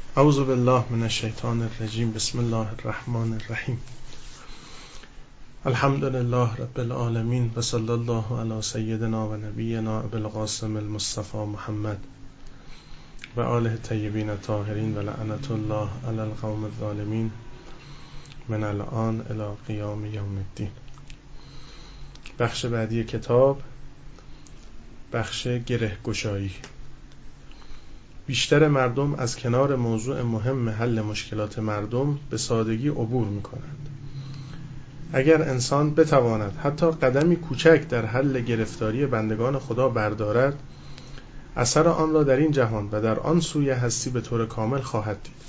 اعوذ بالله من الشیطان الرجیم. بسم الله الرحمن الرحیم. الحمد لله رب العالمین و صلی الله علی سیدنا و نبینا ابی القاسم المصطفى محمد و آله الطیبین الطاهرین و لعنت الله علی القوم الظالمین من الان الی قیام یوم الدین. بخش بعدی کتاب، بخش گره گشایی. بیشتر مردم از کنار موضوع مهم حل مشکلات مردم به سادگی عبور می‌کنند. اگر انسان بتواند حتی قدمی کوچک در حل گرفتاری بندگان خدا بردارد، اثر آن را در این جهان و در آن سوی هستی به طور کامل خواهد دید.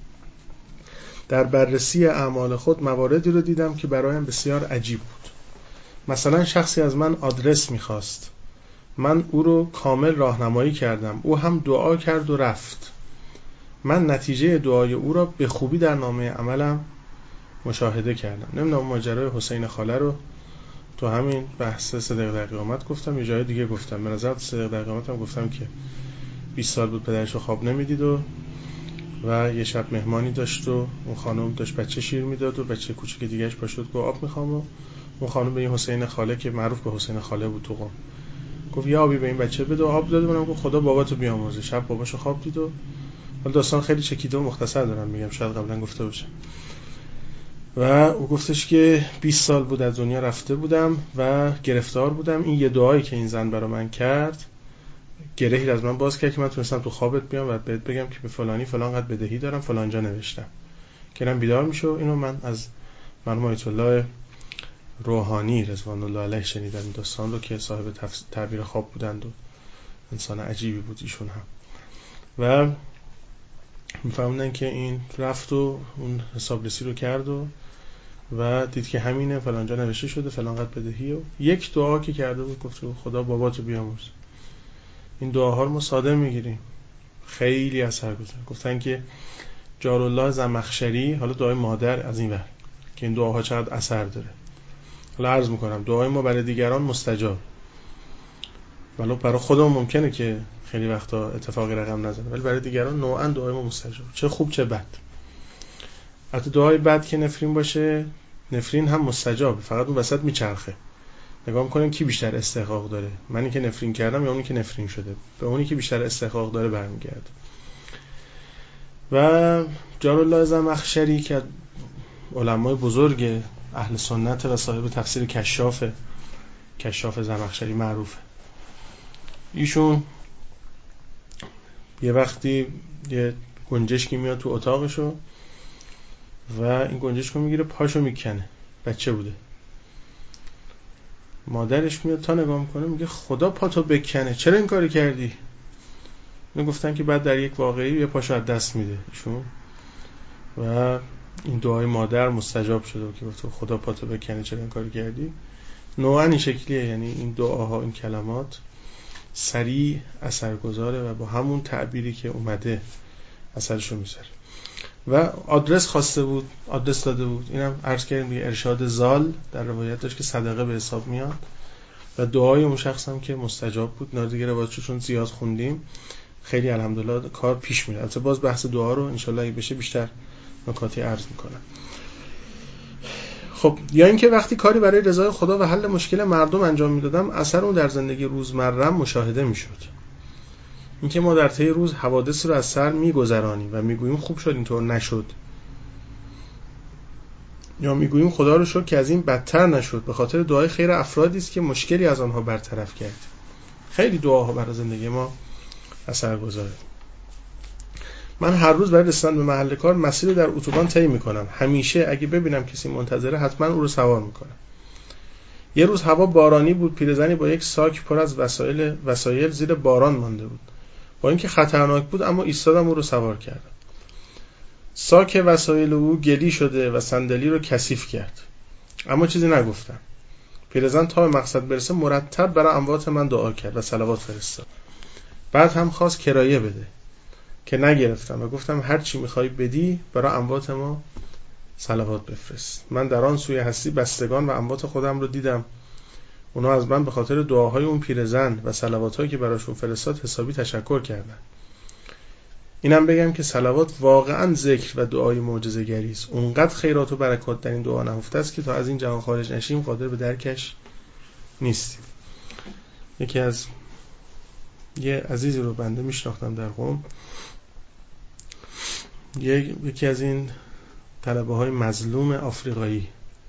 در بررسی اعمال خود مواردی رو دیدم که برایم بسیار عجیب بود. مثلا شخصی از من آدرس می‌خواست. من او رو کامل راهنمایی کردم. او هم دعا کرد و رفت. من نتیجه دعای او را به خوبی در نامه عملم مشاهده کردم. نمیدونم ماجرای حسین خاله رو تو همین بحث صدق در قیامت گفتم، یه جای دیگه گفتم. به نظر صدق در قیامت هم گفتم که 20 سال بود پدرش رو خواب نمیدید و یه شب مهمانی داشت و اون خانم داشت بچه شیر میداد و بچه کوچیک دیگه‌اش پاشد گفت آب میخوام و اون خانم به این حسین خاله که معروف به حسین خاله بود تو قم گفت یه آبی به این بچه بده و آب داد. منم گفت خدا باباتو بیامرزه. شب باباشو خواب دید و داستان خیلی چکیده و مختصر دارم میگم، شاید قبلا گفته باشم. و او گفتش که 20 سال بود از دنیا رفته بودم و گرفتار بودم. این یه دعایی که این زن برای من کرد گرهی از من باز کرد که من تونستم تو خوابت بیام و بهت بگم که به فلانی فلان قد بدهی دارم، فلان جا نوشتم که من بیدار میشه. اینو من از مرحوم آیت الله روحانی رضوان الله علیه شنیدم این داستان رو که صاحب تعبیر خواب بودند و انسان عجیبی بود ایشون هم. و میفهموندن که این رفت و اون حسابرسی رو کرد و دید که همینه، فلان جا نوشته شده، فلان قد بدهی. و یک دعا که کرده بود گفت خدا باباتو بیامرز. این دعاها رو ما ساده میگیریم، خیلی اثرگذار. گفتن که جارالله زمخشری، حالا دعای مادر از این ور، که این دعاها چقدر اثر داره. حالا عرض میکنم دعای ما برای دیگران مستجاب، ولی برای خودمون ممکنه که خیلی وقتا اتفاقی رقم نزنه، ولی برای دیگران نوعا دعای ما مستجاب، چه خوب چه بد. حتی دعای بد که نفرین باشه، نفرین هم مستجابه، فقط اون وسط میچرخه. نگاه میکنیم کی بیشتر استحقاق داره، منی که نفرین کردم یا اونی که نفرین شده. به اونی که بیشتر استحقاق داره برمیگرده. و جارالله زمخشری که علمای بزرگ اهل سنت و صاحب تفسیر کشاف زمخشری معروفه. ایشون یه وقتی یه گنجشکی میاد تو اتاقشو و این گنجشکو میگیره پاشو میکنه. بچه بوده. مادرش میاد تا نگاه میکنه میگه خدا پاتو بکنه، چرا این کاری کردی؟ گفتن که بعد در یک واقعی یه پاشو از دست میده ایشون و این دعای مادر مستجاب شده که گفت خدا پاتو بکنه، چرا این کاری کردی؟ نوعا این شکلیه. یعنی این دعاها، این کلمات سریع اثرگذاره و با همون تعبیری که اومده اثرشو میذاره. و آدرس خواسته بود، آدرس داده بود. اینم عرض کردیم دیگه، ارشاد زال در روایت داشت که صدقه به حساب میاد و دعای اون شخص هم که مستجاب بود. اینا دیگه روایتشون زیاد خوندیم، خیلی الحمدلله کار پیش میره. البته باز بحث دعا رو ان شاء الله اگه بشه بیشتر نکاتی عرض میکنم. خب، یا اینکه وقتی کاری برای رضای خدا و حل مشکل مردم انجام میدادم، اثر اون در زندگی روزمره‌ام مشاهده میشد. اینکه ما در طی روز حوادث رو از سر میگذرانیم و میگوییم خوب شد اینطور نشد، یا میگوییم خدا رو شکر که از این بدتر نشد، به خاطر دعای خیر افرادی است که مشکلی از آنها برطرف کرد. خیلی دعاها برای زندگی ما اثرگذاره. من هر روز برای رسیدن به محل کار مسیر در اتوبان طی میکنم. همیشه اگه ببینم کسی منتظره حتما او رو سوار میکنم. یه روز هوا بارانی بود. پیرزنی با یک ساک پر از وسایل زیر باران مانده بود. با اینکه خطرناک بود اما ایستادم او رو سوار کردم. ساک وسایل او گلی شده و صندلی رو کثیف کرد، اما چیزی نگفتم. پیرزن تا به مقصد برسه مرتب برای اموات من دعا کرد و صلوات فرستاد. بعد هم خواست کرایه بده که نگرفتم و گفتم هر چی میخوای بدی برای اموات ما صلوات بفرست. من در آن سوی هستی بستگان و اموات خودم رو دیدم. اونا از من به خاطر دعاهای اون پیرزن و صلواتایی که براشون فرستاد حسابی تشکر کردن. اینم بگم که صلوات واقعا ذکر و دعای معجزه‌گری است. اونقدر خیرات و برکات در این دعا نهفته است که تا از این جهان خارج نشیم قادر به درکش نیستیم. یه عزیزی رو بنده میشناختم در قم، یکی از این طلبه های مظلوم آفریقایی،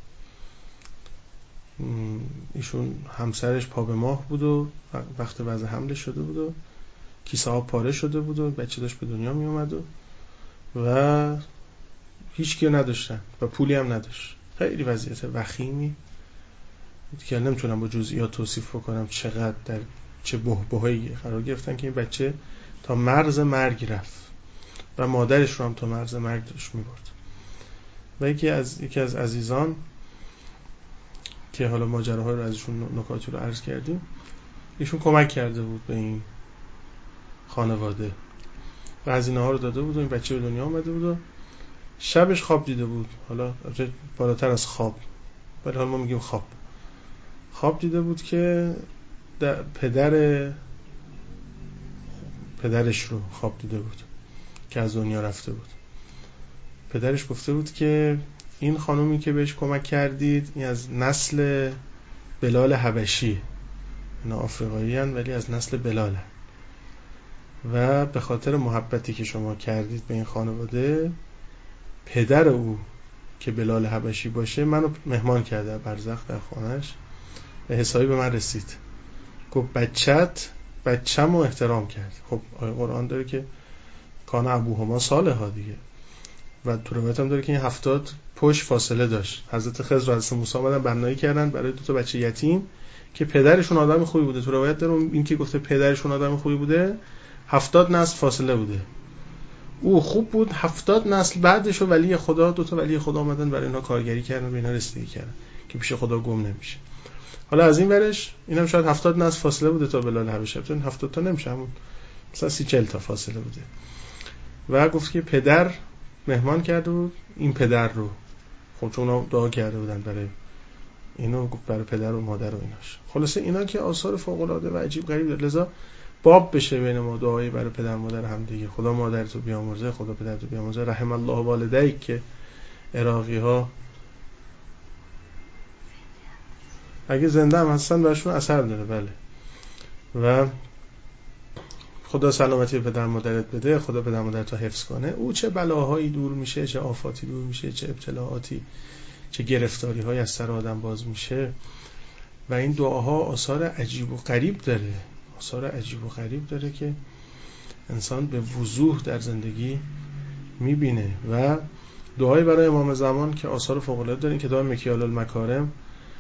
ایشون همسرش پا به ماه بود و وقت وضع حمله شده بود و کیسه ها پاره شده بود و بچه داشت به دنیا می اومد و هیچ کیو نداشتن و پولی هم نداشت. خیلی وضعیت وخیمی که نمیتونم با جزئیات توصیف بکنم چقدر در چه بحبوحایی قرار گرفتن که این بچه تا مرز مرگ رفت و مادرش رو هم تا مرز مرگ داشت میبرد. و یکی از عزیزان که حالا ماجراها رو ازشون نکاتی رو عرض کردیم، ایشون کمک کرده بود به این خانواده و هزینه ها رو داده بود و این بچه به دنیا آمده بود و شبش خواب دیده بود. حالا بالاتر از خواب، ولی حالا ما میگیم خواب دیده بود که پدرش رو خواب دیده بود که از دنیا رفته بود. پدرش گفته بود که این خانومی که بهش کمک کردید این از نسل بلال حبشی، اینا آفریقایی هن ولی از نسل بلال هن و به خاطر محبتی که شما کردید به این خانواده، پدر او که بلال حبشی باشه منو مهمان کرده برزخ در خانهش و حسابی به من رسید. گفت بچه‌مو احترام کرد. خب قرآن داره که کان ابوهما صالحا دیگه و تو روایت هم داره که این 70 پشت فاصله داشت. حضرت خضر و حضرت موسی اومدن بنایی کردن برای 2 تا بچه یتیم که پدرشون آدم خوبی بوده. تو روایت داره این که گفته پدرشون آدم خوبی بوده 70 نسل فاصله بوده. او خوب بود 70 نسل بعدشو ولی خدا 2 تا ولی خدا اومدن برای اینا کارگری کردن و اینا رسیدگی کردن که پیش خدا گم نمیشه. حالا از این ورش اینم شاید 70 نسل فاصله بوده تا بلال حبشی، چون 70 تا نمیشه، همون مثلا 30-40 تا فاصله بوده. و گفت که پدر مهمان کرده بود این پدر رو، خب چون اونا دعا کرده بودن برای اینو، گفت برای پدر و مادر و ایناش. خلاصه اینا که آثار فوق العاده و عجیب غریب داره، لذا باب بشه بین ما دعایی برای پدر مادر هم دیگه. خدا مادرتو بیامرزه، خدا پدرتو بیامرزه، رحم الله والدیک که عراقی ها اگه زنده هم هستن برشون اثر داره. بله. و خدا سلامتی پدر مادرت بده، خدا پدر مادرت رو حفظ کنه. او چه بلاهایی دور میشه، چه آفاتی دور میشه، چه ابتلاعاتی، چه گرفتاری های از سر آدم باز میشه. و این دعاها آثار عجیب و غریب داره که انسان به وضوح در زندگی میبینه. و دعای برای امام زمان که آثار فوق العاده داره، کتاب مکیال المکارم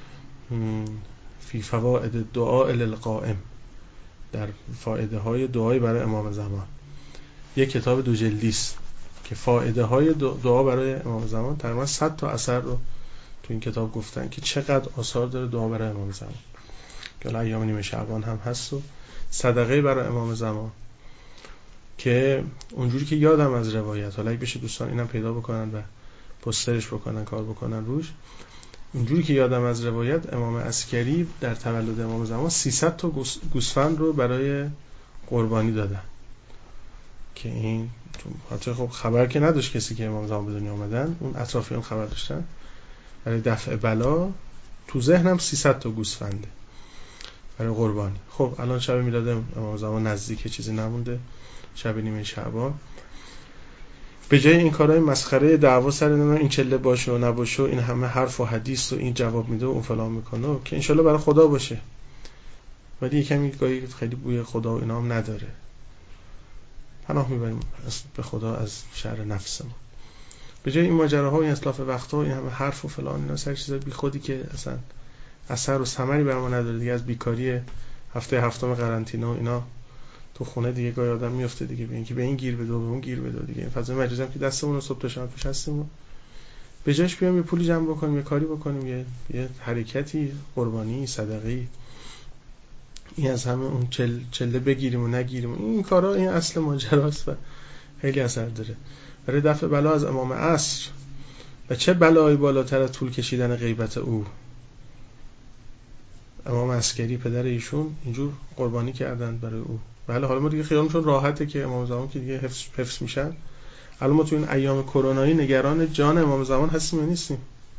فی فوائد الدعاء للقائم، در فایده های دعای برای امام زمان، یک کتاب 2 جلدی است که فایده های دعا برای امام زمان تقریبا 100 تا اثر رو تو این کتاب گفتن که چقدر آثار داره دعا برای امام زمان، که ایام نیمه شعبان هم هست و صدقه برای امام زمان که اونجوری که یادم از روایت، حالا اگه بشه دوستان اینم پیدا بکنن و پوسترش بکنن، کار بکنن روش، اونجوری که یادم از روایت امام عسکری در تولد امام زمان 300 تا گوسفند رو برای قربانی دادن که این حتی خب خبر که نداشت کسی که امام زمان به دنیا آمدن، اون اطرافیان خبر داشتن، برای دفع بلا تو ذهنم 300 تا گوسفنده برای قربانی. خب الان شب میلاد امام زمان نزدیک، چیزی نمونده، شب نیمه شعبان. به جای این کارهای مسخره دعوا سر این چله باشه و نباشه و این همه حرف و حدیث و این جواب میده و اون فلان میکنه که انشالله برای خدا باشه، ولی یکمی گاهی خیلی بوی خدا و اینا هم نداره. پناه میبریم به خدا از شر نفسمون. به جای این ماجراها و این اسلاف وقتها و این همه حرف و فلان اینا، سر چیزای بی خودی که اصلا اثر و ثمری بر ما نداره دیگه، از بیکاری هفته هفتم قرنطینه و اینا تو خونه دیگه گاهی آدم میفته دیگه به اینکه به این گیر بده و به اون گیر بده دیگه. فضای مجازی هم که دستمون رو صبح تا شب توش هستیم، به جاش بیام یه پولی جمع بکنیم، یه کاری بکنیم، یه حرکتی، قربانی، صدقه‌ای، این از همه اون چله بگیریم و نگیریم، این کارا این اصل ماجراست و خیلی اثر داره. برای دفع بلا از امام عصر، و چه بلایی بالاتر از طول کشیدن غیبت او. امام عسکری پدر ایشون اینجور قربانی کردن برای او. بله حالا ما دیگه خیالمون راحته که امام زمان که دیگه حفظ میشن. الان ما تو این ایام کرونایی نگران جان امام زمان هستیم یا نیستیم؟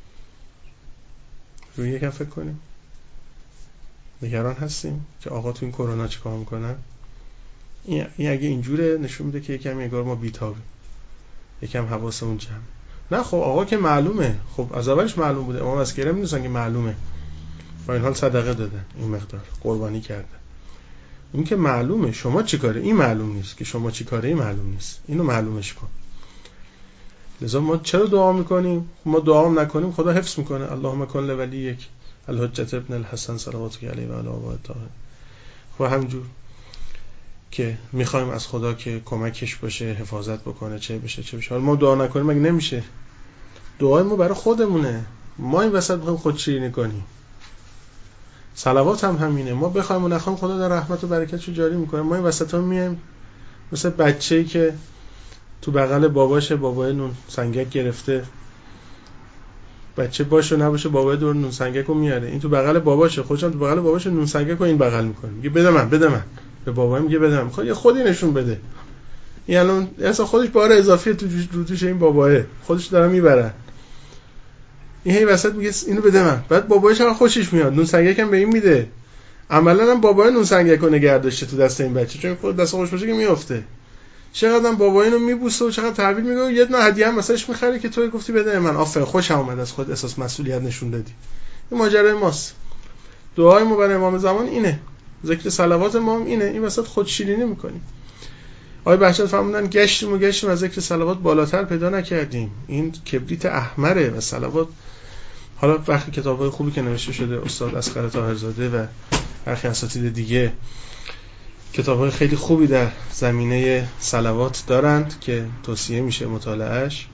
روی یکم فکر کنیم. نگران هستیم که آقا تو این کرونا چیکار میکنن؟ این اگه اینجوره نشون میده که یکم انگار ما بی‌تابیم. یکم حواسمون جمع. نه خب آقا که معلومه. خب از اولش معلوم بوده. امام عسکری میدونن که معلومه. با این حال صدقه دادن، این مقدار قربانی کردن. این که معلومه. شما چیکاره؟ این معلوم نیست که شما چیکاره، این معلوم نیست. اینو معلومش کن. لذا ما چرا دعا میکنیم؟ ما دعا نکنیم خدا حفظ میکنه. اللهم کن لولیک الحجة ابن الحسن صلواتک علیه و علی آبائه الطاهرین. خب همینجور که میخوایم از خدا که کمکش باشه، حفاظت بکنه، چه بشه. حالا ما دعا نکنیم مگه نمیشه؟ دعای ما برای خودمونه. ما این وسط میخوایم خودشیرینی کنیم. صلوات هم همینه. ما بخوایم و نخوایم خدا در رحمت و برکتشو جاری میکنه. ما این وسطا میایم مثل بچه‌ای که تو بغل باباشه، بابای نون سنگک گرفته. بچه باشه نباشه بابای دور نون سنگک رو میاره. این تو بغل باباشه، خودش هم تو بغل باباشه نون سنگک رو این بغل میکنه. میگه بده من. به بابای میگه بده من. خب یه خودی نشون بده. این الان اصلا خودش بار اضافی تو توش این باباه. خودش داره میبره. این هی وسط میگه اینو بده من. بعد بابایش هم خوشش میاد. نون سنگک هم به این میده. عملاً هم بابای نون سنگک رو نگه داشته تو دست این بچه. چون خود دست خوش باشه که میافته. چقدر بابا اینو میبوسه و چقدر تحویل میگه. یه دونه هدیه هم واسش میخره که توی گفتی بده من. آفرین خوشم اومد از خود احساس مسئولیت نشون دادی. این ماجرای ماست. دعای ما برای امام زمان اینه. ذکر صلوات ما هم اینه. این وسط خودشیرینی میکنیم. آقای بهجت فرمودن گشتیم از ذکر صلوات بالاتر پیدا نکردیم. این کبریت احمره و صلوات. حالا وقتی کتابای خوبی که نوشته شده استاد اصغر طاهرزاده و برخی اساتید دیگه کتاب‌های خیلی خوبی در زمینه صلوات دارند که توصیه میشه مطالعهش.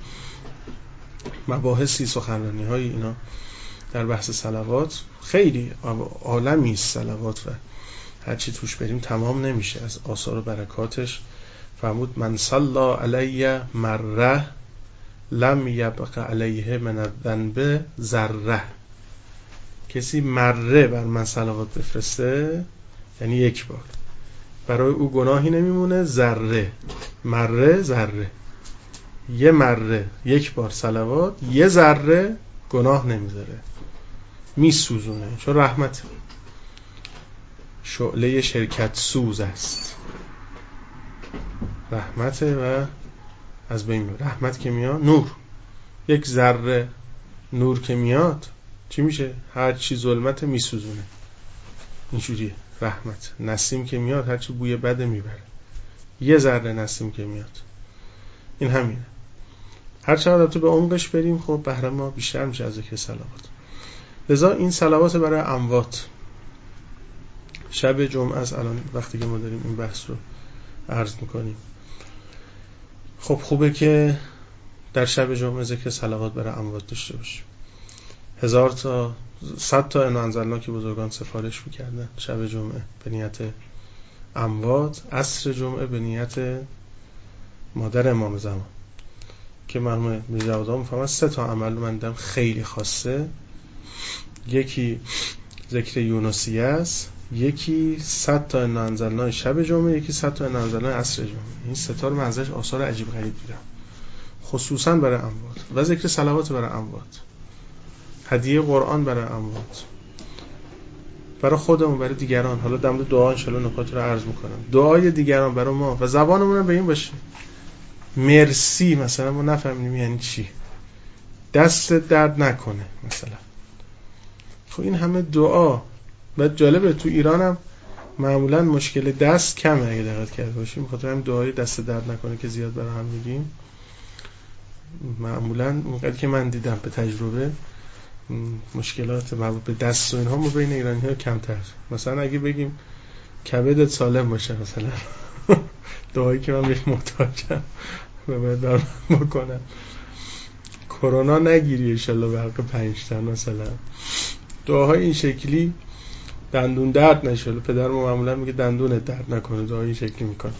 مباحثی سخنرانی‌های اینا در بحث صلوات خیلی عالمی است. صلوات و هر چی توش بریم تمام نمیشه. از آثار و برکاتش فرمود من صلی علی مره لم یبق علیه من الذنب ذره. کسی مره بر من صلوات بفرسته یعنی یک بار، برای او گناهی نمیمونه ذره. مره ذره. یه مره یک بار صلوات یه ذره گناه نمیذاره، میسوزونه. چون رحمت شعله شرکت سوز است. رحمت و از بین میره. رحمت که میاد نور. یک ذره نور که میاد چی میشه؟ هر چی ظلمت میسوزونه. اینجوریه رحمت. نسیم که میاد هر چی بوی بده میبره. یه ذره نسیم که میاد. این همینه. هر چقدر تو به عمقش بریم خب بهره ما بیشتر میشه از ذکر صلوات. لذا این صلوات برای اموات. شب جمعه است الان وقتی که ما داریم این بحث رو عرض میکنیم. خب خوبه که در شب جمعه ذکر صلوات برای اموات داشته باشیم. 1000 تا 100 تا انا انزلنا که بزرگان سفارش میکردن شب جمعه به نیت اموات، عصر جمعه به نیت مادر امام زمان که مرحوم میرزا جواد آقا میفهمن 3 تا عمل من دیدم خیلی خاصه. یکی ذکر یونسیه است، یکی 100 تا انا انزلنا شب جمعه، یکی 100 تا انا انزلنا عصر جمعه. این 3 تا رو من ازش آثار عجیب غریب دیدم، خصوصا برای اموات. و ذکر صلوات برای اموات، هدیه قرآن برای اموات، برای خودمون، برای دیگران. حالا در مورد دعا ان شاء الله نکات رو عرض میکنم. دعای دیگران برای ما و زبانمون هم به این باشه. مرسی مثلا ما نفهمیم یعنی چی. دست درد نکنه مثلا. خب این همه دعا. بعد جالبه تو ایران هم معمولا مشکل دست کمه اگه دقت کرده باشیم. بخاطر هم دعای دست درد نکنه که زیاد برای هم میگیم. معمولا اونقدر که من دیدم به تجربه مشکلات مربوط به دست و اینها ما بین ایرانی‌ها کمتر. مثلا اگه بگیم کبدت سالم باشه مثلا دعایی که من بهش محتاجم و باید برام بکنم کرونا نگیری ان شاء الله به حق 5 تا مثلا. دعاهای این شکلی، دندون درد نشه. پدرم معمولا میگه دندونت درد نکنه، دعای این شکلی میکنه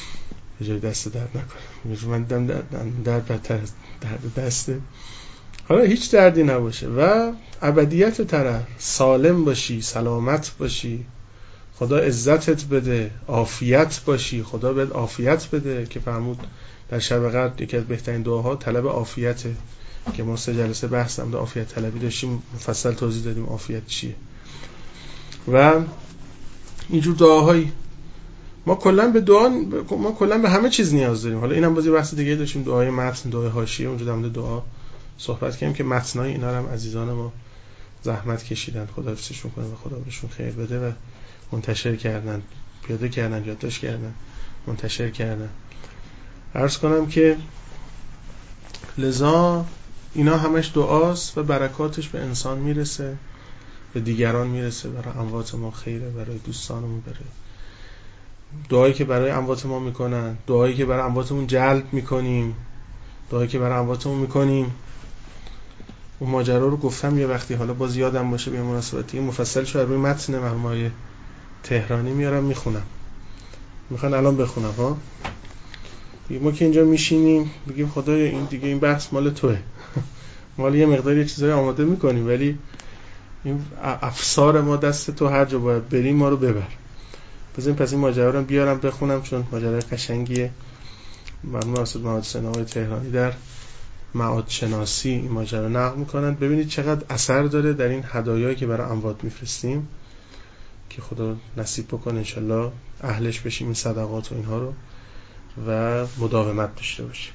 به جای دست درد نکنه. من دندون درد بدتر از درد دسته. حالا هیچ دردی نباشه و ابدیت طرف سالم باشی، سلامت باشی، خدا عزتت بده، عافیت باشی، خدا بهت عافیت بده که فرمود در شب قدر یکی از بهترین دعاها طلب عافیته که ما 3 جلسه بحثم در عافیت طلبی داشتیم، مفصل توضیح دادیم عافیت چیه. و اینجور دعاهایی ما کلا به همه چیز نیاز داریم. حالا اینم بازی بحث دیگه داشتیم، دعای متن، دعای حاشیه، اونجا در مورد دعا صحبت کردیم که متنای اینا هم عزیزان ما زحمت کشیدن، خدا حفظشون کنه و خدا بهشون خیر بده و منتشر کردن، پیاده کردن، یادداشت کردن، منتشر کردن. عرض کنم که لذا اینا همش دعاست و برکاتش به انسان میرسه، به دیگران میرسه، برای اموات ما خیره، برای دوستانمون، برای دعایی که برای اموات ما میکنن، دعایی که برای امواتمون جلب میکنیم، دعایی که برای امواتمون میکنیم. اون ماجرا رو گفتم یه وقتی، حالا باز یادم باشه به مناسبتی مفصل شو روی متن مرحوم تهرانی میارم میخونم. میخوان الان بخونم ها. ما که اینجا میشینیم بگیم خدایا این دیگه این بحث مال توئه. مال یه مقدار یه چیزایی آماده میکنیم ولی این افسار ما دست تو، هر جا باید بریم ما رو ببر. بذاریم پس این ماجرا رو بیارم بخونم چون ماجرا قشنگیه. مرحوم استاد محمد حسین آقای تهرانی در معاد شناسی این ماجرا نقل میکنن. ببینید چقدر اثر داره در این هدایایی که برای اموات میفرستیم که خدا نصیب بکنه انشالله اهلش بشیم این صدقات و اینها رو و مداومت داشته باشیم.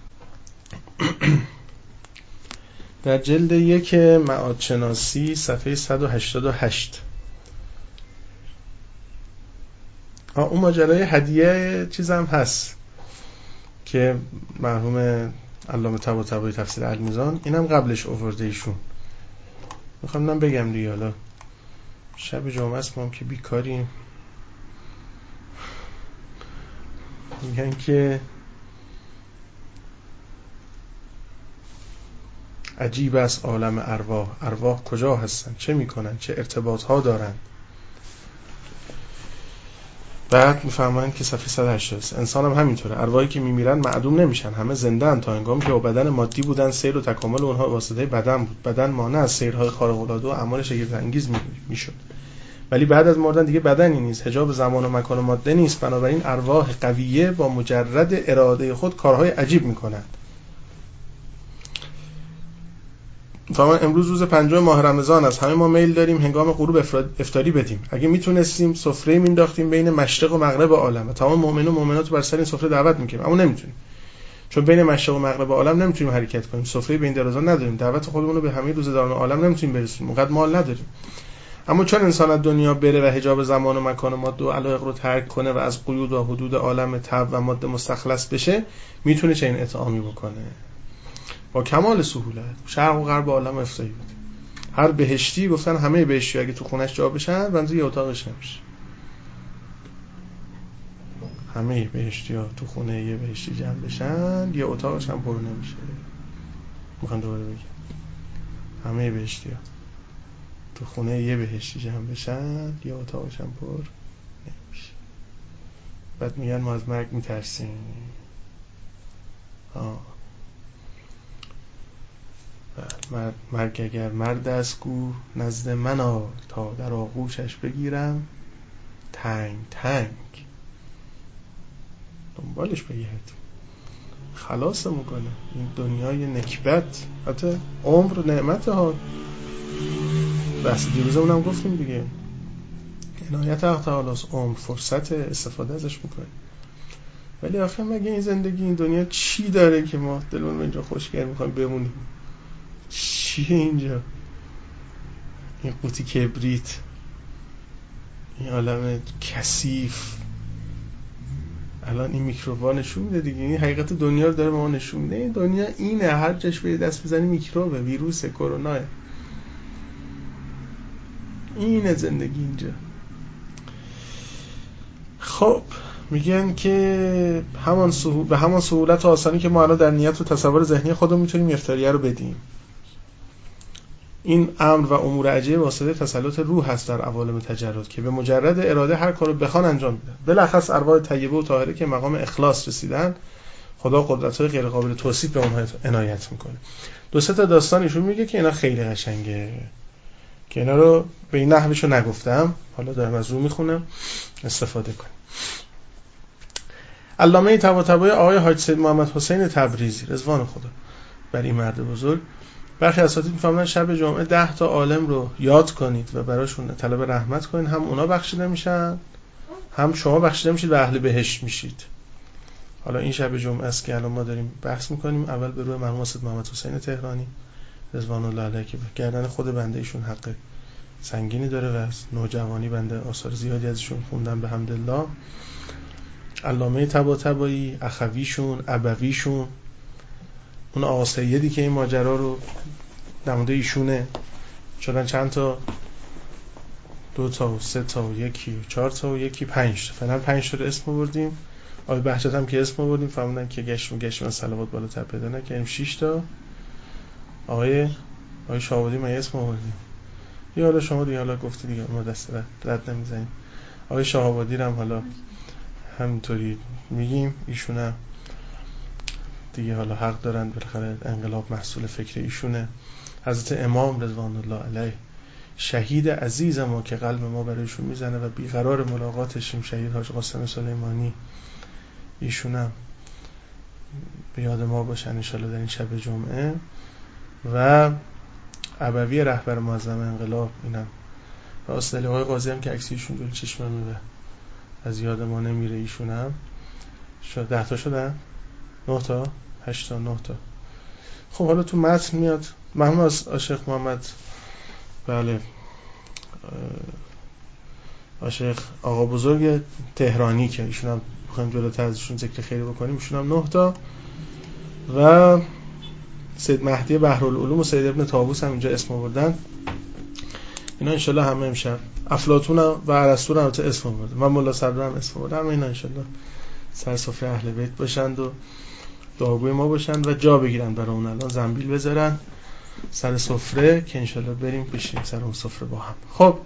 در جلد 1 معاد شناسی صفحه 188 اون ماجرای هدیه چیزم هست که مرحوم علامه طباطبایی تفسیر المیزان اینم قبلش آورده ایشون. میخوام بگم دیگه، حالا شب جمعه است ما هم که بیکاریم. میگن که عجیب است عالم ارواح کجا هستن، چه میکنن، چه ارتباط ها دارن. بعد میفهمن که صفحه 180 انسان هم همینطوره، ارواحی که میمیرن معدوم نمیشن، همه زنده ان تا هنگامی که با بدن مادی بودن سیر و تکامل اونها واسطه بدن بود. بدن مانع از سیرهای خارق العاده و اعمال شگفت انگیز میشد، ولی بعد از مردن دیگه بدنی نیست، حجاب زمان و مکان و ماده نیست. بنابراین ارواح قویه با مجرد اراده خود کارهای عجیب میکنند. فهمان امروز روز 5 ماه رمضان است. همه ما میل داریم هنگام غروب افطاری بدیم. اگه میتونستیم سفره مینداختیم بین مشرق و مغرب عالم و تمام مؤمنان و مؤمنات بر سر این سفره دعوت میکنیم، اما نمیتونیم، چون بین مشرق و مغرب عالم نمیتونیم حرکت کنیم. سفره بین درازا نداریم، دعوت خودمون رو به همه روزداران عالم نمیتونیم برسونیم، اونقدر مال نداریم. اما چون انسان از دنیا بره و حجاب زمان و مکان و ماده و علایق رو ترک کنه و از قیود و حدود عالم طبع و ماده مستخلص بشه، میتونه چنین اطعامی بکنه با کمال سهولت. شرق و غرب عالم افتایی بود. هر بهشتی گفتن همه بهشتی اگه تو خونش جا بشن بنز یه اتاقش نمیشه. همه بهشتی ها تو خونه یه بهشتی جمع بشن یه اتاقش هم پر نمیشه. میخوام دوباره بگم همه بهشتی ها تو خونه یه بهشتی جمع بشن یه اتاقش هم پر نمیشه. بعد میگن ما از مرگ میترسیم. مرگ اگر مرد است گو نزد من آ، تا در آغوشش بگیرم تنگ تنگ. دنبالش بگرد خلاص میکنه. این دنیای نکبت حتی عمر نعمت ها. بحث دیروزمون هم گفتیم دیگه، عنایت حق تعالی است، عمر فرصت استفاده ازش میکنه. ولی آخه مگه این زندگی این دنیا چی داره که ما دلمون اینجا خوشگل میخوایم بمونیم؟ چیه اینجا؟ این قوطی کبریت، این عالم کثیف. الان این میکروبا نشون میده دیگه، این حقیقت دنیا رو داره به ما نشون میده. این دنیا اینه، هر جاش به دست بزنی میکروبه، ویروسه، کروناه. اینه زندگی اینجا. خب میگن که به همان سهولت و آسانی که ما الان در نیت و تصور ذهنی خودمون میتونیم افطاریه رو بدیم. این امر و امور عجیب واسطه تسلط روح هست در عوالم تجرد که به مجرد اراده هر کارو بخوان انجام میدن. بالاخص ارواح طیبه و طاهره که مقام اخلاص رسیدن خدا قدرت‌های غیر قابل توصیف به اونها عنایت میکنه. 2-3 تا داستان ایشون میگه که اینا خیلی قشنگه، که اینا رو به این نحوشو نگفتم، حالا دارم از رو میخونم استفاده کنیم. علامه طباطبایی آقای حاج سید محمد حسین تبریزی رضوان خدا بر این مرد بزرگ، برخی اساتید میفهمن شب جمعه 10 تا عالم رو یاد کنید و براشون طلب رحمت کنید، هم اونا بخشیده میشن هم شما بخشیده میشید و اهل بهشت میشید. حالا این شب جمعه است که الان ما داریم بحث میکنیم. اول به روی مرحوم سید محمد حسین تهرانی رضوان الله علیه که گردن خود بنده ایشون حق سنگینی داره و از نوجوانی بنده آثار زیادی ازشون خوندم به حمدالله. علامه طباطبایی، اخویشون، ابویشون، اون آقا سیدی که این ماجرا رو نموده ایشونه، شدن چند تا، 2 تا و 3 تا و 1 و 4 تا و 1 5 تا، فعلا 5 تا رو اسم آوردیم. آقای بهجت هم که اسم آوردیم فهمیدن که گشم صلوات بالاتر پیدا نکنیم 6 تا. آقای شاهابادی ما اسم آوردیم. یا حالا شما دیگه حالا گفتی دیگه ما دست رد نمیزنیم. آقای شاهابادی هم حالا همینطوری میگیم، ایشون هم دیگه حالا حق دارن، بالاخره انقلاب محصول فکر ایشونه. حضرت امام رضوان الله علیه شهید عزیز ما که قلب ما برایشون میزنه و بیقرار ملاقاتشیم، شهید حاج قاسم سلیمانی، ایشون هم به یاد ما باشن ان شاءالله در این شب جمعه. و ابوی رهبر معظم انقلاب، اینم راست دلی آقای قاضی هم که عکسیشون جلوی چشممه از یاد ما نمیره. ایشون هم شد 10 تا شدن، 9 تا 8 تا 9 تا. خب حالا تو متن میاد مرحوم از شیخ محمد، بله شیخ آقا بزرگ تهرانی که ایشون هم بخوایم جلوتر ازشون ذکر خیری بکنیم، ایشون هم 9 تا. و سید مهدی بحرالعلوم و سید ابن طاووس هم اینجا اسم آوردن. اینا انشالله همه امشب افلاطون و ارسطو هم اسم آوردن و ملا صدر هم اسم آوردن. اینا انشالله سر سفره اهل بیت باشند و دعاگوی ما باشند و جا بگیرن برای اون، الان زنبیل بذارن سر سفره که انشالله بریم بشیم سر اون سفره با هم. خب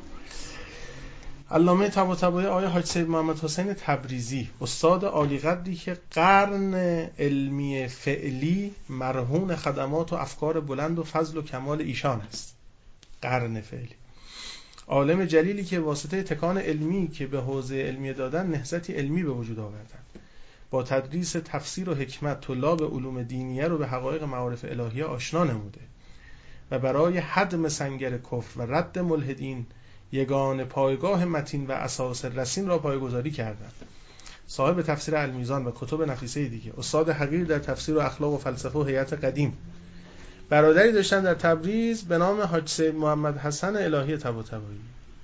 علامه طباطبایی آقای حاج سید محمد حسین تبریزی، استاد عالی قدری که قرن علمی فعلی مرهون خدمات و افکار بلند و فضل و کمال ایشان است. قرن فعلی، عالم جلیلی که واسطه تکان علمی که به حوزه علمی دادن نهضتی علمی به وجود آوردن، با تدریس تفسیر و حکمت طلاب علوم دینیه رو به حقایق معارف الهیه آشنا نموده و برای هدم سنگر کفر و رد ملحدین یگان پایگاه متین و اساس رسین را پایه‌گذاری کردند. صاحب تفسیر المیزان و کتب نفیسه دیگه، استاد حقیر در تفسیر و اخلاق و فلسفه و هیئت قدیم. برادری داشتن در تبریز به نام حاج سید محمد حسن الهی طباطبایی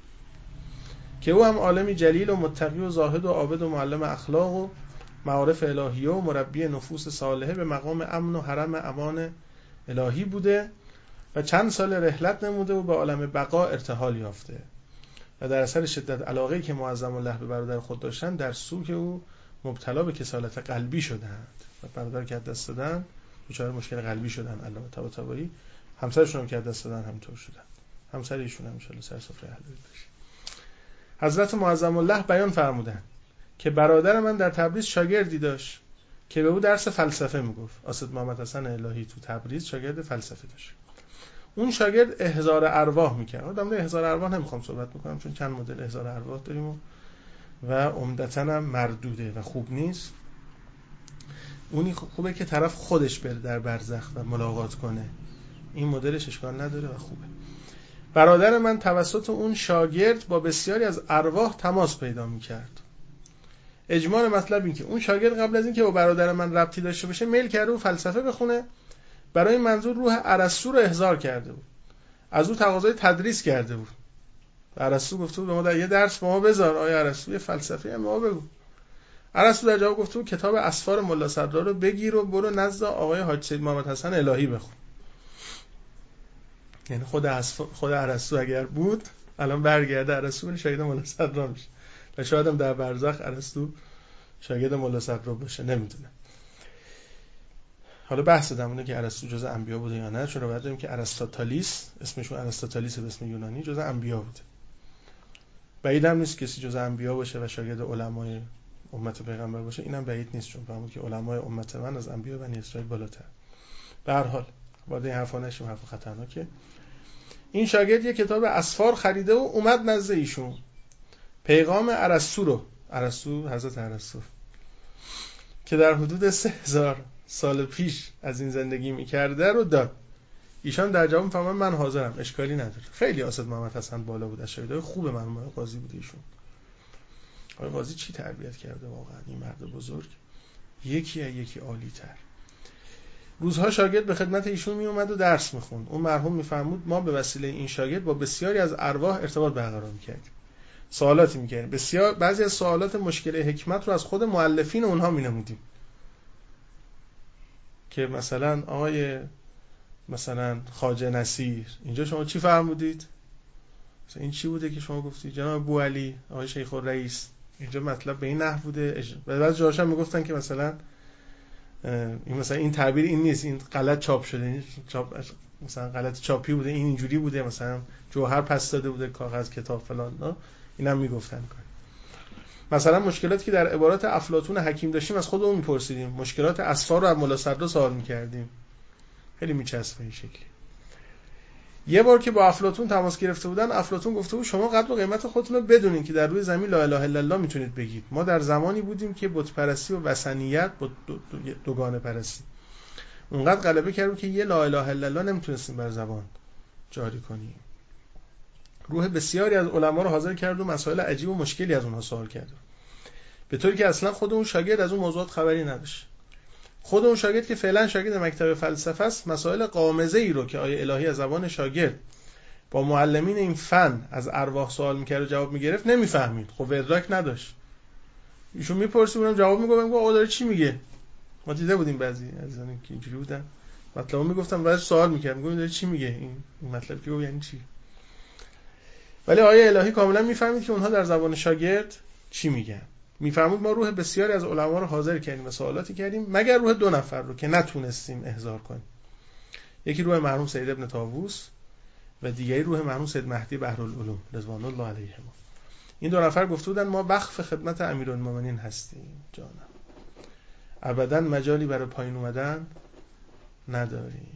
که او هم عالمی جلیل و متقی و زاهد و عابد و معلم اخلاق و معارف الهیه و مربی نفوس صالحه به مقام امن و حرم امان الهی بوده و چند سال رحلت نموده و به عالم بقا ارتحال یافته و در اثر شدت علاقه‌ای که معظم الله به برادر خود داشتن در سوگ او مبتلا به کسالت قلبی شدند و برادر که دست دادن دچار مشکل قلبی شدن. علامه طباطبایی همسرشون هم که دست دادن همینطور شدن. همسر ایشون هم ان شاء الله سر سفره اهل بیت بشه. حضرت معظم الله بیان فرمودند که برادر من در تبریز شاگردی داشت که به او درس فلسفه میگفت. اسد محمد حسن الهی تو تبریز شاگرد فلسفه داشت. اون شاگرد احضار ارواح میکرد. در مورد احضار ارواح نمیخوام صحبت بکنم چون چند مدل احضار ارواح داریم و عمدتاً هم مردوده و خوب نیست. اونی خوبه که طرف خودش بره در برزخ و ملاقات کنه، این مدلش اشکال نداره و خوبه. برادر من توسط اون شاگرد با بسیاری از ارواح تماس پیدا میکرد. اجمال مطلب این که اون شاگرد قبل از این که با برادر من ربطی داشته باشه میل کرده و فلسفه بخونه، برای این منظور روح ارسطو رو احضار کرده بود، از او تقاضای تدریس کرده بود. ارسطو گفته بود به ما یه درس به ما بذار، آیا ارسطو یه فلسفه هم ما بگو. ارسطو در جواب گفته بود کتاب اسفار ملا صدرا رو بگیر و برو نزد آقای حاج سید محمد حسن الهی بخون. یعنی خود ارسطو اگر بود الان برگرده ارسطو شاگرد ملا صدرا میشه و شاید هم در برزخ ارسطو شاگرد ملا صدرا باشه، نمیدونم. حالا بحث دمونه که ارسطو جزء انبیا بوده یا نه، چون رو داریم که ارسطاطالیس، اسمشون ارسطاطالیس به اسم یونانی، جزء انبیا بوده. بعید هم نیست کسی جزء انبیا باشه و شاگرد علمای امت پیغمبر باشه اینم بعید نیست، چون فهمید که علمای امت من از انبیاء بنی اسرائیل بالاتر. به هر حال وارد این حرفا نشیم، حرف خطرناکه. این شاگرد یه کتاب اسفار خریده و اومد نزد ایشون، پیغام ارسطو حضرت ارسطو که در حدود 3000 سال پیش از این زندگی میکرده رو داد. ایشان در جواب فرمود من حاضرم، اشکالی نداره. خیلی اسد محمد حسن بالا بود، از شاگردای خوب مرحوم قاضی بود ایشون. آقای قاضی چی تربیت کرده واقعا این مرد بزرگ، یکی عالی تر. روزها شاگرد به خدمت ایشون می اومد و درس میخوند. اون مرحوم میفرمود ما به وسیله این شاگرد با بسیاری از ارواح ارتباط برقرار میکردیم، سوالاتی میکردیم، بعضی از سوالات مشکل حکمت رو از خود مؤلفین اونها مینمودیم، که مثلا آقای مثلا خواجه نصیر اینجا شما چی فرمودید، مثلا این چی بوده که شما گفتید، جناب بوعلی آقای شیخ الرئیس اینجا مطلب به این نحو بوده. بعضی جاهاش هم میگفتن که مثلا این تعبیر این نیست، این غلط چاپ شده، این چاپ مثلا غلط چاپی بوده، این اینجوری بوده، مثلا جوهر پس داده بوده کاغذ کتاب فلان، اینم میگفتن. مثلا مشکلاتی که در عبارات افلاطون حکیم داشتیم از خودمون میپرسیدیم، مشکلات اسفار رو از ملا صدرا سوال میکردیم. خیلی میچسبه این شکلی. یه بار که با افلاطون تماس گرفته بودن، افلاطون گفته بود شما قدر و قیمت خودتون رو بدونین که در روی زمین لا اله الا الله میتونید بگید. ما در زمانی بودیم که بت پرستی و وثنیت با دوگانه پرستی اونقدر غلبه کرد که یه لا اله الا الله نمیتونستیم بر زبان جاری کنیم. روح بسیاری از علما رو حاضر کرد و مسائل عجیب و مشکلی از اونها سوال کرد، به طوری که اصلا خود اون شاگرد از اون موضوعات خبری نداشت. خود اون شاگرد که فعلا شاگرد مکتب فلسفه است، مسائل غامضه‌ای رو که آیه الهی از زبان شاگرد با معلمین این فن از ارواح سوال می‌کرد و جواب می‌گرفت نمی‌فهمید. خب ادراک نداشت. ایشون می‌پرسید اونم جواب میگفت، میگه آقا داره چی میگه؟ ما دیده بودیم بعضی عزیزان که اینجوری بودن، مطلبو میگفتم بعد سوال می‌کرد، میگم داره چی میگه این مطلب که یعنی چی؟ ولی آیه الهی کاملا می‌فهمید که اونها در زبان شاگرد چی میگن. میفرمود ما روح بسیاری از علما رو حاضر کردیم و سوالاتی کردیم، مگر روح 2 نفر رو که نتونستیم احضار کنیم. یکی روح مرحوم سید ابن طاووس و دیگری روح مرحوم سید مهدی بحرالعلوم رضوان الله علیهم. این 2 نفر گفته بودن ما وقف خدمت امیرالمومنین هستیم جانم، ابدا مجالی برای پایین اومدن نداریم.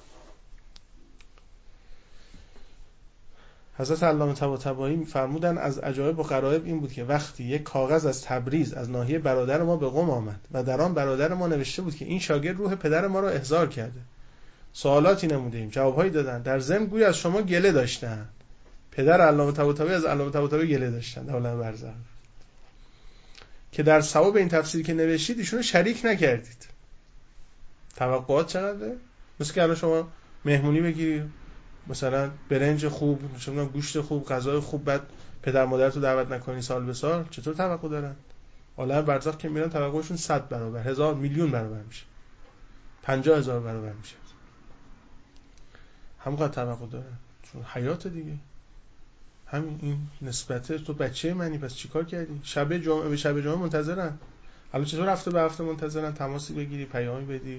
حضرت علامه طباطبایی فرمودن از عجایب و غرایب این بود که وقتی یک کاغذ از تبریز از ناحیه برادر ما به قم آمد و در آن برادر ما نوشته بود که این شاگرد روح پدر ما را احضار کرده، سوالاتی نمودیم، جوابهایی دادن، در ضمن گویا از شما گله داشتن. پدر علامه طباطبایی از علامه طباطبایی گله داشتن در عالم برزخ، که در ثواب این تفسیری که نوشتید ایشونو شریک نکردید. توقعات چقدره؟ مثل که الان شما مهمونی بگیری، مثلا برنج خوب، مثلا گوشت خوب، غذای خوب، بعد پدر مادرتو دعوت نکنی سال به سال، چطور توقع دارن؟ عالم برزخ که میرن توقعشون 100 برابر، 1000 میلیون برابر میشه، 50000 برابر میشه. همونقدر توقع دارن، چون حیات دیگه. همین این نسبته. تو بچه منی، پس چیکار کردی؟ شب جمعه به شب جمعه منتظرن. حالا چطور هفته به هفته منتظرن؟ تماسی بگیری، پیامی بدی،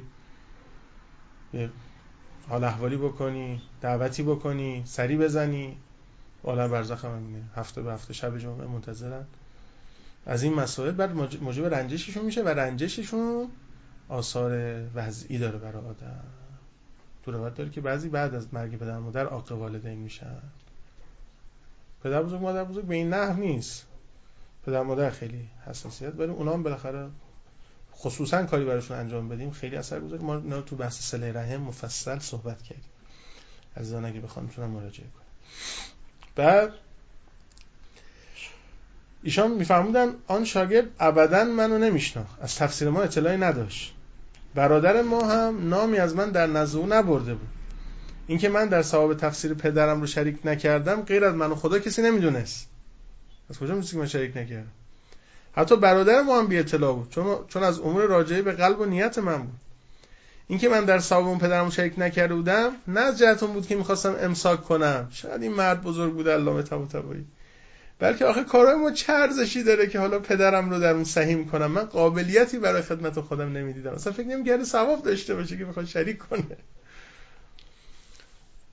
حال احوالی بکنی، دعوتی بکنی، سری بزنی. عالم برزخ هم همینه، هفته به هفته شب جمعه منتظرن. از این مسائل بعد موجب رنجششون میشه و رنجششون آثار وضعی داره برای آدم. تو روایت داره که بعضی بعد از مرگ پدر مادر عاق والدین میشن. پدر بزرگ مادر بزرگ به این نحو نیست، پدر مادر خیلی حساسیت، ولی اونا هم بالاخره خصوصا کاری براشون انجام بدیم خیلی اثرگذاره. ما اینا تو بحث صله رحم مفصل صحبت کردیم، عزیزان اگه بخوام میتونم مراجعه کنم. بعد ایشان میفرمودن آن شاگرد ابداً منو نمیشناخت، از تفسیر ما اطلاعی نداشت، برادر ما هم نامی از من در نزد او نبرده بود. اینکه من در ثواب تفسیر پدرم رو شریک نکردم غیر از من و خدا کسی نمیدونست. از کجا میگی که من شریک نکردم؟ حتی برادر ما هم بی اطلاع بود، چون از امور راجعه به قلب و نیت من بود. اینکه من در ثواب اون پدرم رو شریک نکرده بودم نه از جهت اون بود که می‌خواستم امساک کنم، شاید این مرد بزرگ بود علامه طباطبایی، بلکه آخه کارهای ما چه ارزشی داره که حالا پدرم رو در اون سهیم کنم؟ من قابلیتی برای خدمت خودم نمیدیدم، اصلا فکر نمی‌کردم ثواب داشته باشه که بخواد شریک کنه.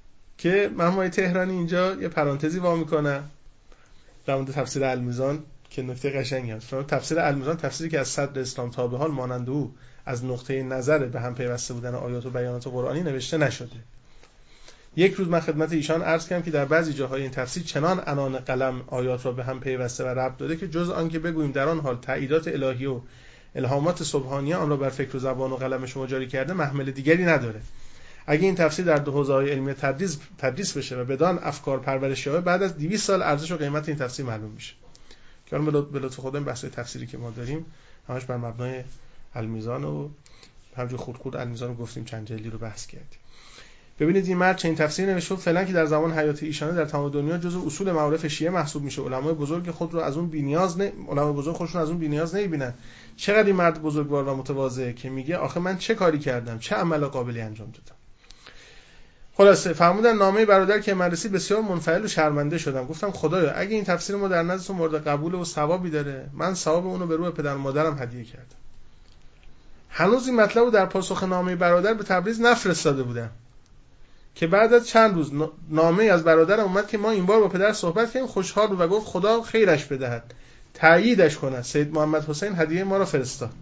که محمد تهرانی اینجا یه پرانتزی وا میکنه در مورد تفسیر المیزان که نکته قشنگی هست. تفسیر المیزان تفسیری که از صدر اسلام تا به حال مانند او از نقطه نظر به هم پیوسته بودن آیات و بیانات قرآنی نوشته نشده. یک روز من خدمت ایشان عرض کردم که در بعضی جاهای این تفسیر چنان عنان قلم آیات را به هم پیوسته و ربط داده که جز آن که بگوییم در آن حال تأییدات الهی و الهامات سبحانیه آن را بر فکر و زبان و قلم شما جاری کرده محمل دیگری نداره. اگه این تفسیر در دو حوزه‌های علمی تدریس بشه و بدان افکار پرورش یابه، بعد از 200 سال ارزش و قیمت این تفسیر معلوم میشه. که الان به لطف خدا این بحث تفسیری که ما داریم همش بر مبنای المیزان و همونجور خود المیزان رو گفتیم، چند جلدی رو بحث کردیم. ببینید این مرد چنین تفسیر نوشته فعلا که در زمان حیات ایشانه در تمام دنیا جزو اصول معارف شیعه محسوب میشه. علمای بزرگ خود رو از اون بی‌نیاز علمای بزرگ خودشون از اون بی‌نیاز نمیبینن. چقدر این مرد بزرگوار و متواضع که میگه آخه من چه کاری کردم، چه عمل قابلی انجام دادم. خلاصه فرمودن نامه برادر که من رسید بسیار منفعل و شرمنده شدم. گفتم خدایا اگه این تفسیر ما در نزد تو مورد قبول و ثوابی داره، من ثواب اون رو به روح پدر و مادرم هدیه کردم. هنوز این مطلب رو در پاسخ نامه برادر به تبریز نفرستاده بودم که بعد از چند روز نامه از برادرم اومد که ما این بار با پدر صحبت کردیم، خوشحال بود و گفت خدا خیرش بدهد، تأییدش کند. سید محمد حسین هدیه ما را فرستاد.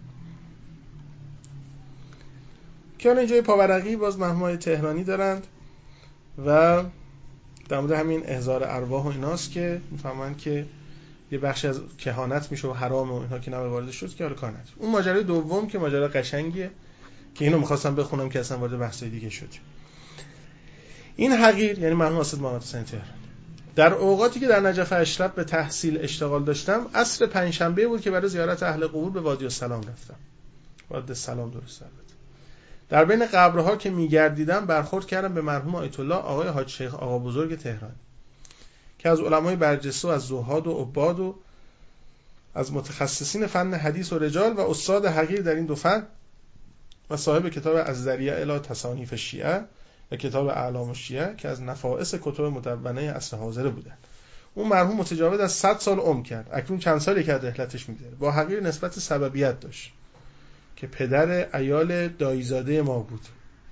که الان اینجای پاورقی باز مرحومای تهرانی دارند و در مورد همین احضار ارواح و ایناست که میفهمن که یه بخشی از کهانت میشه و حرام و اینها که نباید وارد شد که حالا کار نداره. اون ماجرای دوم که ماجرا قشنگیه که اینو می‌خواستم بخونم که اصلا وارد بحث دیگه شد. این حقیر یعنی مرحوم اسد محمد حسین تهرانی در اوقاتی که در نجف اشرف به تحصیل اشتغال داشتم، عصر پنجشنبه بود که برای زیارت اهل قبور به وادی السلام رفتم. وادی السلام درست بود. در بین قبرها که میگردیدم برخورد کردم به مرحوم آیت الله آقای حاج شیخ آقا بزرگ تهرانی که از علمای برجسته و از زهاد و عباد و از متخصصین فن حدیث و رجال و استاد حقیر در این دو فن و صاحب کتاب از ذریعه الی تصانیف شیعه و کتاب اعلام الشیعه که از نفائس کتب مدونه عصر حاضر بودند. اون مرحوم متجاوز از 100 سال عمر کرد. اکنون چند سالی که از رحلتش میگذره. با حقیر نسبت سببیت داشت که پدر عیال داییزاده ما بود،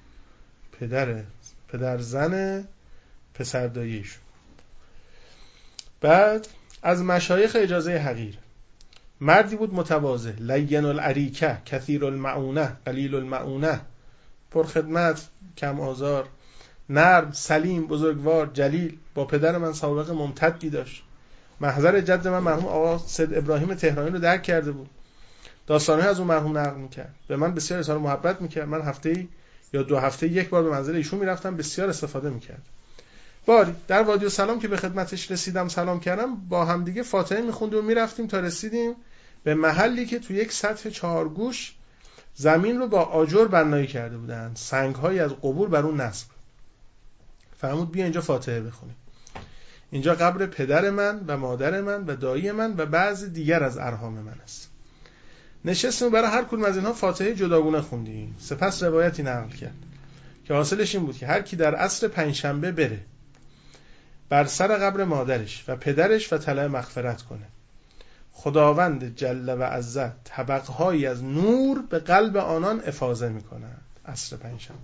پدر زن پسر داییشون. بعد از مشایخ اجازه حقیر مردی بود متواضع، لین العریکه، کثیر المعونه، قلیل المعونه، پرخدمت، کم آزار، نرم، سلیم، بزرگوار، جلیل. با پدر من سابقه ممتدی داشت. محضر جد من مرحوم آقا سید ابراهیم تهرانی رو درک کرده بود. داستانه از اون مرحوم نقل میکرد. به من بسیار اظهار محبت میکرد. من هفته‌ای یا 2 هفته یک بار به منزل ایشون میرفتم، بسیار استفاده میکرد. باری در وادی السلام که به خدمتش رسیدم سلام کردم، با هم دیگه فاتحه میخوندیم و میرفتیم تا رسیدیم به محلی که تو یک سطح 4 گوش زمین رو با آجر بنایی کرده بودن، سنگ‌هایی از قبور بر اون نصب. فرمود بیا اینجا فاتحه بخونیم. اینجا قبر پدر من و مادر من و دایی من و بعضی دیگر از ارحام من است. نشستیم برای هر کدوم از اینها فاتحه جداگونه خوندیم. سپس روایتی نقل کرد که حاصلش این بود که هر کی در عصر پنجشنبه بره بر سر قبر مادرش و پدرش و طلب مغفرت کنه، خداوند جل و عز طبقهایی از نور به قلب آنان افاضه میکنه عصر پنجشنبه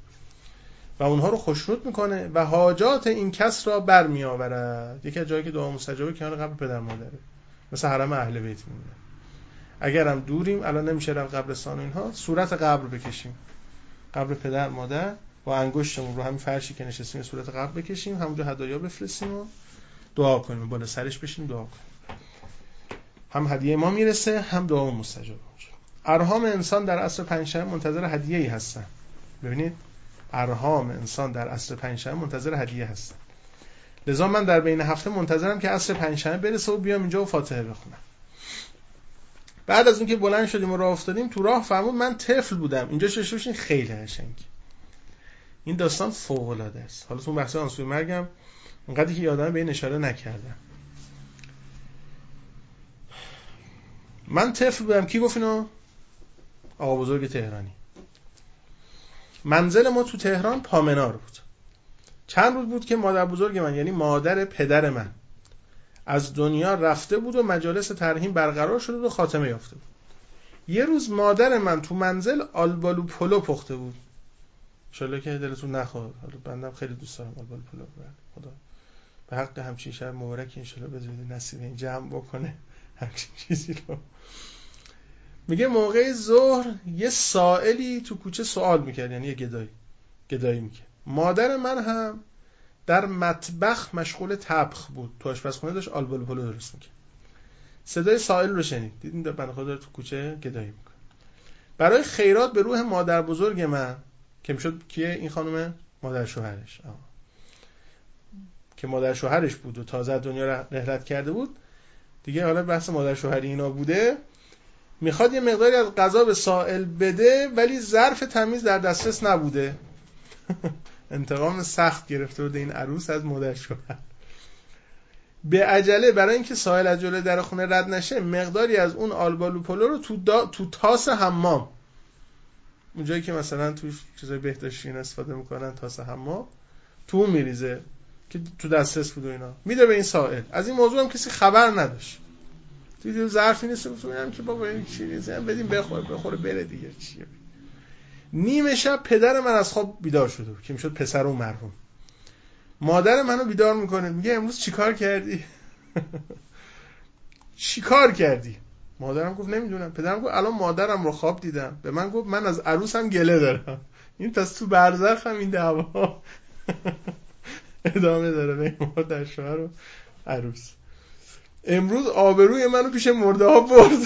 و اونها رو خوشنود میکنه و حاجات این کس را برمی آورد. یکی از جایی که دعا مستجابه کنار قبر پدر مادره، مثل حرم اهل بیت میمونه. اگرم دوریم الان نمیشه رفت قبرستان و اینها، صورت قبر بکشیم، قبر پدر مادر با انگشتمون رو همین فرشی که نشستیم صورت قبر بکشیم، همونجا هدایا بفرستیم و دعا کنیم، بالا سرش بشیم دعا کنیم. هم هدیه ما میرسه هم دعا مستجاب میشه. ارحام انسان در عصر پنجشنبه منتظر هدیه‌ای هستن. ببینید ارحام انسان در عصر پنجشنبه منتظر هدیه هستن. لذا من در بین هفته منتظرم که عصر پنجشنبه برسه و بیام اینجا و فاتحه بخونم. بعد از اینکه بلند شدیم و راه افتادیم، تو راه فرمود من طفل بودم. اینجا ششوشین خیلی قشنگ. این داستان فوق العاده است. حالا تو بحث آنسوی مرگم اونقدری که یادمه به این اشاره نکردم. من طفل بودم. کی گفت اینو؟ آقا بزرگ تهرانی. منزل ما تو تهران پامنار بود. چند روز بود که مادر بزرگ من یعنی مادر پدر من از دنیا رفته بود و مجالس ترحیم برقرار شده بود و خاتمه یافته بود. یه روز مادر من تو منزل آلبالو پلو پخته بود. انشالله که دلتون نخواد. حالا بندم خیلی دوست دارم آلبالو پلو. خدا به حق همچین شب مبارک انشالله بذارید نصیب این جمع بکنه. همچین چیزی رو. میگه موقع ظهر یه سائلی تو کوچه سوال میکرد، یعنی یه گدایی میکرد. مادر من هم در مطبخ مشغول طبخ بود، تو آشپزخونه داشت آلبالو پلو درست میکرد. صدای سائل رو شنید، دیدین بنده خدا تو کوچه گدایی میکنه. برای خیرات به روح مادر بزرگ من که میشد کیه این خانم؟ مادر شوهرش، که مادر شوهرش بود و تازه دنیا رحلت کرده بود دیگه، حالا بحث مادر شوهری اینا بوده. میخواد یه مقداری از غذا به سائل بده ولی ظرف تمیز در دسترس نبوده. انتقام سخت گرفته بود این عروس از مادر شوهر. به عجله برای اینکه سائل از جلوی در خونه رد نشه مقداری از اون آلبالو پلو رو تو تاس حمام، اونجایی که مثلا توش چیزای بهداشتی استفاده میکنن، تاس حمام، تو میریزه که تو دسترس بود و اینا، میده به این سائل. از این موضوع هم کسی خبر نداشت. دیدی ظرفی نیست، میگم که بابا این چیزی بدیم بخوره بره دیگه. چیه؟ نیمه شب پدر من از خواب بیدار شده که میشد پسر اون مرحوم. مادر منو بیدار میکنه، میگه امروز چیکار کردی؟ چیکار کردی؟ مادرم گفت نمیدونم. پدرم گفت الان مادرم رو خواب دیدم، به من گفت من از عروسم گله دارم. این پس تو برزخ هم این دعوا ادامه داره بین مادر شوهر و عروس. امروز آبروی منو پیش مرده ها برد.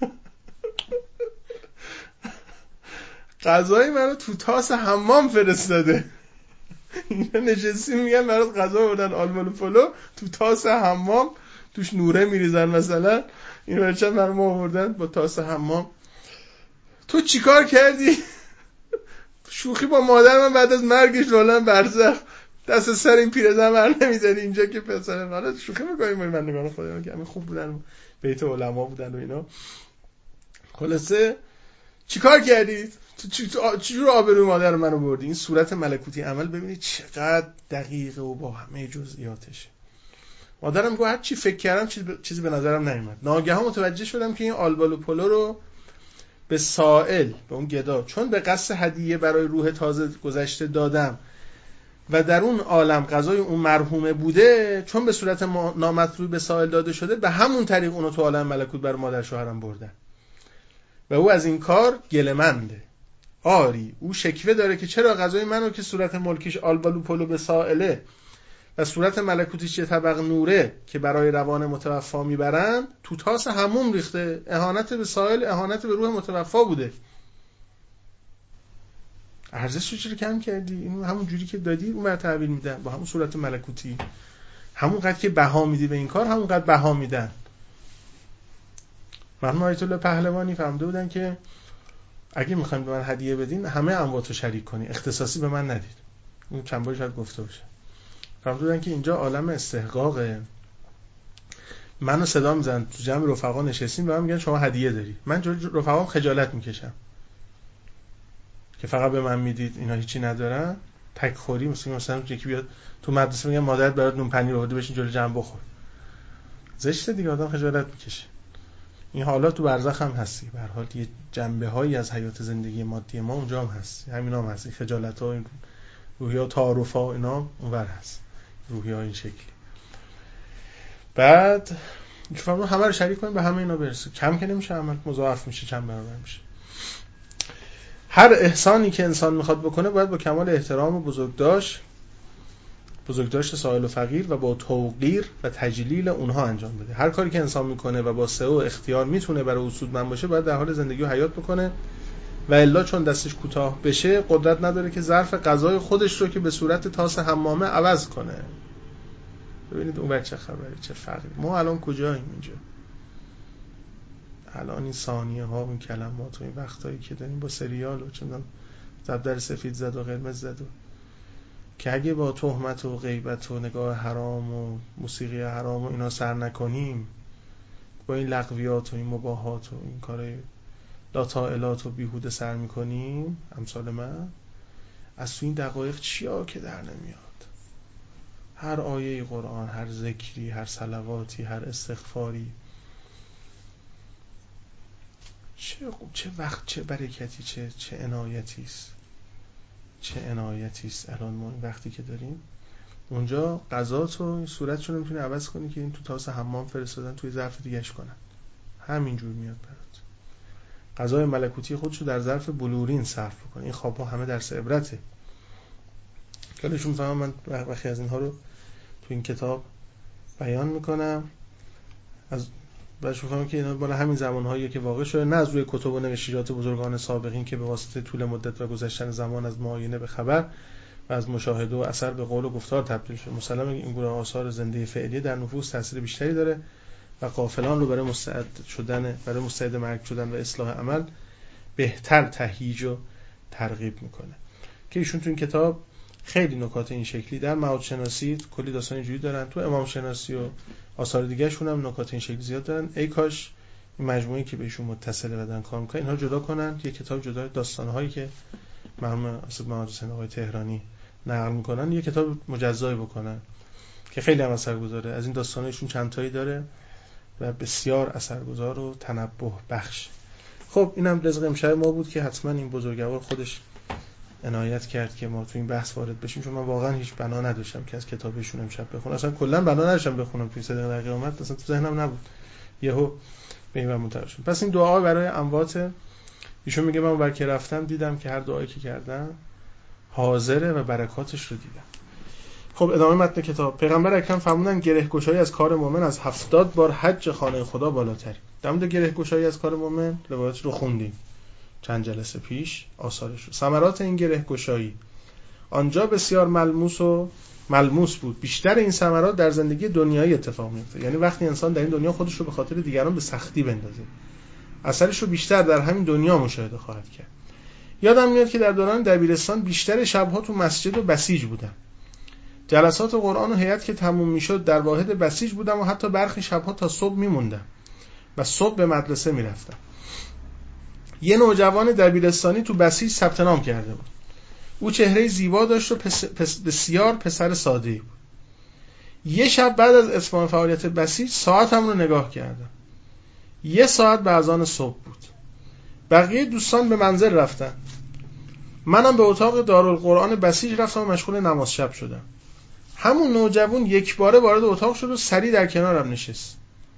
غذای منو تو تاس حمام فرستاده. اینا نشستی میگن برات غذا بردن آلبالو پلو تو تاس حمام، توش نوره میریزن مثلا. این بچه من آوردن با تاس حمام. تو چیکار کردی؟ شوخی با مادر من بعد از مرگش رولن برزخ، دست سر این پیرزن بر نمیزنی اینجا که پسر حالا شوخی میکنیم با بندگان خدا که همین خوب بودن، بیت علما بودن و اینا. خلاصه چیکار کردی؟ چجور آبروی مادر منو بردی؟ این صورت ملکوتی عمل ببینید چقدر دقیقه و با همه جزئیاتش. مادرم گفت هر چی فکر کردم چیزی به نظرم نیومد. ناگهان متوجه شدم که این آلبالو پلو رو به سائل، به اون گدا، چون به قصد هدیه برای روح تازه گذشته دادم و در اون عالم غذای اون مرحومه بوده، چون به صورت نامطلوب به سائل داده شده، به همون طریق اونو تو عالم ملکوت بر مادر شوهرم بردن و او از این کار گله‌منده. آری او شکوه داره که چرا غذای منو که صورت ملکیش آلبالو پلو به سائله و صورت ملکوتیش یه طبق نوره که برای روان متوفا میبرن تو تاس حموم ریخته. اهانت به سائل اهانت به روح متوفا بوده. ارزشش رو چرا کم کردی؟ اینو همون جوری که دادی اون بر تحویل میدن با همون صورت ملکوتی. همون قدر که بها میدی به این کار همون قدر بها میدن. مرحوم آیت الله پهلوانی فهمیده بودن که اگه میخوایم به من هدیه بدین همه امواتو شریک کنی، اختصاصی به من ندید. اون چند بار شاید گفته باشه. فهمیده بودن که اینجا عالم استحقاقه. منو صدا میزنن تو جمع رفقا نشستیم به من میگن شما هدیه داری. من جلوی رفقام خجالت میکشم که فقط به من میدید، اینا هیچی ندارن. تک خوری مثلا یکی بیاد تو مدرسه میگن مادرت برات نون پنیر آورده بشین جلوی جمع بخور. زشته دیگه، آدم خجالت میکشه. این حالات تو برزخ هم هستی. به هر حال یه جنبه‌هایی از حیات زندگی مادی ما اونجا هم هست. همینا هم هست. خجالت‌ها، روحی‌ها، تعارف‌ها اینا اونور هست. روحی‌ها این شکلی. بعد شما همه رو شریک کنیم به همه اینا برسه. کم که نمیشه، عمل مضاعف میشه، چند برابر میشه. هر احسانی که انسان میخواد بکنه باید با کمال احترام و بزرگداشت سائل و فقیر و با توقیر و تجلیل اونها انجام بده. هر کاری که انسان میکنه و با سعی و اختیار میتونه برای او سودمند باشه باید در حال زندگی و حیات بکنه و الا چون دستش کوتاه بشه قدرت نداره که ظرف غذای خودش رو که به صورت تاس حمامه عوض کنه. ببینید اون بچه خبره چه فرقی. ما الان کجاییم اینجا؟ الان این ثانیه ها و این کلمات و این وقتایی که داریم با سریال و چندان زبدر سفید زد و قرمز زد و که اگه با تهمت و غیبت و نگاه حرام و موسیقی حرام و اینا سر نکنیم، با این لغویات و این مباحات و این کارهای لاطائلات و بیهوده سر میکنیم، امثال من، از تو این دقایق چیا که در نمیاد. هر آیه قرآن، هر ذکری، هر صلواتی، هر استغفاری، چه وقت، چه برکتی، چه عنایتی است. چه عنایتی است. الان ما این وقتی که داریم اونجا قضات و صورتشون رو میتونی عوض کنی که این تو تاس حمام فرستادن توی ظرف دیگه‌اش کنن. همینجور میاد برات. غذای ملکوتی خودشو در ظرف بلورین صرف کنه. این خواب‌ها همه درس عبرته. کلشون فهم من وقتی از اینها رو تو این کتاب بیان میکنم، از بهش میگم که اینا بالا همین زمانهایی که واقع شده، نه از روی کتب و نوشتجات بزرگان سابقین که به واسطه طول مدت و گذشتن زمان از معاینه به خبر و از مشاهده و اثر به قول و گفتار تبدیل شده. مسلماً این گونه آثار زنده فعلی در نفوس تاثیر بیشتری داره و غافلان رو برای مستعد مرگ شدن و اصلاح عمل بهتر تهییج و ترغیب میکنه. که ایشون تو این کتاب خیلی نکات این شکلی در معاد شناسی کلی داستان اینجوری دارن، تو امام شناسی و آثار دیگه شون هم نکات این شکلی زیاد دارن. ای کاش این مجموعه‌ای که بهشون متصله بدن کار میکنن اینها جدا کنن، یه کتاب جدا داستان‌هایی که مرحوم اسد محمد حسین آقای تهرانی نقل میکنن یه کتاب مجزایی بکنن که خیلی هم اثرگذاره. از این داستانایشون چند تایی داره و بسیار اثرگذار و تنبه بخش. خب اینم رزق امشب ما بود که حتما این بزرگوار خودش عنایت کرد که ما تو این بحث وارد بشیم، چون من واقعا هیچ بنا نداشتم که از کتابشون امشب بخونم. اصلا کلا بنا نداشتم بخونم توی صدق در قیامت، اصلا تو ذهنم نبود. یهو به این منتهی شد. پس این دعا برای اموات ایشون میگه من اونور که رفتم دیدم که هر دعایی که کردم حاضره و برکاتش رو دیدم. خب ادامه متن کتاب. پیغمبر اکرم فرمودن گره‌گشایی از کار مؤمن از 70 بار حج خانه خدا بالاتر. در مورد گره‌گشایی از کار مؤمن روایت رو خوندیم چند جلسه پیش آثارش رو. ثمرات این گره‌گشایی آنجا بسیار ملموس بود. بیشتر این ثمرات در زندگی دنیایی اتفاق میفته، یعنی وقتی انسان در این دنیا خودش رو به خاطر دیگران به سختی بندازه اثرش رو بیشتر در همین دنیا مشاهده خواهد کرد. یادم میاد که در دوران دبیرستان بیشتر شب‌ها تو مسجد و بسیج بودم. جلسات قرآن و هیئت که تموم میشد در واحد بسیج بودم و حتی برخی شب‌ها تا صبح میموندم و صبح به مدرسه میرفتم. یه نوجوان دبیرستانی تو بسیج ثبت نام کرده بود. او چهره زیبا داشت و بسیار پسر ساده‌ای بود. یه شب بعد از اتمام فعالیت بسیج ساعتم رو نگاه کردم. 1 ساعت به اذان صبح بود. بقیه دوستان به منزل رفتن. منم به اتاق دارالقرآن بسیج رفتم و مشغول نماز شب شدم. همون نوجوان یک باره وارد اتاق شد و سری در کنارم نشست.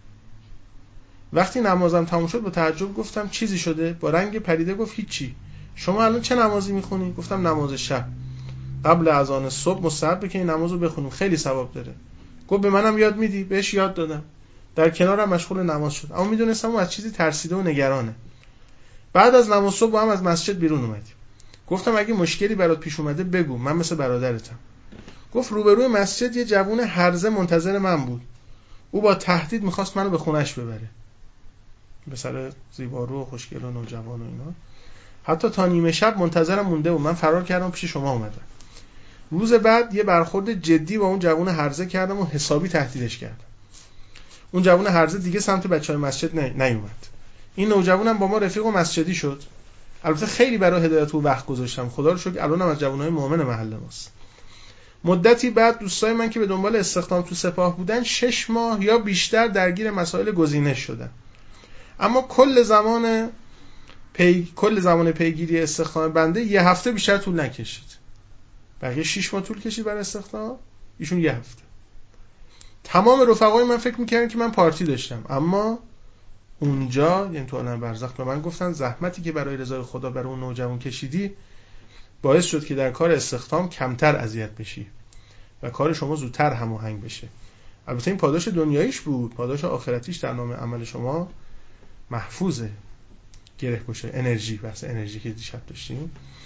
وقتی نمازم تموم شد با تعجب گفتم چیزی شده؟ با رنگ پریده گفت هیچی. شما الان چه نمازی میخونی؟ گفتم نماز شب. قبل اذان صبح مستحبه که این نمازو بخونیم، خیلی ثواب داره. گفت به منم یاد میدی؟ بهش یاد دادم. در کنارم مشغول نماز شد. اما میدونستم اون از چیزی ترسیده و نگرانه. بعد از نماز صبح با هم از مسجد بیرون اومدیم. گفتم اگه مشکلی برات پیش اومده بگو، من مثل برادرتم. گفت روبروی مسجد یه جوون هرزه منتظر من بود. او با تهدید میخواست منو به خونش ببره. پسر زیبارو و خوشگل و نوجوان و اینا. حتی تا نیمه شب منتظرم مونده و من فرار کردم پیش شما اومدم. روز بعد یه برخورد جدی با اون جوون هرزه کردم و حسابی تهدیدش کردم. اون جوون هرزه دیگه سمت بچهای مسجد نیومد. این نوجوانم با ما رفیق و مسجدی شد. البته خیلی برای هدایت او وقت گذاشتم. خدا رو شکر الانم از جوانای مؤمن محل ماست. مدتی بعد دوستای من که به دنبال استخدام تو سپاه بودن 6 ماه یا بیشتر درگیر مسائل گزینش شدن. اما کل زمان پیگیری استخدام بنده 1 هفته بیشتر طول نکشید. بقیه 6 ماه طول کشید برای استخدام، ایشون 1 هفته. تمام رفقای من فکر می‌کردن که من پارتی داشتم، اما اونجا یعنی تو عالم برزخ به من گفتن زحمتی که برای رضای خدا برای اون نوجوان کشیدی باعث شد که در کار استخدام کمتر اذیت بشی و کار شما زودتر هماهنگ بشه. البته این پاداش دنیاییش بود، پاداش آخرتیش در نام عمل شما محفوظه. گره‌گشایی انرژی، بحث انرژی که دیشب داشتیم،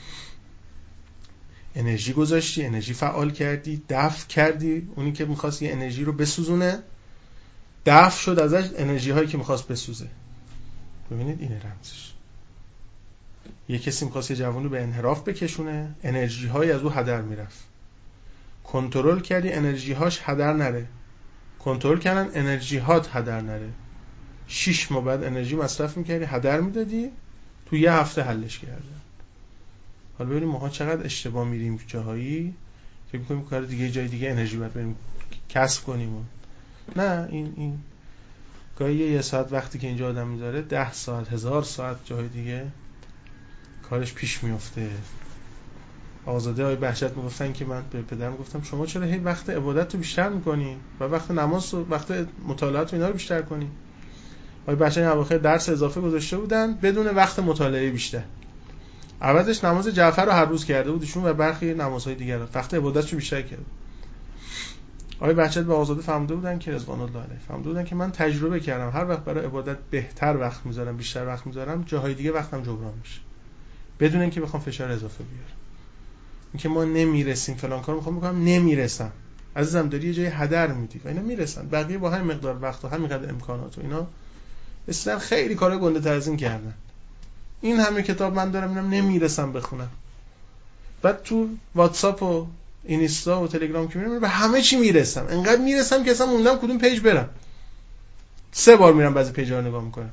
انرژی گذاشتی، انرژی فعال کردی، دفع کردی اونی که می‌خواست یه انرژی رو بسوزونه، دفع شد ازش انرژی هایی که می‌خواست بسوزه. ببینید این رمزش. یه کسی می‌خواست یه جوان رو به انحراف بکشونه، انرژی های از او هدر میرفت. کنترل کردی انرژی هاش هدر نره. کنترل کردن انرژی هات هدر نره. 6 ماه بعد انرژی مصرف می‌کردی، هدر میدادی، تو 1 هفته حلش کردن. حالا ببینیم ما چقدر اشتباه میریم جاهایی فکر می‌کنیم کار دیگه جای دیگه انرژی باید بریم کسب کنیم. نه این گاهی 1 ساعت وقتی که اینجا آدم میذاره 10 ساعت 1000 ساعت جای دیگه کارش پیش میفته. آزاده های بهجت میگفتن که من به پدرم گفتم شما چرا هی وقت عبادت رو بیشتر میکنی و وقت نماز و وقت مطالعات و اینا رو بیشتر کنی؟ آقای بچه‌ی اواخر درس اضافه گذاشته بودن بدون وقت مطالعه بیشتر. عوضش نماز جعفر رو هر روز کرده بودشون و برخی نمازهای دیگر رو وقت عبادتشو بیشتر کرد. آقای بچه‌ت به آزاده فهمیده بودن که رضوان الله علیه فهمیده بودن که من تجربه کردم هر وقت برای عبادت بهتر وقت میذارم، بیشتر وقت میذارم، جاهای دیگه وقتم جبران میشه بدون اینکه بخوام فشار اضافه بیارم. اینکه ما نمیرسیم فلان کارو میخوام نمیرسم. عزیزم داری یه جای هدر میدی و اینا میرسن. بقیه با همین مقدار وقت و همینقدر امکانات و اینا اصلا خیلی کارا گنده تر از این کردن. این همه کتاب من دارم اینم نمیرسم بخونم. بعد تو واتساپ و اینستا و تلگرام که میرم به همه چی میرسم. انقدر میرسم که اصلا موندم کدوم پیج برم. 3 بار میرم بعضی پیجا رو نگاه میکنم.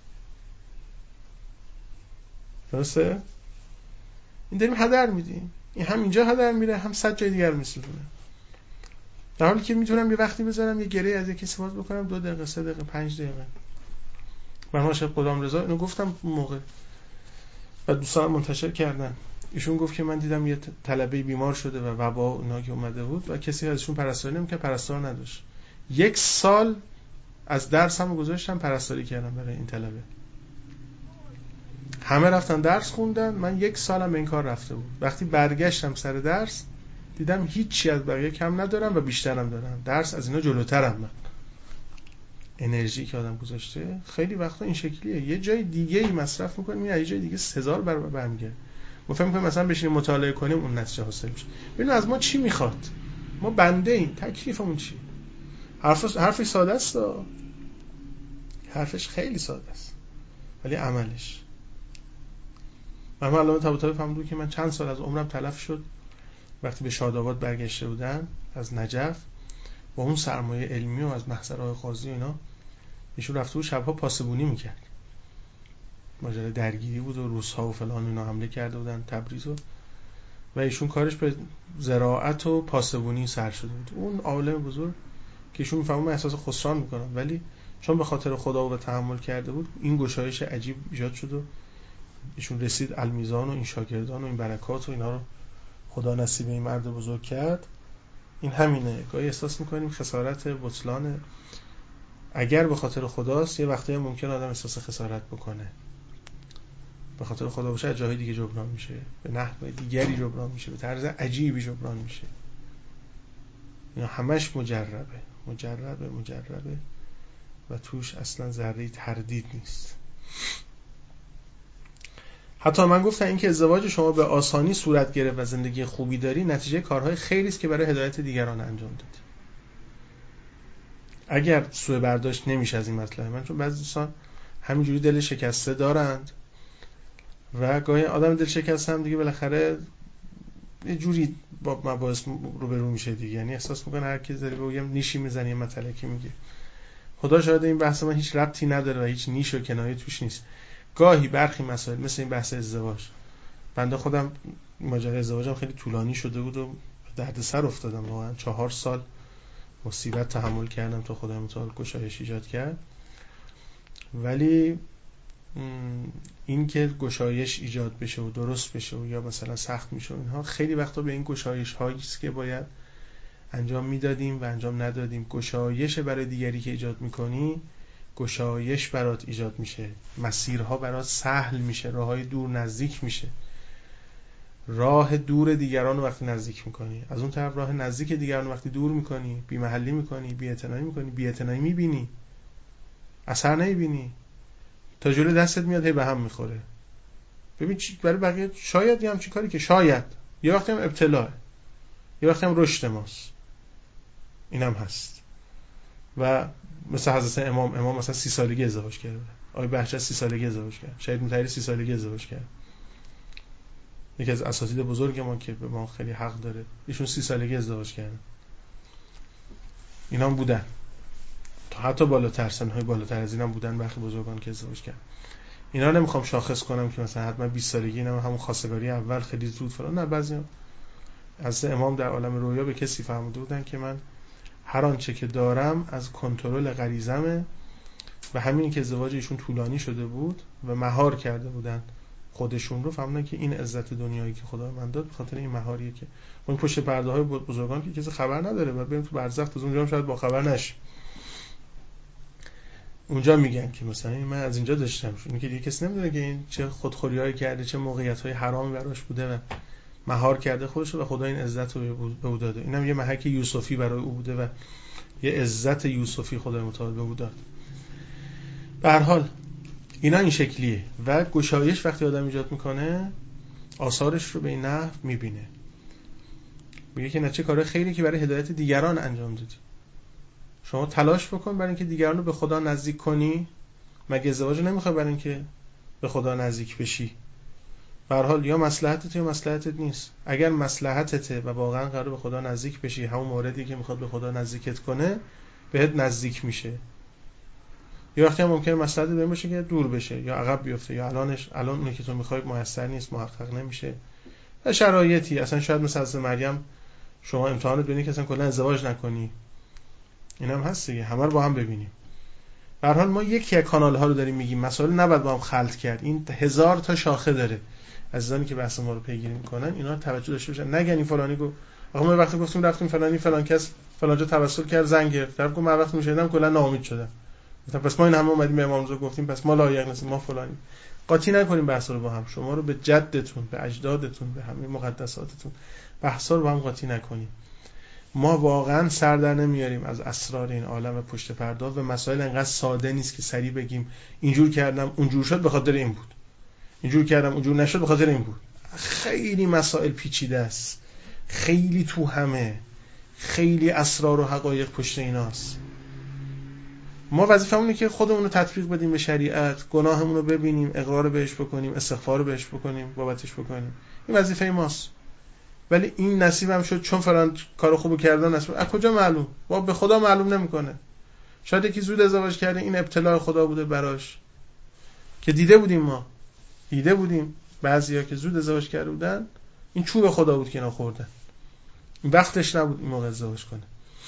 درسته؟ این داریم هدر میدیم. این هم اینجا هدر میره، هم 100 جای دیگر میسوزونه. در حالی که میتونم یه وقتی بذارم یه گره از یکی استفاده بکنم 2 دقیقه، 3 دقیقه، 5 دقیقه. من ماشاءالله غلام رضا اینو گفتم موقع و دوستان منتشر کردن. ایشون گفت که من دیدم یه طلبه بیمار شده و وبا اونا که اومده بود و کسی ازشون پرستاری نمی‌کرد، پرستار نداشت. 1 سال از درسمو گذاشتم پرستاری کردم برای این طلبه. همه رفتن درس خوندن، من 1 سالم به این کار رفته بود. وقتی برگشتم سر درس دیدم هیچی از بقیه کم ندارم و بیشترم دارم. درس از اینا جلوترم من. انرژی که آدم گذاشته خیلی وقتا این شکلیه. یه جای دیگه ای مصرف می‌کنیم، یه جای دیگه 1000 برابر برمیگرده. ما فکر می‌کنیم مثلا بشینیم مطالعه کنیم اون نتیجه حاصل میشه. ببین از ما چی میخواد؟ ما بنده ایم. تکلیفمون چیه؟ حرفش ساده است. حرفش خیلی ساده است. ولی عملش. من علامه طباطبایی فهمیدم که من چند سال از عمرم تلف شد وقتی به شاداباد برگشته بودن از نجف با اون سرمایه علمی و از محضرهای قاضی و اینا. ایشون رفته بود شبها پاسبونی میکرد. ماجرا درگیری بود و روس‌ها و فلان اینا حمله کرده بودن تبریز و ایشون کارش به زراعت و پاسبونی سر شده بود. اون عالم بزرگ که ایشون میفهمه احساس خسران میکنم ولی چون به خاطر خدا و تحمل کرده بود این گشایش عجیب ایجاد شد و ایشون رسید المیزان و این شاگردان و این برکات و اینا رو خدا نصیب این مرد بزرگ کرد. این همینه. گاهی احساس میکنیم خسارت بطلان اگر به خاطر خداست. یه وقتی ممکن آدم احساس خسارت بکنه. به خاطر خدا باشه از جای دیگه جبران میشه، به نحو دیگری جبران میشه، به طرز عجیبی جبران میشه. اینا همش مجربه و توش اصلا ذره تردید نیست. حتی من گفتم این که ازدواج شما به آسانی صورت گرفت و زندگی خوبی داری نتیجه کارهای خیری است که برای هدایت دیگران انجام دادی. اگر سوء برداشت نمیشه از این مطلب من، چون بعضی دوستان همینجوری دل شکسته دارند و گاهی آدم دل شکسته هم دیگه بالاخره یه جوری با مباحث روبرو میشه دیگه. یعنی احساس میکنه هر کی داره بگم نیشی میزنه مطلقی میگه. خدا شاهد این بحث من هیچ ربطی نداره و هیچ نیش و کنایه توش نیست. گاهی برخی مسائل مثل این بحث ازدواج، بنده خودم ماجرای ازدواجم خیلی طولانی شده بود و دردسر افتادم. واقعا 4 سال مصیبت تحمل کردم تا خدا متعال گشایش ایجاد کرد. ولی این که گشایش ایجاد بشه و درست بشه و یا مثلا سخت میشه اینها خیلی وقتا به این گشایش هایی است که باید انجام میدادیم و انجام ندادیم. گشایش برای دیگری که ایجاد میکنی گشایش برات ایجاد میشه، مسیرها برات سهل میشه، راههای دور نزدیک میشه. راه دور دیگران رو وقتی نزدیک میکنی، از اون طرف راه نزدیک دیگران رو وقتی دور میکنی، بی محلی میکنی، بی اعتنایی میکنی، بی اعتنایی میبینی، اثر نمیبینی، تا جلو دستت میاد هی به هم میخوره. ببین برای بقیه شاید یه همچین کاری که شاید یه وقتی هم ابتلاه، یه وقتی هم رشد ماست، اینم هست. و مثل حضرت امام مثلا 30 سالگی ازدواج کرده، آقای بهجت 30 سالگی ازدواج کرد، شهید مطهری 30 سالگی ازدواج کرد. یکی از اساتید بزرگ ما که به ما خیلی حق داره ایشون 30 سالگی ازدواج کرد. اینا هم بودن تا حتی بالاتر، سنهای بالاتر از اینم بودن برخی بزرگان که ازدواج کردن. اینا نمیخوام شاخص کنم که مثلا حتما 20 سالگی اینا همون خواستگاری اول خیلی زود فلان، نه. بعضی از امام در عالم رویا به کسی فهمیده بودن که من هر آنچه که دارم از کنترل غریزمه و همینی که ازدواج ایشون طولانی شده بود و مهار کرده بودن خودشون رو، فهمیدن که این عزت دنیایی که خدا من داد به خاطر این مهاریه که اون پشت پرده های بزرگان که کسی خبر نداره و بریم تو برزخ از اونجا هم شاید با خبر نشیم. اونجا میگن که مثلا من از اینجا داشتم، چون که دیگه کسی نمیدونه که این چه خودخوریایی کرده، چه موقعیت‌های حرامی براش بوده و مهار کرده خودش رو و خدا این عزت رو به او داده. اینم یه محک یوسفی برای او بوده و یه عزت یوسفی خدای متعال به او داد. به هر حال اینا این شکلیه و گشایش وقتی آدم ایجاد میکنه آثارش رو به این نحو میبینه، میگه که نه چه کار خیری که برای هدایت دیگران انجام دادی. شما تلاش بکن برای اینکه دیگران رو به خدا نزدیک کنی. مگه ازدواج نمیخوای برای اینکه به خدا نزدیک بشی؟ به هر حال یا مصلحتت یا مصلحتت نیست. اگر مصلحتته و واقعا قراره به خدا نزدیک بشی، همون موردی که میخواد به خدا نزدیکت کنه بهت نزدیک میشه. یا وقتی هم ممکنه مصلحت داره باشه که دور بشه یا عقب بیفته یا الان اونی که تو میخوای میسر نیست، محقق نمیشه و شرایطی اصلا شاید مثل حضرت مریم شما امتحانت ببینید که اصلا کلا ازدواج نکنی. اینم هست دیگه، همه رو با هم ببینیم. به هر حال ما یکی از کانال ها رو داریم میگیم، مسائل نباید با هم خلط کرد. این 1000 تا شاخه داره. عزیزانی که بحث ما رو پیگیری میکنن اینا رو توجه داشته باشن. نگن این فلانی گفت آقا ما وقتی گفتیم رفتیم فلان کس فلان جا توسل کرد زنگ گرفت، طرف گفت من وقتی میشدم کلا ناامید شدم. مثلا پس ما این همه اومدیم به امام رضا گفتیم پس ما لایق نیستیم، ما فلانی. قاطی نکنیم بحث رو با هم. شما رو به جدتون، به اجدادتون، به همه مقدساتتون بحثا رو با هم قاطی نکنیم. ما واقعا سر در نمیاریم از اسرار این عالم پشت پرده و مسائل انقدر ساده نیست که سریع بگیم اینجور کردم اونجور شد به خاطر این بود، اینجور کردم اونجور نشد به خاطر این بود. خیلی مسائل پیچیده است، خیلی توهمه، خیلی اسرار و حقایق پشت ایناست. ما وظیفه‌مونه که خودمون رو تطبیق بدیم به شریعت، گناهمون رو ببینیم، اقرار بهش بکنیم، استغفار بهش بکنیم، بابتش بکنیم. این وظیفه ماست. ولی این نصیبم شد چون فلان کارو خوبو کردن نصیب. از کجا معلوم؟ با به خدا معلوم نمیکنه. شاید یکی زود ازدواج کرده این ابتلاء خدا بوده براش که دیده بودیم بعضیا که زود ازدواج کرده بودن این چوب خدا بود که اینا خوردن. این وقتش نبود این موقع ازدواج کنه.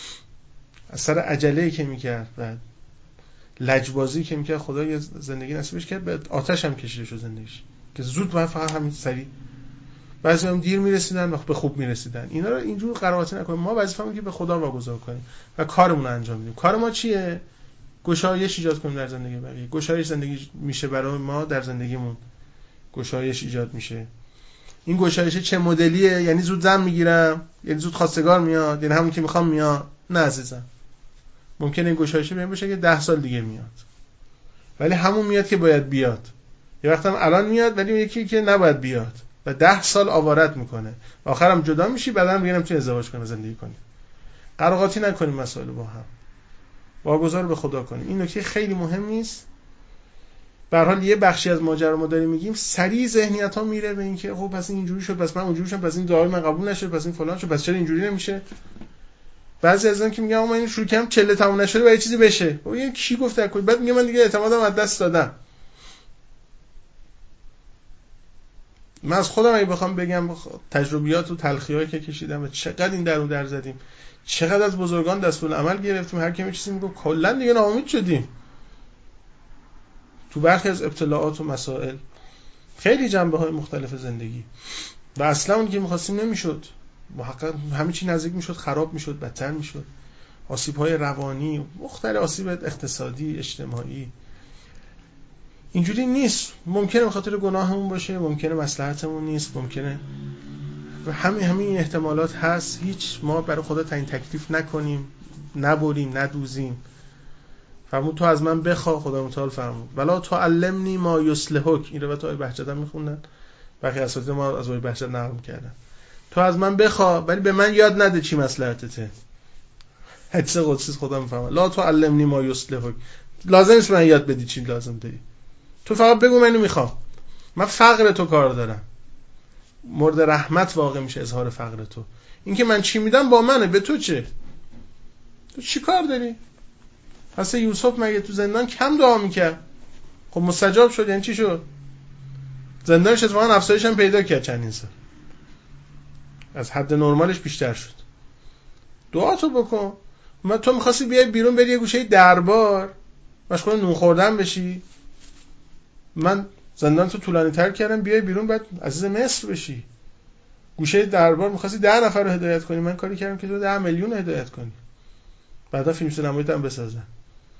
از سر عجله‌ای که میکرد و لجبازی که میکرد خدا یه زندگی نصیبش کرد، به آتش هم کشیده شد زندگیش که زود باید فقط همین سریع. بعضی هم دیر میرسیدن و به خوب میرسیدن. اینا رو اینجور قرائت نکنیم. ما وظیفه‌مون که به خدا واگذار کنیم و کارمون رو انجام بدیم. کار ما چیه؟ گشایش ایجاد کنیم در زندگی بقیه. گشایش زندگی میشه برای ما در زندگیمون. گشایش ایجاد میشه. این گشایش چه مدلیه؟ یعنی زود زن میگیرم، یعنی زود خواستگار میاد، یعنی همون که میخوام میاد. نه عزیزم. ممکنه این گشایش بهم بشه که 10 سال دیگه میاد. ولی همون میاد که باید بیاد. یه وقتم الان میاد ولی یکی که نباید بیاد. و 10 سال آوارت میکنه. آخرم جدا میشی، بعدم میگم تو ازدواج کنی، زندگی کنی. قراقاتی نکنیم مسائل با هم. واگذار به خدا کنیم. این نکته خیلی مهم نیست. به هر حال یه بخشی از ماجرا ما داریم میگیم، سریع ذهنیت‌ها میره به این که خب پس این اینجوری شد، پس من اونجوری شدم، پس این دعای من قبول نشد، پس این فلان شد، پس چرا اینجوری نمیشه؟ بعضی از اون که میگم ما این شروع کردم چله تموم نشده برای چیزی بشه. خب این کی گفته کوی؟ بعد میگم من دیگه اعتمادم از دست دادم. من از خودم اگه بخوام بگم تجربیات و تلخی‌هایی که کشیدم و چقدر این در زدیم، چقدر از بزرگان دستورالعمل گرفتیم، هر کی چیزی میگه کلا دیگه ناامید شدیم. تو برخی از ابتلاعات و مسائل خیلی جنبه‌های مختلف زندگی و اصلا اون که می‌خواستیم نمی‌شد. محقق همه چی نزدیک می‌شد، خراب می‌شد، بدتر می‌شد. آسیب‌های روانی، مختلف آسیب اقتصادی، اجتماعی. اینجوری نیست. ممکنه به خاطر گناهمون باشه، ممکنه مصلحتمون نیست، ممکنه و همین احتمالات هست. هیچ ما برای خدا تعیین تکلیف نکنیم، نبریم، ندوزیم. فرمود تو از من بخوا، خدا متعال فرمود ولا تعلمنی ما یصلحک. این رو تو بهجت هم میخوندن، بقیه اساتید ما از وای بهجت نقل کردن. تو از من بخوا ولی به من یاد نده چی مصلحتته. حدیث قدسی خدا میفهمه لا تعلمنی ما یصلحک. لازم نیست من یاد بدی چی لازم داری، تو فقط بگو منو میخوام. من فقر تو کار دارم. مورد رحمت واقع میشه اظهار فقر تو. اینکه من چی میدم با منه، به تو چه؟ تو چی کار داری؟ پس یوسف مگه تو زندان کم دعا میکرد؟ خب مستجاب شد. یعنی چی شد؟ زندانش اتفاقا افزایش هم پیدا کرد چندین سال، از حد نرمالش بیشتر شد. دعا تو بکن. تو میخواستی بیای بیرون بری یه گوشه دربار مشغول نون خوردن بشی، من زندان تو طولانی تر کردم بیای بیرون بعد عزیز مصر بشی. گوشه دربار میخواستی 10 نفر رو هدایت کنی، من کاری کردم که تو 10 میلیون هدایت کنی. بعدا فیلم سینمایی هم بسازن.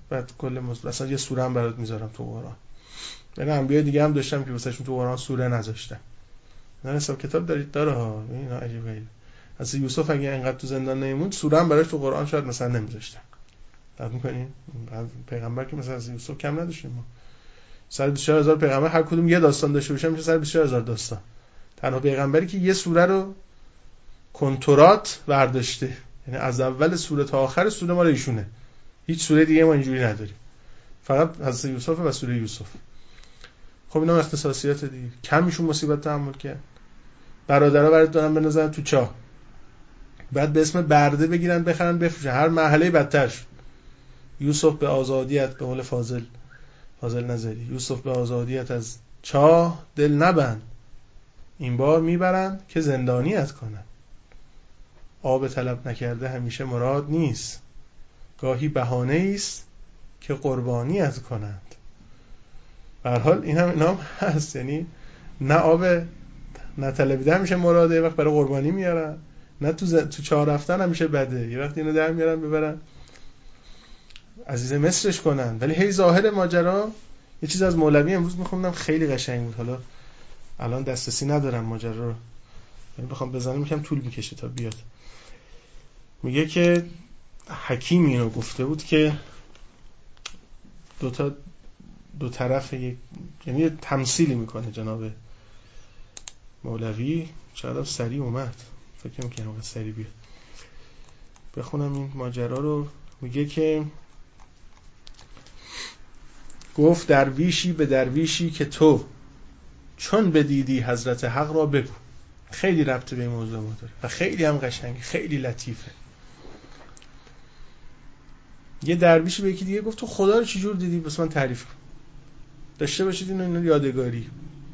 بعد کل مثلا یه سوره هم برات میذارم تو قرآن. یعنی انبیاء دیگه هم داشتم که واسهشون تو قرآن سوره نذاشتم. نه حساب کتاب داره ها، اینا عجیبه. اصلا یوسف اگه اینقدر تو زندان نمیموند سوره هم براش تو قرآن شاید مثلا نمیذاشتن. درک می‌کنین؟ پیغمبر که مثلا از یوسف کم نداشتیم ما. 124000 پیغمبر هر کدوم یه داستان داشته باشه میشه 124000 داستان. تنها پیغمبری که یه سوره رو کنترات برداشته، یعنی از اول سوره تا آخر سوره مال ایشونه. هیچ سوره دیگه ما اینجوری نداریم. فقط حضرت یوسف و سوره یوسف. خب اینا اختصاصیات دیگه. کم میشون مصیبت تحمل کرد. برادرها برات دارن بنازن تو چاه. بعد به اسم برده بگیرن بخرن بفروشن. هر مرحله بدتر شد. یوسف به آزادیت، به قول فاضل نظری، یوسف به آزادیت از چاه دل نبند. این بار میبرن که زندانیت کنن. آب طلب نکرده همیشه مراد نیست. گاهی بهانه است که قربانیت کنند. به هر حال این هم هست، یعنی نه آب نه طلبیده همیشه مراده، یه وقت برای قربانی میارن، نه تو چاه رفتن همیشه بده، یه وقت اینو در میارن ببرن عزیز مصرش کنن. ولی هی ظاهر ماجرا، یه چیز از مولوی امروز میخوندم خیلی قشنگ بود، حالا الان دسترسی ندارم ماجرا رو، یعنی بخوام بزنم یکم طول میکشه تا بیاد. میگه که حکیم اینو گفته بود که دو طرف یک، یعنی تمثیلی میکنه جناب مولوی. چقدر سریع اومد، فکر میکنم وقت سریع بیاد. بخونم این ماجرا رو. میگه که گفت درویشی به درویشی که تو چون بدیدی حضرت حق را بگو. خیلی ربط به این موضوع ما داره و خیلی هم قشنگه، خیلی لطیفه. یه درویشی به یکی دیگه گفت تو خدا رو چجور دیدی؟ بس من تعریف کن، داشته باشید اینو یادگاری.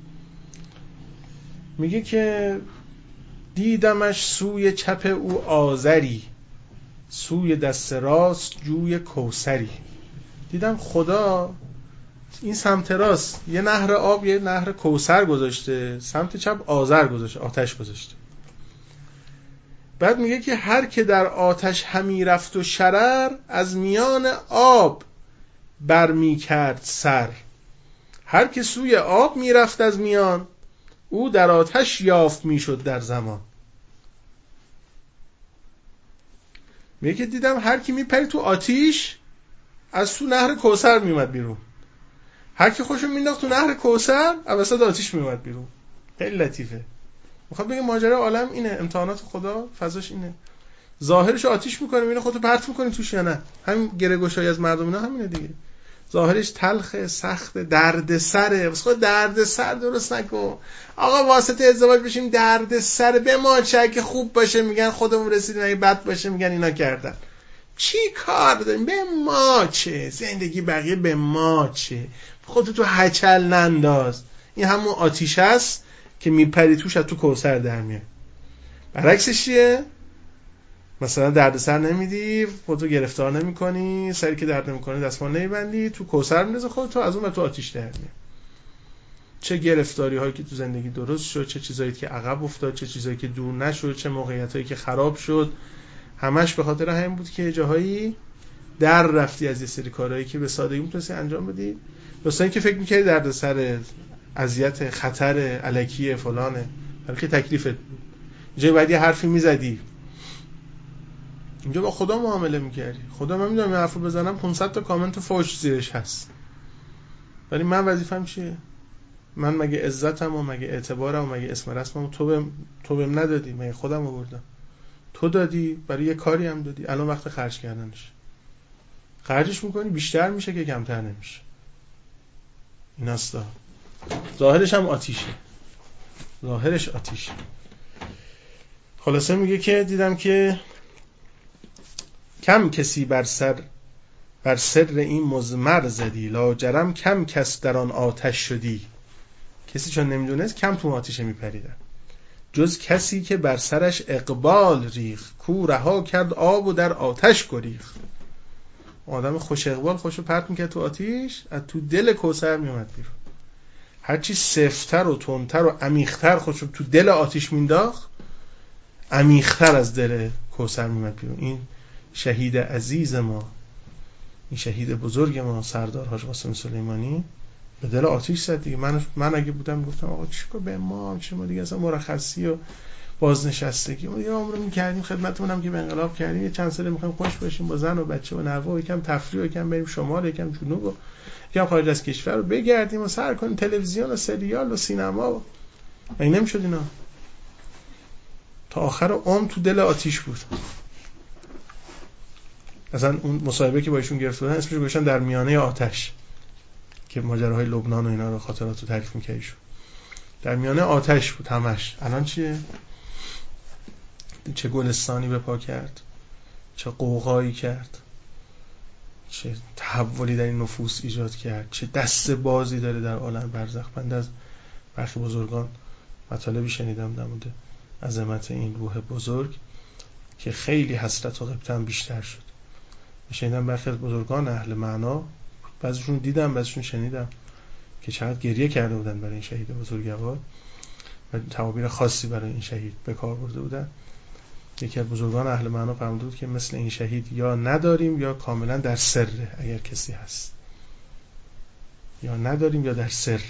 میگه که دیدمش سوی چپ او آذری، سوی دست راست جوی کوثری. دیدم خدا این سمت راست یه نهر آب، یه نهر کوثر گذاشته، سمت چپ آذر گذاشته، آتش گذاشته. بعد میگه که هر که در آتش همی رفت و شرر، از میان آب برمی کرد سر. هر که سوی آب میرفت از میان، او در آتش یافت میشد در زمان. میگه که دیدم هر کی میپری تو آتیش از تو نهر کوثر میومد بیرون، هر کی خوشو مینداخت تو نهر کوثر از وسط آتیش میومد بیرون. خیلی لطیفه. میخواد بگه ماجرا عالم اینه، امتحانات خدا فضاش اینه. ظاهرش آتیش میکنه، میبینه خودتو پرت میکنی توش یا نه. همین گره گشایی از مردم اینا همینه دیگه. ظاهرش تلخه، سخت، دردسره. واسه خود دردسر درست نکن. آقا واسطه ازدواج بشیم دردسر به ما چه که خوب باشه میگن خودمون رسیدیم، اگه بد باشه میگن اینا کردن. چی کار داریم؟ به ما چه؟ زندگی بقیه به ما چه؟ خودتو تو هچل ننداز. این همون آتیش است که میپری توش از تو کوثر در میاد. برعکسش چیه؟ مثلا دردسر نمیدی، خودتو گرفتار نمیکنی، سری که درد نمیکنه دستمال نمیبندی، تو کوثر میندازی خودتو، از اون به تو آتیش در میاد. چه گرفتاری هایی که تو زندگی درست شد، چه چیزایی که عقب افتاد، چه چیزایی که دور نشد، چه موقعیت هایی که خراب شد، همش به خاطر همین بود که جاهایی در رفتی از یه سری کارهایی که به سادگی میتونستی انجام بدی، واسه اینکه فکر میکردی دردسر، اذیت، خطر الکی فلانه، بلکه تکلیفت بود. جای بعد یه حرفی میزدی، اینجا با خدا معامله میکردی. خدا من میدونم این حرفو بزنم 500 تا کامنت فوش زیرش هست، ولی من وظیفم چیه؟ من مگه عزتم و مگه اعتبارم و مگه اسم رسمم تو بهم ندادی؟ مگه خودم آوردم؟ تو دادی، برای یه کاری هم دادی. الان وقت خرج کردنش. خرجش میکنی بیشتر میشه که کمتر نمیشه. ایناستا. ظاهرش هم آتیشه. ظاهرش آتیشه. خلاصه میگه که دیدم که کم کسی بر سر این مزمر زدی، لاجرم کم کس در آن آتش شدی. کسی چون نمیدونست کم تو آتیشه میپریدن، جز کسی که بر سرش اقبال ریخ، کو رها کرد آب و در آتش گریخ. آدم خوش اقبال خوشو پرت میکرد تو آتیش، از تو دل کوثر میومد بیرون. هرچی سفتر و تندتر و عمیق‌تر خوشو تو دل آتیش مینداخت، عمیق‌تر از دل کوثر میومد بیرون. این شهید عزیز ما این شهید بزرگ ما سردار حاج قاسم سلیمانی به دل آتش زد دیگه. من اگه بودم گفتم آقا چیکار به ما چه ما دیگه اصلا مرخصی و بازنشستگی ما دیگه عمر می‌کردیم خدمتمون هم که به انقلاب کردیم یه چند ساله می‌خوایم خوش باشیم با زن و بچه و نوه و یکم تفریح و یکم بریم شمال یکم جنوب و یکم خارج از کشور رو بگردیم و سر کنیم تلویزیون و سریال و سینما و این نمی‌شد اینا. تا آخر عمر تو دل آتش بود. اصلا اون مصاحبه که با ایشون گرفته بودن اسمش رو گذاشتن در میانه آتش که ماجراهای لبنان و اینا رو خاطرات رو تعریف می‌کنه ایشون. در میانه آتش بود همش. الان چیه؟ چه گلستانی به پا کرد، چه قوقایی کرد، چه تحولی در این نفوس ایجاد کرد، چه دست بازی داره در عالم برزخ. من از برخی بزرگان مطالبی شنیدم در مورد عظمت این روح بزرگ که خیلی حسرت و غبطه بیشتر شد. شنیدم برخی از بزرگان اهل معنا، بعضیشون دیدم بعضیشون شنیدم که چقدر گریه کرده بودن برای این شهید بزرگوار و تعابیر خاصی برای این شهید به کار برده بودن. یکی از بزرگان اهل معنا فرموده بود که مثل این شهید یا نداریم یا کاملا در سره اگر کسی هست، یا نداریم یا در سر.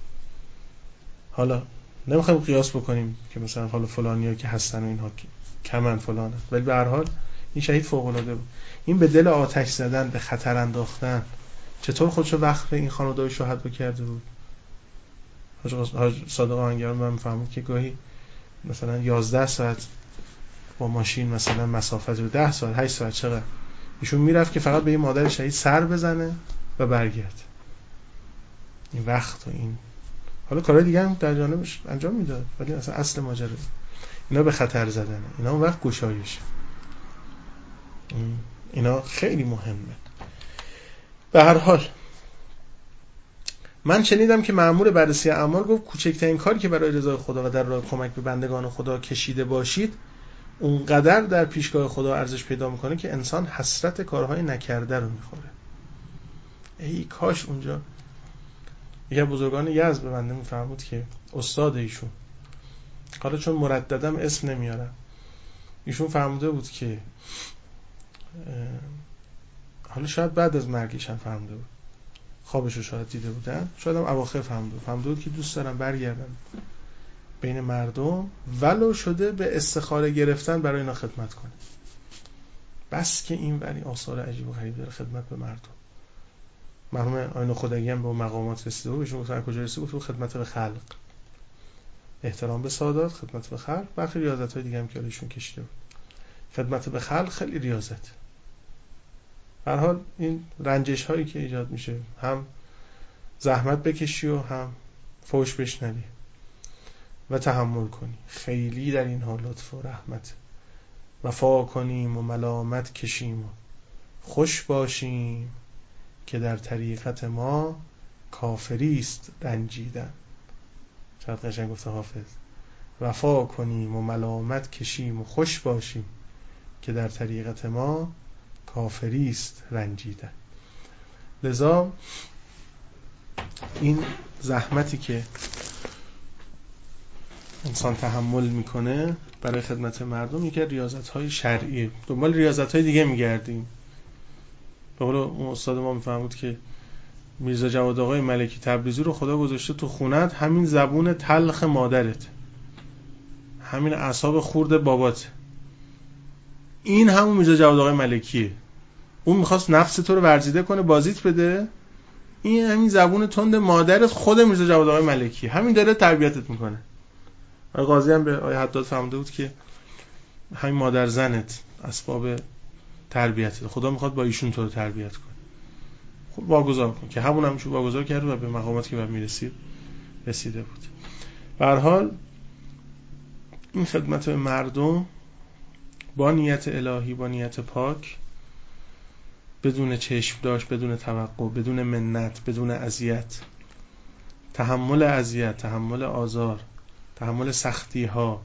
حالا نمیخوایم قیاس بکنیم که مثلا حالا فلانیا که هستن و اینها کمن فلانه، ولی به هر حال این شهید فوق العاده بود. این به دل آتش زدن، به خطر انداختن، چطور خودشو وقف این خانواده شهدا کرده بود. حاج صادق آهنگران من میفهمم که گاهی مثلا 11 ساعت با ماشین مثلا مسافت رو 10 ساعت 8 ساعت چقدر ایشون میرفت که فقط به این مادر شهید سر بزنه و برگرد. این وقت و این حالا کارهای دیگه هم در جانبش انجام میداد، ولی اصلا اصل ماجرا اینا به خطر زدنه. اینا اون وقت گشایش، اینا خیلی مهمه. به هر حال من شنیدم که مأمور بررسی اعمال گفت کوچکترین کاری که برای رضای خدا و در راه کمک به بندگان خدا کشیده باشید اونقدر در پیشگاه خدا ارزش پیدا میکنه که انسان حسرت کارهای نکرده رو میخوره. ای کاش اونجا. یکی از بزرگان یزد به بنده میفرمود که استاد ایشون، حالا چون مرددم اسم نمیارم، ایشون فرموده بود که حالا شاید بعد از مرگش هم فرموده بود، خوابش رو شاید دیده بودن، شاید هم اواخر فرموده بود که دوست دارم برگردم بین مردم ولو شده به استخاره گرفتن برای اینا خدمت کنه. بس که این ولی آثار عجیب و غریب داره خدمت به مردم. مرحوم آیین خدایی هم به مقامات رسیده بود، بهشون گفتن کجا رسیده؟ گفت خدمت به خلق، احترام به سادات، خدمت به خلق، بخی ریاضت‌های دیگه هم که ایشون کشیده بود. خدمت به خلق خیلی ریاضت. به هر حال این رنجش هایی که ایجاد میشه، هم زحمت بکشی و هم فوش بشنوی و تحمل کنی. خیلی در این حال لطف و رحمت. وفا کنیم و ملامت کشیم و خوش باشیم که در طریقت ما کافری است رنجیدن. چقدر قشنگ گفته حافظ. وفا کنیم و ملامت کشیم و خوش باشیم که در طریقت ما کافری است رنجیدن. لذا این زحمتی که انسان تحمل میکنه برای خدمت مردم یکی از ریاضت‌های شرعیه. دنبال ریاضت‌های دیگه میگردیم. به قول اون استاد ما میفهمود که میرزا جواد آقای ملکی تبریزی رو خدا گذاشته تو خونت، همین زبون تلخ مادرت، همین اعصاب خورد بابات، این همون میرزا جواد آقای ملکیه. اون میخواست نفس تو رو ورزیده کنه، بازیت بده، این همین زبون تند مادرت خود میرزا جواد آقای ملکیه، همین داره تربیتت میکنه. آقای قاضی هم به آقای حداد فهمده بود که همین مادر زنت اسباب تربیتت، خدا میخواد با ایشون تو رو تربیت کنه. خب واگذار کن، که همون همشون واگذار کرد و به مقاماتی که باید میرسید رسیده بود. به هر حال این خدمت به مردم با نیت الهی، با نیت پاک، بدون چشم داشت، بدون توقع، بدون منت، بدون اذیت، تحمل اذیت، تحمل آزار، تحمل سختی ها.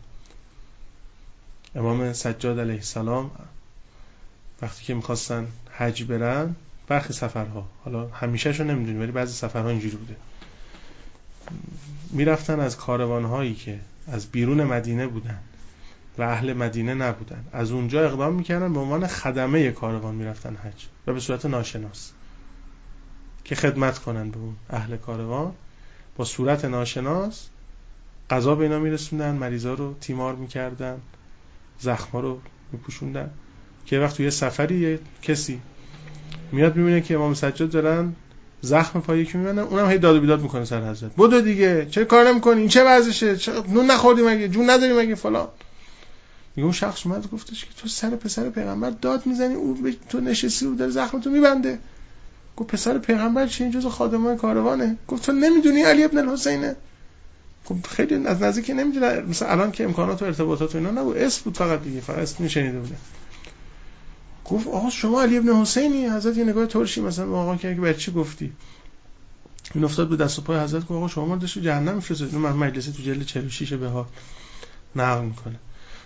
امام سجاد علیه السلام وقتی که میخواستن حج برن، برخی سفرها، حالا همیشه شو نمیدونیم ولی بعضی سفرها اینجوری بوده، میرفتن از کاروانهایی که از بیرون مدینه بودن و اهل مدینه نبودن. از اونجا اقدام میکردن به عنوان خدمه کاروان میرفتن حج و به صورت ناشناس که خدمت کنن به اون اهل کاروان. با صورت ناشناس غذا به اینا میرسوندن، مریضا رو تیمار میکردن، زخما رو میپوشوندن که وقت توی سفری یه کسی میاد میبینه که امام سجاد دارن زخم پای یکی میبندن، اونم هی داد و بیداد میکنه سر حضرت، بدو دیگه چه کار نمیکنی، این چه وضعشه، نون نخوردی مگه، جون نداری مگه، فلان. میگه اون شخص اومد گفتش که تو سر پسر پیغمبر داد میزنی، او تو نشستی او داره زخمتو میبنده. گفت پسر پیغمبر چه، این جزء خادمای کاروانه. گفت تو نمیدونی علی ابن الحسینه؟ خب خیلی از نزدیک نمیدونه، مثلا الان که امکانات و ارتباطات و اینا نبود، اسم بود فقط دیگه، فقط اسم میشنیده بوده. گفت آقا شما علی ابن حسینی؟ حضرت یه نگاه ترشی مثلا آقا که برای چی گفتی؟ این افتاد به دست و پای حضرت، گفت آقا شما ما داشتید جهنم میفرستید. من مجلسی تو جلد 46 بها نقل میکنه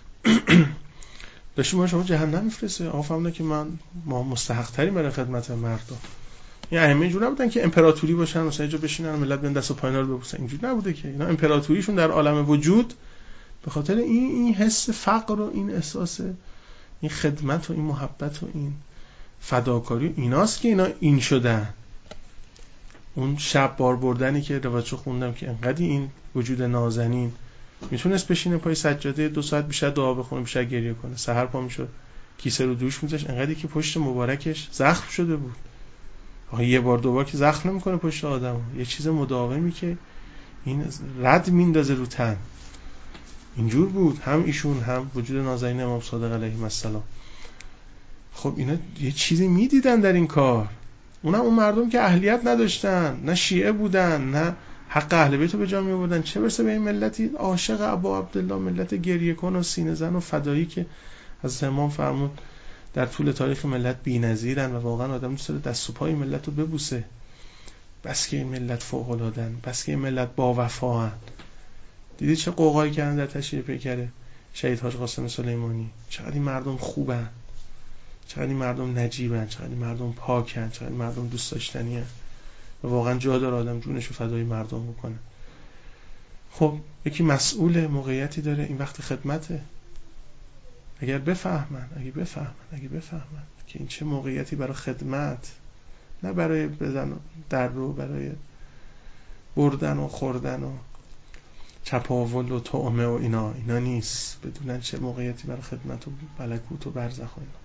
داشتیم ما شما جهنم میفرسته. آقا فهمیدن که ما مستحق تریم برای خدمت مردم. این ائمه اینجوری نبودن که امپراتوری باشن مثلا اینجا بشینن ملت بیان دست و پایینا رو ببوسن، اینجوری نبوده که. اینا امپراتوریشون در عالم وجود به خاطر این حس فقر و این احساس این خدمت و این محبت و این فداکاری ایناست که اینا این شدن. اون شب بار بردنی که روایتشو خوندم که انقدر این وجود نازنین میتونست بشینه پای سجاده 2 ساعت بیشتر دعا بخونه، بیشتر گریه کنه، سحر پا میشد کیسه رو دوش میذاشت، انقدری که پشت مبارکش زخم شده بود. آخه یه بار دو بار که زخم نمیکنه پشت آدمو، یه چیز مداومی که این رد میندازه رو تن. اینجور بود هم ایشون هم وجود نازنین امام صادق علیه السلام. خب اینا یه چیزی میدیدن در این کار. اونم اون مردم که اهلیت نداشتن، نه شیعه بودن، نه حق اهل بیت رو به جا می آوردن، چه برسه به این ملتی عاشق ابا عبدالله، ملت گریه کن و سینه زن و فدایی که از امام فرمود در طول تاریخ ملت بی‌نظیرن و واقعا آدم دوست داره دست و پای ملت رو ببوسه. بس که این ملت فوق العاده‌ن، بس که این ملت با وفاهن. دیدی چه قوقایی کردن در تشریف پیکر شهید حاج قاسم سلیمانی؟ چقدر این مردم خوبن، چقدر این مردم نجیبن، چقدر این مردم پاکن، چقدر این مردم دوست داشتنیه و واقعا جا داره آدم جونشو فدای مردم بکنه. خب یکی مسئول موقعیتی داره، این وقت خدمته. اگر بفهمن که این چه موقعیتی برای خدمت، نه برای بزن در رو، برای بردن و خوردن و چپاول و طعمه و اینا نیست، بدونن چه موقعیتی برای خدمت و ملکوت و برزخ و اینا.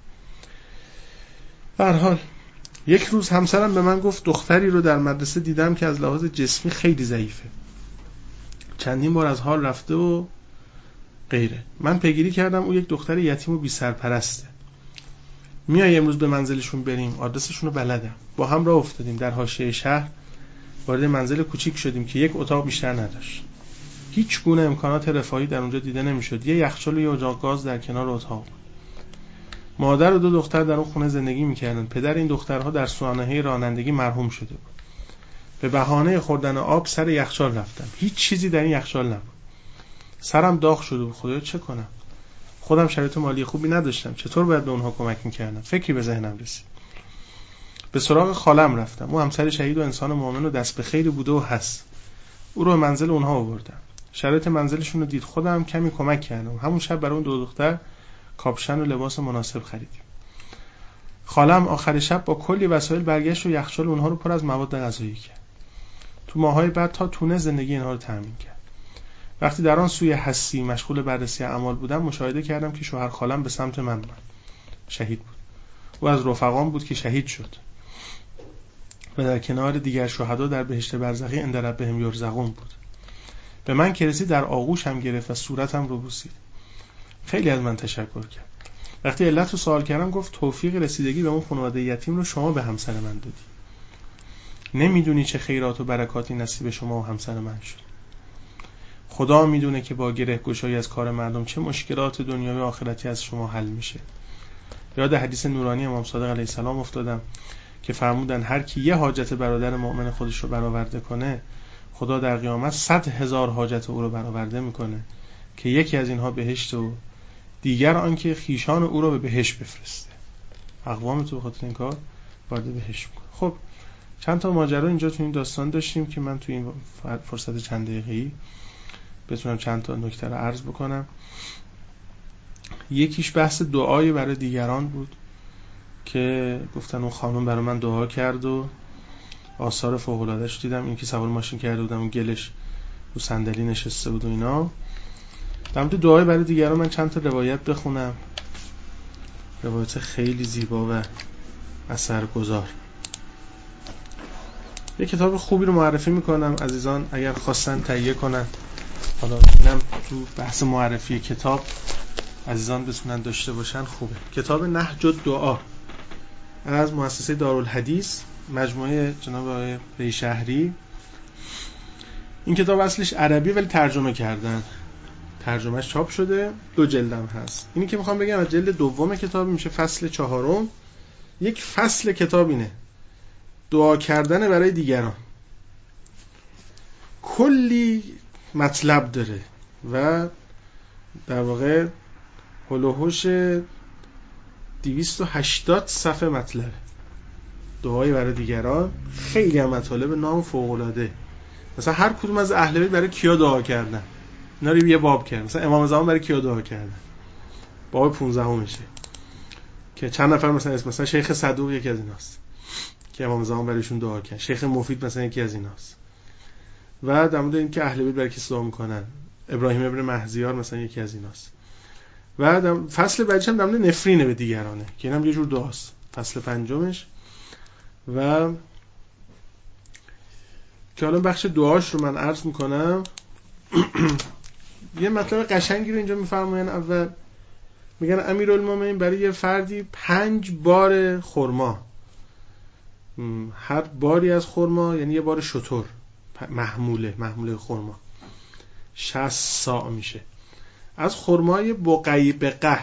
به هر حال یک روز همسرم به من گفت دختری رو در مدرسه دیدم که از لحاظ جسمی خیلی ضعیفه، چندین بار از حال رفته و غیره. من پیگیری کردم او یک دختر یتیم و بی سرپرسته. میای امروز به منزلشون بریم، آدرسشون رو بلدم. با هم راه افتادیم، در حاشیه شهر وارد منزل کوچیک شدیم که یک اتاق بیشتر نداشت. هیچ گونه امکانات رفاهی در اونجا دیده نمیشد. یه یخچال و یه اجاق گاز در کنار اتاق. مادر و 2 دختر در اون خونه زندگی میکردن. پدر این دخترها در سوانحه رانندگی مرحوم شده بود. به بهانه خوردن آب سر یخچال رفتم. هیچ چیزی در این یخچال نبود. سرم داغ شده بود. خدایا چه کنم؟ خودم شرایط مالی خوبی نداشتم. چطور باید به اونها کمک میکردم؟ فکری به ذهنم رسید. به سراغ خالم رفتم. او همسر شهید و انسان مؤمن و دست به خیر بوده و هست. او رو به منزل اونها آوردم. شرایط منزلشون رو دید. خودم کمی کمک کردم. همون شب برای اون 2 دختر کاپشن و لباس مناسب خریدیم. خالم آخر شب با کلی وسایل برگشت و یخچال اونها رو پر از مواد غذایی کرد. تو ماهای بعد تا تونه زندگی اینها رو تامین کرد. وقتی در آن سوی هستی مشغول بررسی اعمال بودم، مشاهده کردم که شوهر خالم به سمت من اومد. شهید بود. او از رفقان بود که شهید شد و در کنار دیگر شهدا در بهشت برزخی عند ربهم یرزقون بود. به من که رسید در آغوش هم گرفت و صورتم رو بوسید. خیلی از من تشکر کرد. وقتی علت رو سوال کردم گفت توفیق رسیدگی به اون خانواده یتیم رو شما به همسر من دادی. نمیدونی چه خیرات و برکاتی نصیب شما و همسر من شد. خدا میدونه که با گره گشایی از کار مردم چه مشکلات دنیوی و آخرتی از شما حل میشه. یاد حدیث نورانی امام صادق علیه السلام افتادم که فرمودن هر کی یه حاجت برادر مؤمن خودش رو برآورده کنه، خدا در قیامت 100,000 حاجت او رو برآورده میکنه که یکی از اینها بهشت و دیگر آنکه خیشان او رو به بهشت بفرسته. اقوام تو بخاطر این کار وارد بهشت میکنه. خب چند تا ماجرا اینجا تو این داستان داشتیم که من تو این فرصت چند دقیقه‌ای بتونم چند تا نکته رو عرض بکنم. یکیش بحث دعای برای دیگران بود که گفتن اون خانم برای من دعا کرد و آثار فوق‌العاده‌اش دیدم. این که سوار ماشین کرده بودم، اون گلش رو صندلی نشسته بود و اینا. در مورد دعای برای دیگران من چند تا روایت بخونم، روایت خیلی زیبا و اثرگذار. یه کتاب خوبی رو معرفی میکنم، عزیزان اگر خواستن تهیه کنن. حالا اینم تو بحث معرفی کتاب عزیزان بتونن داشته باشن خوبه. کتاب نهج الدعا از مؤسسه دارالحدیث، مجموعه جناب آقای ریشهری. این کتاب اصلش عربی ولی ترجمه کردن، ترجمهش چاپ شده، 2 جلدم هست. اینی که میخوام بگم از جلد دوم کتاب میشه فصل 4. یک فصل کتاب اینه دعا کردن برای دیگران. کلی مطلب داره و در واقع هلوهوش 280 صفحه مطلب دعای برای دیگران. خیلی هم مطالب نام فوق‌العاده. مثلا هر کدوم از اهل بیت برای کیا دعا کردن، اینا رو یه باب کرد. مثلا امام زمان برای کیا دعا کردن، باب 15 میشه که چند نفر مثلا شیخ صدوق یکی از ایناست که امام زمان برایشون دعا کرد. شیخ مفید مثلا یکی از ایناست. و در مورد اینکه اهل بیت برای کی دعا میکنن، ابراهیم ابن مهزیار مثلا یکی از ایناست. و فصل بعدش هم در مورد نفرین به دیگرانه که اینم یه جور دعاست، فصل 5. و که حالا بخش دعاش رو من عرض میکنم. یه مطلب قشنگی رو اینجا میفرماین. اول میگن امیرالمومنین برای یه فردی 5 بار خرما، هر باری از خرما یعنی یه بار شتر محموله خرما 60 صاع میشه، از خرمای بقیبقه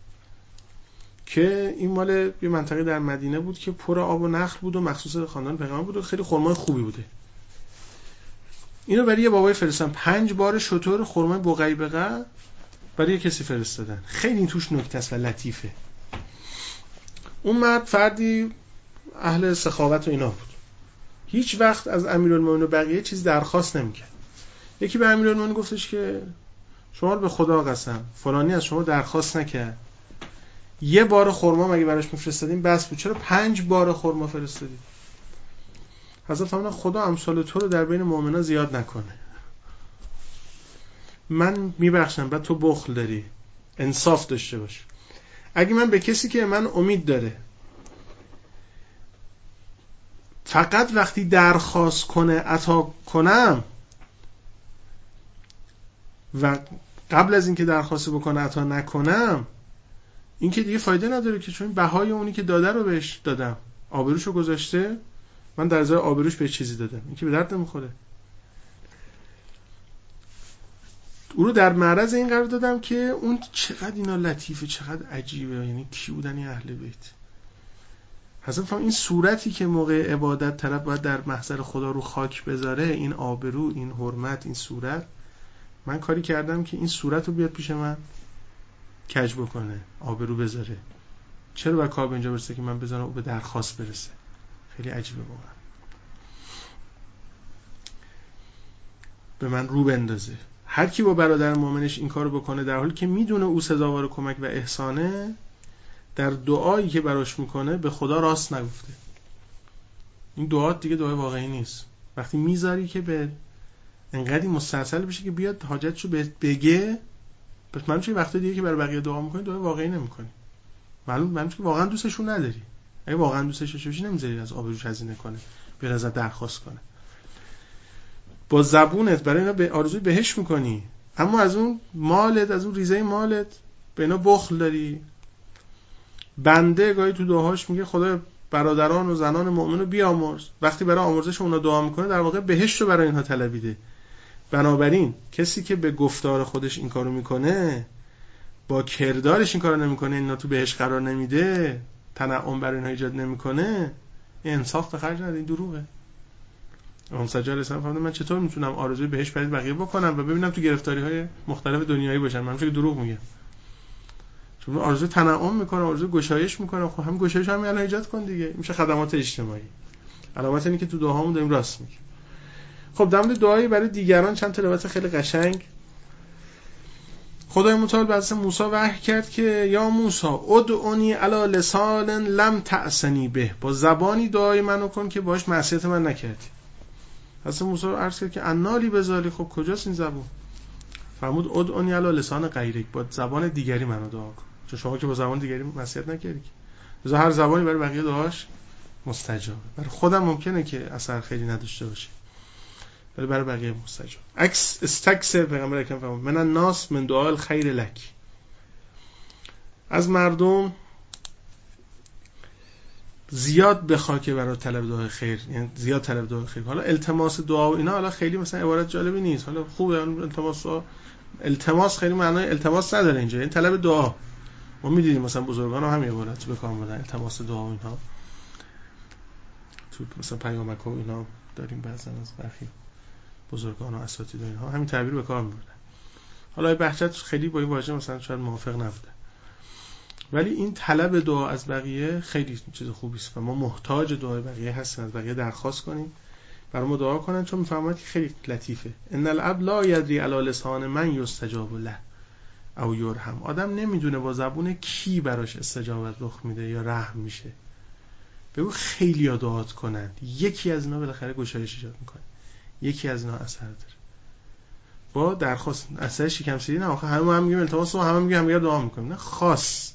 که این مال یه منطقه در مدینه بود که پر آب و نخل بود و مخصوص خاندان پیغمبر بود و خیلی خرمای خوبی بوده. اینو برای یه بابای فرستادن، 5 بار شتر خرمای بقیبقه برای یه کسی فرستادن. خیلی این توش نکته است و لطیفه. اون مرد فردی اهل سخاوت و اینا بود، هیچ وقت از امیرالمومنین و بقیه چیز درخواست نمیکرد. یکی به امیرالمومنین گفتش که شما رو به خدا قسم فلانی از شما درخواست نکرد، یه بار خرما مگه براش میفرستادین بس بود، چرا 5 بار خرما فرستادید؟ حضرت فرمودن خدا امثال تو رو در بین مؤمنان زیاد نکنه. من میبخشم، بعد تو بخل داری، انصاف داشته باش. اگه من به کسی که من امید داره فقط وقتی درخواست کنه عطا کنم و قبل از اینکه درخواست بکنه عطا نکنم، این که دیگه فایده نداره که، چون بهای اونی که داده رو بهش دادم، آبروشو گذاشته، من در ازای آبروش به چیزی دادم، این که به درد نمیخوره. او رو در معرض این قرار دادم که اون چقدر اینا لطیفه، چقدر عجیبه، یعنی کی بودن این اهل بیت. حضرت فرمودن این صورتی که موقع عبادت طرف باید در محضر خدا رو خاک بذاره، این آبرو، این حرمت، این صورت، من کاری کردم که این صورت رو بیاد پیش من کج بکنه، آبرو بذاره. چرا باید کار به اینجا برسه که من بذارم او به درخواست برسه؟ خیلی عجیبه واقعا. به من رو بندازه. هر کی با برادر مؤمنش این کارو بکنه در حالی که میدونه او سزاوار کمک و احسانه، در دعایی که براش میکنه به خدا راست نگفته. این دعات دیگه دعای واقعی نیست. وقتی میذاری که به انقدری مستعصل بشه که بیاد حاجتشو بگه، پس معلومه که وقتی دیگه که برای بقیه دعا میکنی دعای واقعی نمیکنی. معلومه که واقعا دوستشون نداری. اگه واقعا دوستش داشتی نمیذاری از آبروش هزینه کنه، بیاد ازت درخواست کنه. با زبونت برای اینا به آرزوی بهش میکنی، اما از اون مالت، از اون ریزه مالت به اینا بخل داری. بنده گاهی تو دعاهاش میگه خدا برادران و زنان مؤمن رو بیامرز. وقتی برای آمرزش اونا دعا میکنه در واقع بهشت رو برای اینها طلبیده. بنابراین کسی که به گفتار خودش این کارو میکنه، با کردارش این کارو نمیکنه، اینا تو بهشت قرار نمیده، تنعم برای اینها ایجاد نمیکنه، انصاف به خرج نده، این دروغه. امام سجاد علیه السلام فرمودن من چطور میتونم آرزوی بهشت برای بقیه بکنم و ببینم تو گرفتاری‌های مختلف دنیایی باشن؟ من فکر دروغ میگم. چون آرزوی تنعم میکنه، آرزوی گشایش میکنه، خب هم گشایش هم الان ایجاد کن دیگه. میشه خدمات اجتماعی. علامت اینه که تو دعاهامون داریم راست میگیم. خب در مورد دعایی برای دیگران چند تا روایت خیلی قشنگ. خدای متعال به موسی وحی کرد که یا موسی ادعونی علی لسان لم تعصنی به، با زبانی دعای منو کن که باش معصیت من نکردی. حضرت موسی عرض کرد که انالی بذاری، خب کجاست این زبان؟ فرمود ادعونی علی لسان غیرک، با زبان دیگری منو دعا کن، چون شما که با زبان دیگری معصیت نکردی. مثلا هر زبانی برای بقیه دعاش مستجابه. برای خودم ممکنه که اثر خیلی نداشته باشه، ولی برای بقیه مستجاب. عکس استکثر، پیغمبر اکرم فرمود من الناس من دعاء الخیر لک، از مردم زیاد بخوا که برای طلب دعای خیر، یعنی زیاد طلب دعای خیر. حالا التماس دعا و اینا حالا خیلی مثلا عبارت جالبی نیست، حالا خوبه التماس خیلی معنای التماس نداره اینجا، این طلب دعا. ما می‌دیدیم مثلا بزرگان هم همین عبارت به کار می‌بردن، التماس دعا و اینها. تو مثلا پیامک و اینا داریم بعضی از برخی بزرگان و اساتید اینها همین تعبیر به کار می‌بردن. حالا بهجت خیلی با این واژه مثلا شاید موافق نبوده، ولی این طلب دعا از بقیه خیلی چیز خوبی است و ما محتاج دعای بقیه هستیم، از بقیه درخواست کنیم برای ما دعا کنن، چون می‌فهمید که خیلی لطیفه. ان العبد لا یدری علی لسان من یستجاب له او یرحم. آدم نمیدونه با زبون کی براش استجابت رخ میده یا رحم میشه. بگو خیلی دعات کنن، یکی از اینا بالاخره گشایش ایجاد میکنه، یکی از اینا اثر داره. با درخواست اثر شکم سیری نه، آخه همه میگیم التماس و همه میگیم همه دعا میکنیم، نه، خاص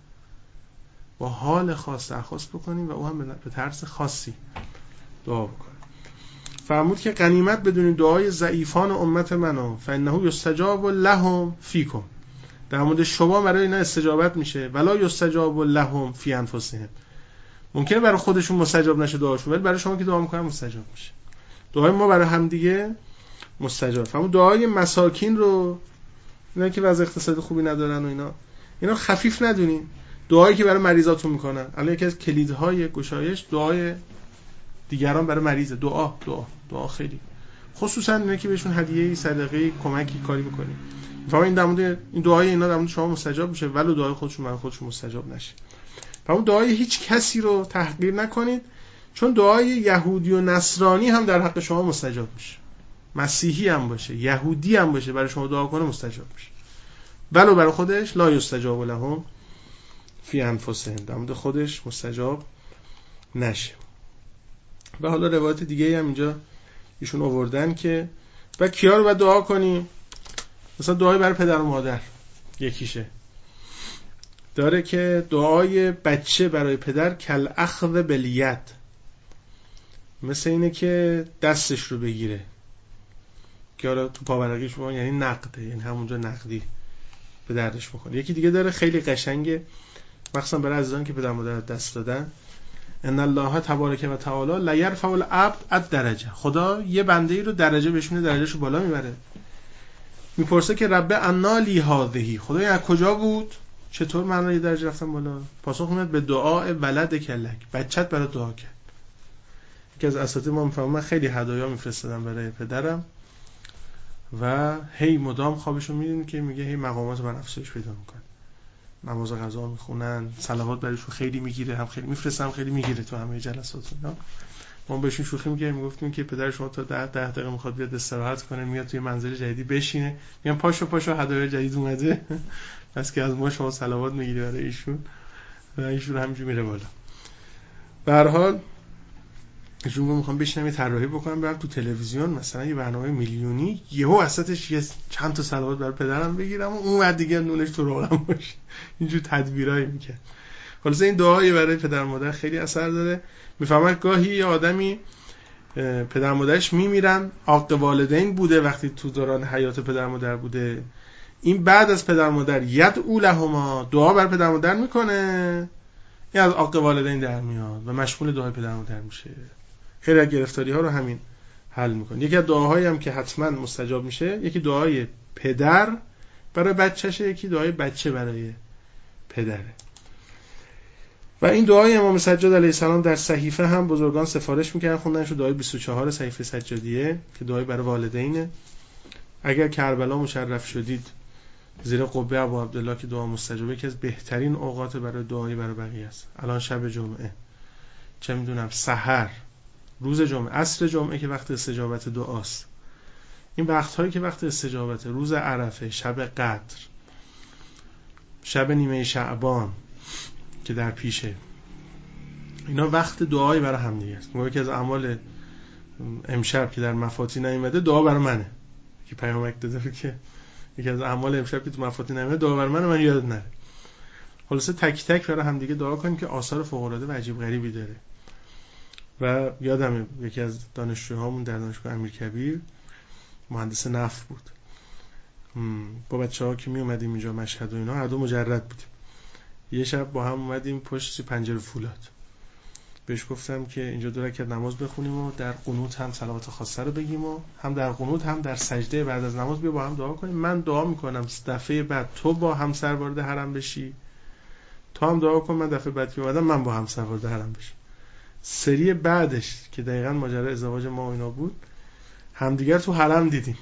با حال خاص درخواست بکنیم و او هم به طرز خاصی دعا بکنه. فرمود که غنیمت بدونید دعای ضعیفان امت منو فانه یستجاب لهم فیکم، در مورد شما برای اینا استجابت میشه، ولا یستجاب لهم فی انفسهم، ممکنه برای خودشون مستجاب نشه دعاشون، ولی برای شما که دعا میکنن مستجاب میشه. دعای ما برای هم دیگه مستجاب. فرمود دعای مساکین رو، اینا که وضع اقتصادی خوبی ندارن و اینا خفیف ندونین. دعایی که برای مریضاتون میکنن، الان یکی از کلیدهای گشایش دعای دیگران برای مریض. دعا خیلی، خصوصا اینا که بهشون هدیه، صدقه، کمکی، کاری میکنین. فهم این در مورد این دعای اینا در مورد شما مستجاب میشه، ولو دعای خودشون برای خودشون مستجاب نشه. فهم دعای هیچ کسی رو تحقیر نکنید، چون دعای یهودی و نصرانی هم در حق شما مستجاب میشه. مسیحی هم باشه، یهودی هم باشه، برای شما دعا کنه مستجاب میشه، ولو برای خودش لا یستجاب لهم فی انفسهم، در مورد خودش مستجاب نشه. و حالا روایت دیگه هم اینجا ایشون آوردن که و کیا رو باید دعا کنیم. مثلا دعای برای پدر و مادر یکیشه، داره که دعای بچه برای پدر کل اخذ بالید، مثل اینه که دستش رو بگیره، که حالا تو پاورقیش بگن یعنی نقده، یعنی همونجا نقدی به دردش بخوره. یکی دیگه داره خیلی قشنگه، مخصوصا برای عزیزان که پدر مادر دست دادن، ان الله تبارک و تعالی لا یرفع العبد الدرجه، خدا یه بنده‌ای رو درجه بهش میده، درجهشو بالا میبره. میپرسه که رب انا لی هذه، خدا از کجا بود، چطور من یه درجه رفتم بالا؟ پاسخ میاد به دعای ولد کلک، بچت برای دعا کرد. یکی از اساتید ما میفهمه، من خیلی هدایا میفرستادم برای پدرم و هی مدام خوابشو میدین که میگه هی مقامات من افزایش پیدا میکنه، نماز قضا میخونن، صلوات برایشون خیلی میگیره، هم خیلی میفرستم خیلی میگیره تو همه جلسات اینا. ما بهشون شوخی میگفتیم که پدر شما تا 10 دقیقه میخواد بیاد استراحت کنه، میاد توی منزل جدیدی بشینه، میگن پاشو هدایا جدید اومده، پس که از ما شما صلوات میگیری برای ایشون و ایشون همینجوری میره بالا. به هر حال ایشون میخوام بشینم یه طراحی بکنم برام تو تلویزیون، مثلا یه برنامه میلیونی، یهو وسطش یه چند تا صلوات برای پدرم بگیرم و اون بعد دیگه نونش تو روغن باشه. اینجور تدبیرایی میکنه. خلاص این دعای برای پدر مادر خیلی اثر داره. میفهمم گاهی یه آدمی پدر مادرش میمیرن، عاق والدین بوده وقتی تو دوران حیات پدر مادر بوده، این بعد از پدر مادر یدعو لهما، دعا بر پدر مادر میکنه، این از عاق والدین در میاد و مشمول دعای پدر مادر میشه. خیلی از گرفتاری ها رو همین حل میکنه. یکی از دعاهایی هم که حتما مستجاب میشه، یکی دعای پدر برای بچه‌شه، یکی دعای بچه برای پدره. و این دعای امام سجاد علیه السلام در صحیفه هم بزرگان سفارش میکردن، خوندنشو دعای 24 صحیفه سجادیه که دعای برای والدینه. اگر کربلا مشرف شدید زیر قبه ابو عبدالله که دعا مستجابه، که از بهترین اوقات برای دعای برای بقیه است. الان شب جمعه، چه میدونم سحر، روز جمعه، عصر جمعه که وقت استجابت دعاست، این وقت‌هایی که وقت استجابت، روز عرفه، شب قدر، شب نیمه شعبان که در پیشه، اینا وقت دعای برای هم دیگه است. یکی از اعمال امشب که در مفاتیح نیامده دعا برای منه، که پیامک داده بود که یکی از اعمال امشب که تو مفاتیح نیامده دعا برای منه، من یاد نره. خلاصه تک تک برای هم دیگه دعا کنیم که آثار فوق العاده و عجیب غریبی داره. و یادمه یکی از دانشجوهامون در دانشگاه امیرکبیر مهندس نفت بود، با بچه‌ها که می اومدیم اینجا مشهد و اینا، هر دو مجرد بودیم. یه شب با هم اومدیم پشت پنجره فولاد، بهش گفتم که اینجا 2 رکعت نماز بخونیم و در قنوت هم صلوات خاصه رو بگیم و هم در قنوت هم در سجده بعد از نماز بیا با هم دعا کنیم. من دعا میکنم دفعه بعد تو با همسر وارد حرم بشی، تو هم دعا کن من دفعه بعد که اومدم من با همسر وارد حرم بشم. سری بعدش که دقیقاً ماجرا ازدواج ما و اینا بود، همدیگر تو حرم دیدیم.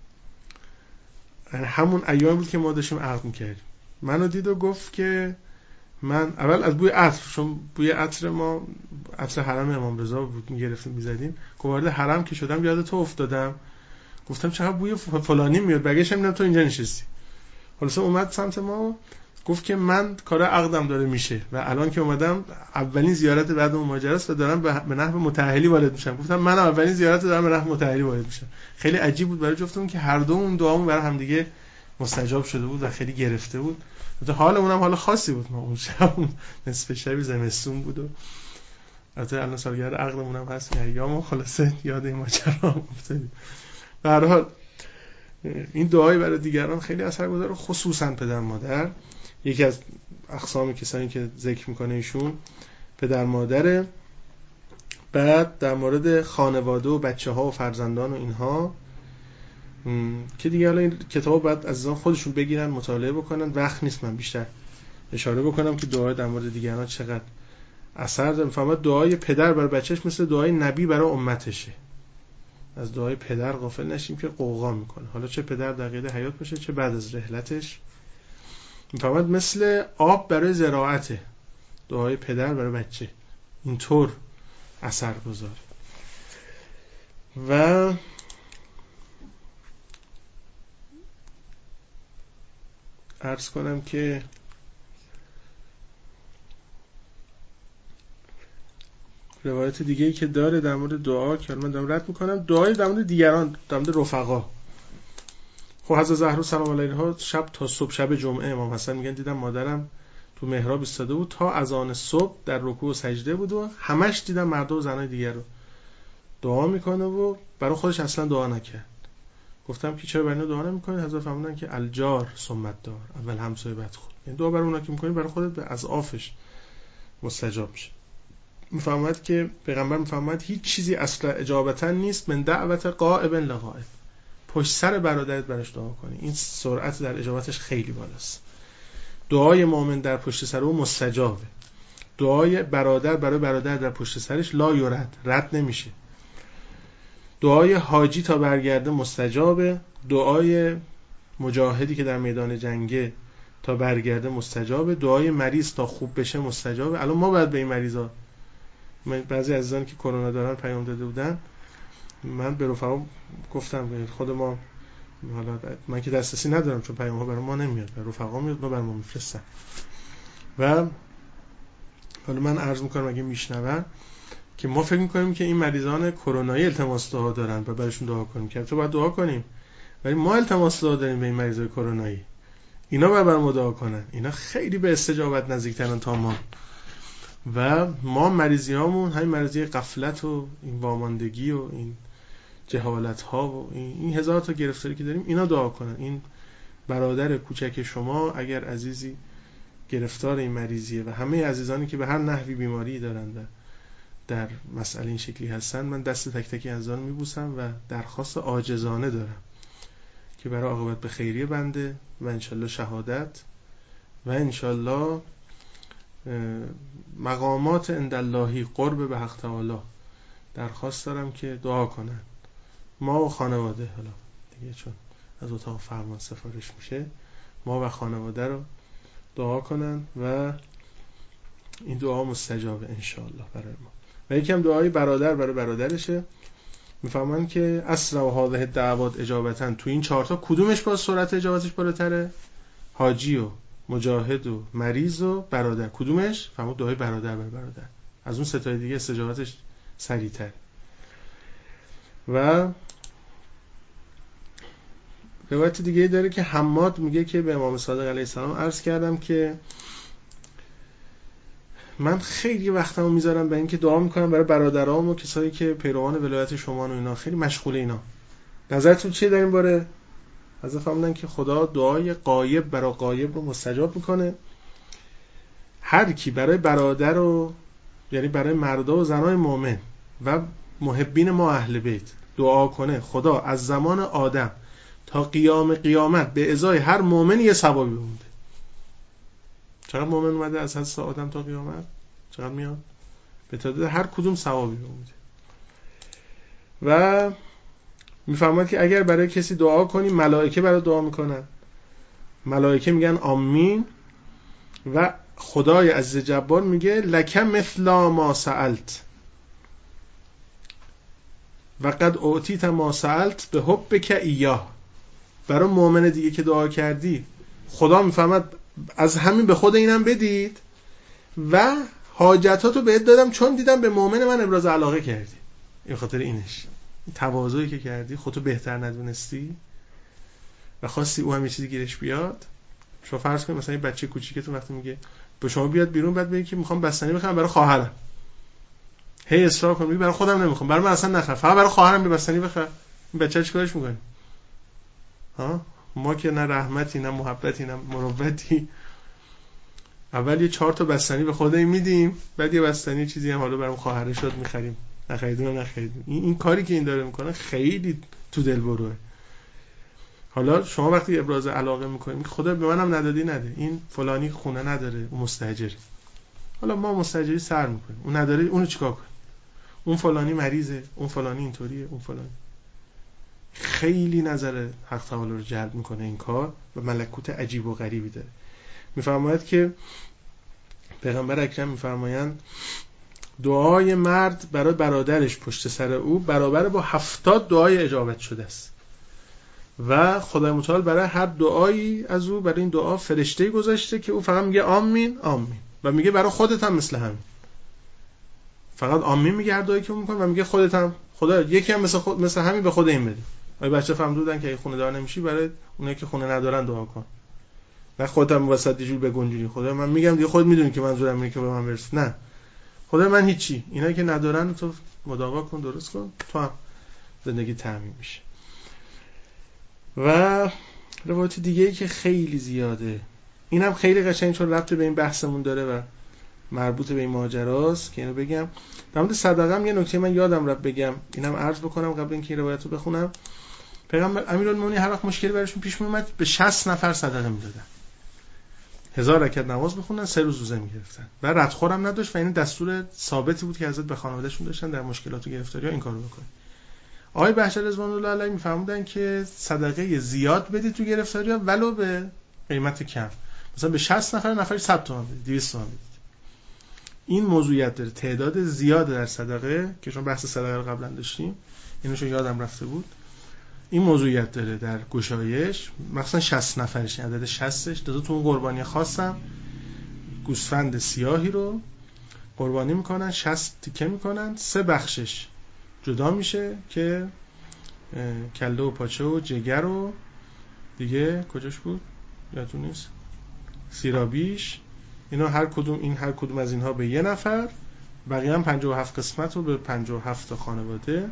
یعنی همون ایام بود که ما داشتیم عقد میکردیم. منو دید و گفت که من اول از بوی عطر، چون بوی عطر ما عطر حرم امام رضا بود میگرفتیم میزدیم، وارد حرم که شدم یاد تو افتادم، گفتم چقدر بوی فلانی میاد، برگشتم دیدم تو اینجا نشستی. خلاص اومد سمت ما گفت که من کار عقدم داره میشه و الان که اومدم اولین زیارت بعد اون ماجرا است و دارم به نحو متأهلی وارد میشم. گفتم من اولین زیارت دارم به نحو متأهلی وارد میشم. خیلی عجیب بود برای جفتمون که هر دومون دعامون برای هم دیگه مستجاب شده بود و خیلی گرفته بود. حالمون هم حال خاصی بود. ما اون شب نصف شب زمستون بود و البته الان سالگرد عقدمون هم هست، ایامو خلاصه یاد این ماجرا افتادیم. به هر حال این دعای برای دیگران خیلی اثرگذاره، خصوصا پدر مادر. یکی از اقسام کسانی که ذکر میکنه ایشون پدر مادره. بعد در مورد خانواده و بچه‌ها و فرزندان و اینها که دیگه حالا این کتاب بعد عزیزان خودشون بگیرن مطالعه بکنن، وقت نیست من بیشتر اشاره بکنم که دعای در مورد دیگران چقدر اثر داره. میفهمد دعای پدر برای بچهش مثل دعای نبی برای امتشه. از دعای پدر غافل نشیم که قوقا میکنه، حالا چه پدر در قید حیات باشه چه بعد از رحلتش. میفهمد مثل آب برای زراعته دعای پدر برای بچه، اینطور اثر گذاره. و عرض کنم که روایت دیگه‌ای که داره در مورد دعا که من دارم رد میکنم، دعای در مورد دیگران، در مورد رفقا. خب حضرت زهرا سلام علیها شب تا صبح، شب جمعه امام حسن میگن دیدم مادرم تو محراب ایستاده بود تا اذان صبح در رکوع و سجده بود و همش دیدم مرد و زنای دیگر رو دعا میکنه و برای خودش اصلا دعا نکرد. گفتم که چرا برای اینا دعا نمیکنید؟ حضرت فرمودن که الجار ثم الدار، اول همسایه بعد خود. این دعا برای اونا که میکنی برای خودت به اضعافش مستجاب میشه. میفهمد که پیغمبر میفهمد هیچ چیزی اصلا اجابتا نیست من دعوت غائب لغائب، پشت سر برادرت براش دعا کنی، این سرعت در اجابتش خیلی بالاست. دعای مؤمن در پشت سر او مستجابه. دعای برادر برای برادر در پشت سرش لا یرد، رد نمیشه. دعای حاجی تا برگرده مستجابه. دعای مجاهدی که در میدان جنگه تا برگرده مستجابه. دعای مریض تا خوب بشه مستجابه. الان ما باید به این مریضا، بعضی عزیزان که کرونا دارن پیام داده بودن، من به رفقا گفتم خود ما، حالا من که دسترسی ندارم چون پیام ها برای ما نمیاد، برای رفقا میاد، ما برای ما میفرستن. و حالا من عرض میکنم اگه میشنون که ما فکر میکنیم که این مریضان کرونایی التماس دعا دارن و برایشون دعا کنیم، که تو باید دعا کنیم، ولی ما التماس دعا داریم به این مریضای کرونایی، اینا باید برای ما دعا کنن. اینا خیلی به استجابت نزدیکترن تا ما. و ما مریضیامون همین مریضی غفلت و این واماندگی و این جهالت ها و این هزار تا گرفتاری که داریم، اینا دعا کنن. این برادر کوچک شما اگر عزیزی گرفتار این مریضیه و همه عزیزانی که به هر نحوی بیماری دارن و در مسئله این شکلی هستن، من دست تک تکی عزیزان میبوسم و درخواست عاجزانه دارم که برای عاقبت به خیریه بنده و انشالله شهادت و انشالله مقامات عنداللهی قرب به حق تعالی درخواست دارم که دعا کنن. ما و خانواده، حالا دیگه چون از اتاق فرمان سفارش میشه، ما و خانواده رو دعا کنن و این دعا مستجابه انشالله برای ما. و یکم دعای برادر برای برادرشه. میفهمن که اسرع و هذه الدعوات اجابتن، تو این 4 تا کدومش با سرعت اجابتش بالاتره؟ حاجی و مجاهد و مریض و برادر. کدومش؟ فرمود دعای برادر بر برادر. از اون ستای دیگه استجابتش سریع‌تر. و روایت دیگه داره که حماد میگه که به امام صادق علیه السلام عرض کردم که من خیلی وقتمو میذارم برای اینکه دعا میکنم برای برادرام و کسایی که پیروان ولایت شما و اینا، خیلی مشغول اینا. نظرتون چیه در این باره؟ حضرت فرمودن که خدا دعای غایب برای غایب رو مستجاب میکنه. هر کی برای برادر و یعنی برای مردا و زنای مؤمن و محبین ما اهل بیت دعا کنه، خدا از زمان آدم تا قیامت به ازای هر مؤمن یه ثوابی بمونده. چقدر مؤمن اومده از حضرت آدم تا قیامت؟ چقدر میاد؟ به تعداد هر کدوم ثوابی بمونده. و میفهمد که اگر برای کسی دعا کنی، ملائکه برای دعا میکنن، ملائکه میگن آمین و خدای عز جبار میگه لک مثل ما سألت و قد اعطیت ما سألت به حبک ایاه. برای مؤمن دیگه که دعا کردی خدا میفهمد از همین به خود اینم بدید و حاجتاتو بهت دادم چون دیدم به مؤمن من ابراز علاقه کردی. این خاطر اینش، این تواضعی که کردی، خودتو بهتر ندونستی و خواستی او هم یه چیزی گیرش بیاد. شما فرض کنید مثلا یه بچه کوچیکتون وقتی میگه به شما بیاد بیرون، بعد بگی که میخوام بستنی بخرم برای خواهرم، هی اصرار کنی برای خودم نمیخوام، برای من اصلا نخر، فقط برای خواهرم بستنی بخر، این بچه چیکارش میکنه؟ ها ما که نه رحمتی نه محبتی نه مروتی، اول یه 4 تا بستنی به خودمون میدیم، بعد یه بستنی چیزی هم حالا برام خواهر شد میخریم، نخریدیم. این کاری که این داره میکنه خیلی تو دل بروه. حالا شما وقتی ابراز علاقه میکنید خدا به منم ندادی نده، این فلانی خونه نداره اون مستاجره، حالا ما مستاجری سر میکنیم، اون نداره اونو چیکار کنیم، اون فلانی مریضه، اون فلانی اینطوریه، اون فلانی. خیلی نظر حق تعالی رو جلب میکنه این کار و ملکوت عجیب و غریبی داره. میفرماید که پیغمبر اکرم میفرمایند دعای مرد برای برادرش پشت سر او برابر با 70 دعای اجابت شده است و خدای متعال برای هر دعایی از او برای این دعا فرشته‌ای گذاشته که او فقط میگه آمین آمین و میگه برای خودت هم مثل همین، فقط آمین میگه هر دعایی که میکنه و میگه خودت هم خدا یکی هم مثل همین به خود این بده. آی بچه فهمیدن که خونه دار نمیشی برای اونایی که خونه ندارن دعا کن، نه خودت هم وسط دیجور بگنجونی خدا من میگم دیگه خود میدونی که منظورم اینه که به من برس، نه خدا من هیچی، اینایی که ندارن تو مداوا کن درست کن تو هم زندگی تامین میشه. و روایت دیگه‌ای که خیلی زیاده، اینم خیلی قشنگ چون ربط به این بحثمون داره و مربوط به این ماجراست که اینو بگم. در مورد صدقه هم یه نکته من یادم رفت بگم، اینم عرض بکنم قبل اینکه این روایت رو بخونم. پیغمبر امیرالمومنین هر وقت مشکلی براشون پیش میومد به 60 نفر صدقه میدادن، 1000 رکعت نماز بخونن، 3 روز روزه میگرفتن و ردخورم نداشت و این دستور ثابتی بود که حضرت به خانواده‌شون داشتن در مشکلات و گرفتاری‌ها این کارو بکنن. آقای بهجت رضوان الله علیه میفرمودن که صدقه زیاد بدید تو گرفتاری‌ها ولو به قیمت کم، مثلا به 60 نفر نفری 100 تومان بدید، 200 تومان بدید. این موضوعیت داره، تعداد زیاد در صدقه که چون بحث صدقه رو قبلا داشتیم اینوشو یادم رفته بود، این موضوعیت داره در گشایش، مثلا 60 نفرش عدد 60ش داده تو اون قربانی خاصم گوسفند سیاهی رو قربانی میکنن، 60 تیکه میکنن، 3 بخشش جدا میشه که کله و پاچه و جگر و دیگه کجاش بود یادتون نیست، سیرابیش، اینا هر کدوم از اینها به 1 نفر، بقیه هم 57 قسمت رو به 57 تا خانواده.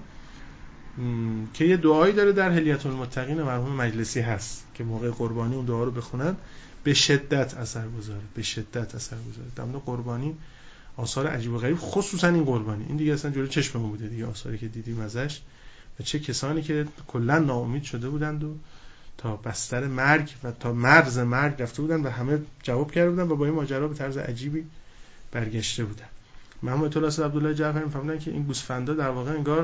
که یه دعایی داره در حلیة المتقین مرحوم مجلسی هست که موقع قربانی اون دعا رو بخونن به شدت اثر گذاره، به شدت اثر گذاره. در مورد قربانی آثار عجیب و غریب، خصوصا این قربانی، این دیگه اصلا جلوی چشممون بوده دیگه، آثاری که دیدیم ازش و چه کسانی که کلا ناامید شده بودند و تا بستر مرگ و تا مرز مرگ رفته بودن و همه جواب کرده بودن و با این ماجرا به طرز عجیبی برگشته بودن. محمد طلاسد عبدالله جعفری می‌فهمن که این گوسفندا در واقع انگار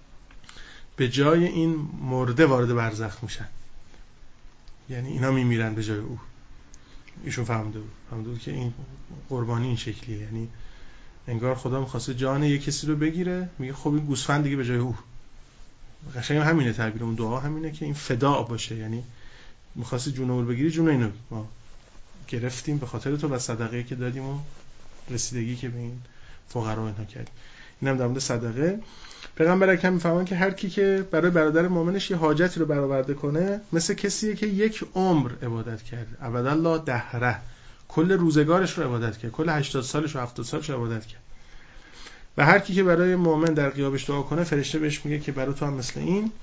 به جای این مرده وارد برزخ میشن، یعنی اینا میمیرن به جای او. ایشون فهمده بود که این قربانی این شکلیه، یعنی انگار خدا می‌خواسته جان یک کسی رو بگیره، میگه خب این گوسفند دیگه به جای او. قشنگ همینه، تعبیر اون دعا همینه که این فدا باشه، یعنی می‌خواستی جون اون بگیری، جون اینو ما گرفتیم به خاطر تو و صدقه که دادیم و رسیدگی که به این فقرا اینها کردیم. اینم در مورد صدقه. پیغمبر اکرم میفهمن که هر کی که برای برادر مؤمنش یه حاجتی رو برآورده کنه مثل کسیه که یک عمر عبادت کرده، ابدالله دهره، کل روزگارش رو عبادت کرد، کل 80 سالش و 70 سالش رو عبادت کرد. و هر کی که برای مؤمن در غیابش دعا کنه فرشته بهش میگه که برای تو هم مثل این.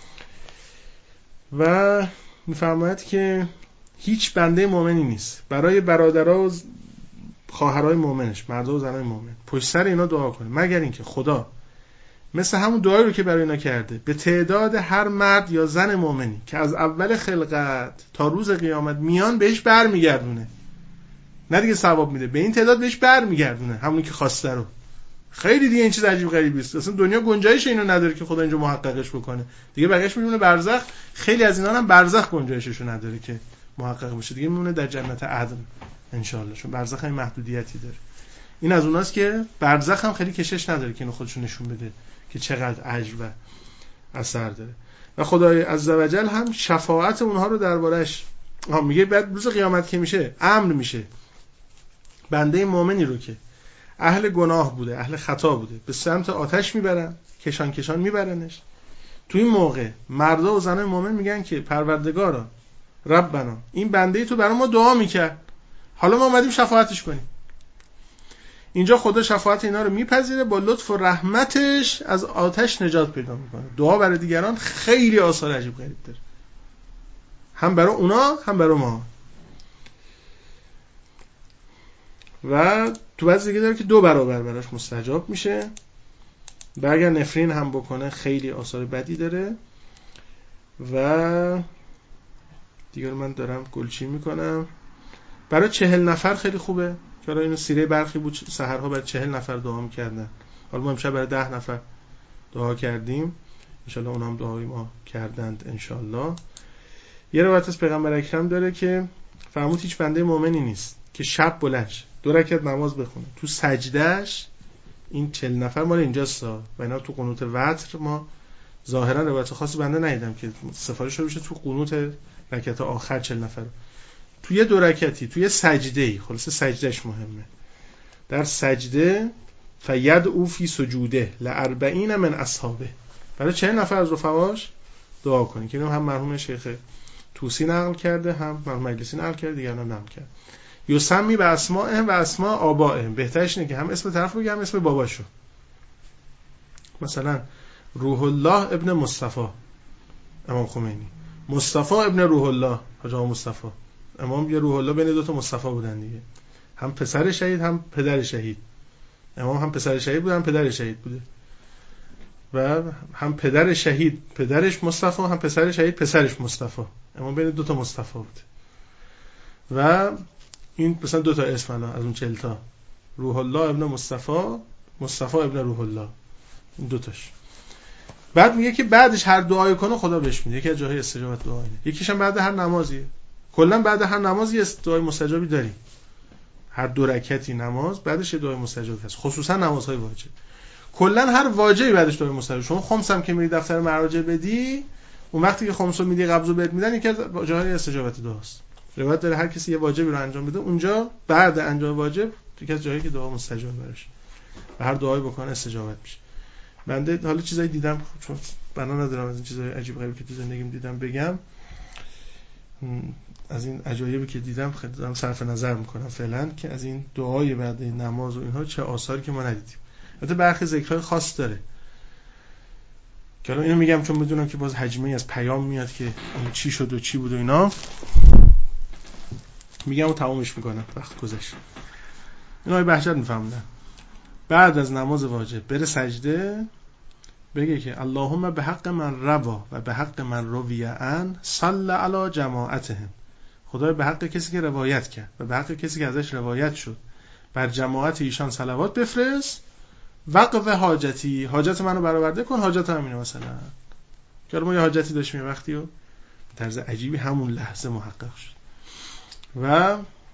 و میفرماید که هیچ بنده مؤمنی نیست برای برادرها و خواهرای مؤمنش، مردها و زنای مؤمن، پشت سر اینا دعا کنه مگر اینکه خدا مثل همون دعایی رو که برای اینا کرده به تعداد هر مرد یا زن مؤمنی که از اول خلقت تا روز قیامت میان بهش برمیگردونه. نه دیگه ثواب میده، به این تعداد بهش برمیگردونه همونی که خواسته رو. خیلی دیگه این چیز عجیب غریبی است، اصلا دنیا گنجایش اینو نداره که خدا اینجا محققش بکنه. دیگه بقیش میمونه برزخ. خیلی از اینا هم برزخ گنجایششو نداره که محقق بشه، دیگه میمونه در جنت عدن ان شاء الله، چون برزخ هم محدودیتی داره. این از اوناست که برزخ هم خیلی کشش نداره که اینو خودشون نشون بده که چقدر اجر و اثر داره. و خدای عزوجل هم شفاعت اونها رو دربارش میگه بعد روز قیامت که میشه امر میشه بنده مؤمنی رو که اهل گناه بوده، اهل خطا بوده، به سمت آتش میبرن، کشان کشان میبرنش. تو این موقع مردا و زنای مؤمن میگن که پروردگارا ربنا این بنده تو برای ما دعا میکرد، حالا ما اومدیم شفاعتش کنیم. اینجا خدا شفاعت اینا رو میپذیره، با لطف و رحمتش از آتش نجات پیدا میکنه. دعا برای دیگران خیلی آثار عجیب غریب داره، هم برای اونا هم برای ما. و تو بعضی دیگه داره که 2 برابر براش مستجاب میشه و اگر نفرین هم بکنه خیلی آثار بدی داره. و دیگه من دارم گلچین میکنم. برای 40 نفر خیلی خوبه که اینو سیره برخی بود سحرها برای 40 نفر دعا میکردن. حالا ما امشب برای 10 نفر دعا کردیم، انشالله اونا هم دعای ما کردند انشالله. یه روایت از پیغمبر اکرم داره که فرمود هیچ بنده مؤمنی نیست که شب بلند شه 2 رکعت نماز بخونه تو سجدهش، این 40 نفر مال اینجاست و اینا تو قنوت وتر ما ظاهرا روایت خاصی بنده ندیدم که سفارش رو بشه تو قنوت رکعت آخر 40 نفر توی 2 رکعتی توی سجده‌ای، خلاصه سجدهش مهمه، در سجده فیدعو فی سجوده ل40 من اصحابه، برای 40 نفر از رفقاش دعا کنی که اینو هم مرحوم شیخ توسی نقل کرده، هم مرحوم مجلسی نقل کرده، دیگران نقل کرد. یسمی به اسمائهم و اسماء آبائهم، بهترش اینه که هم اسم طرف بگه هم اسم باباشو. مثلا روح الله ابن مصطفی امام خمینی، مصطفی ابن روح الله حاج آقا مصطفی. امام یه روح الله بین 2 تا مصطفی بودن دیگه، هم پسر شهید هم پدر شهید. امام هم پسر شهید بود هم پدر شهید بوده و هم پدر شهید پدرش مصطفی، هم پسر شهید پسرش مصطفی. امام بین 2 تا مصطفی بود. و این مثلا 2 تا اسم از اون 40 تا، روح الله ابن مصطفی، مصطفی ابن روح الله، این 2 تاش. بعد میگه که بعدش هر دعایی کنه خدا بهش میده. یکی از جاهای استجابت دعا اینه. یکیش هم بعد هر نمازیه. کلا بعد هر نمازی دعای مستجابی داریم. هر 2 رکعتی نماز بعدش دعای مستجاب هست، خصوصا نمازهای واجب. کلا هر واجبی بعدش دعای مستجاب. شما خمس هم که میری دفتر مراجع بدی، اون وقتی که خمسو میدی قبضو بهت میدن، یکی از جاهای استجابت دعاست. روایت داره هر کسی یه واجبی رو انجام بده اونجا بعد انجام واجب یکی از جاهایی که دعا مستجاب براش و هر دعایی بکنه استجابت میشه. بنده حالا چیزایی دیدم چون بنا ندارم از این چیزای عجیب غریبی که تو زندگیم دیدم بگم. از این عجایبی که دیدم خیلی دارم صرف نظر میکنم فعلا که از این دعای بعد نماز و اینها چه آثاری که ما ندیدیم. البته برخی ذکرهای خاص داره که الان اینو میگم چون میدونم که باز حجمه از پیام میاد که اون چی شد و چی بود و اینا، میگم و تمامش میکنم وقت گذشت. این آیه بهجت میفهمدن بعد از نماز واجب بره سجده بگه که اللهم به حق من روا و به حق من روی ان صل علی جماعتهم، خدای به حق کسی که روایت کرد و به حق کسی که ازش روایت شد بر جماعت ایشان صلوات بفرست. وقف حاجتی، حاجت منو برآورده کن، حاجت همینه. مثلا که ما یه حاجتی داشتیم وقتی و طرز عجیبی همون لحظه محقق شد. و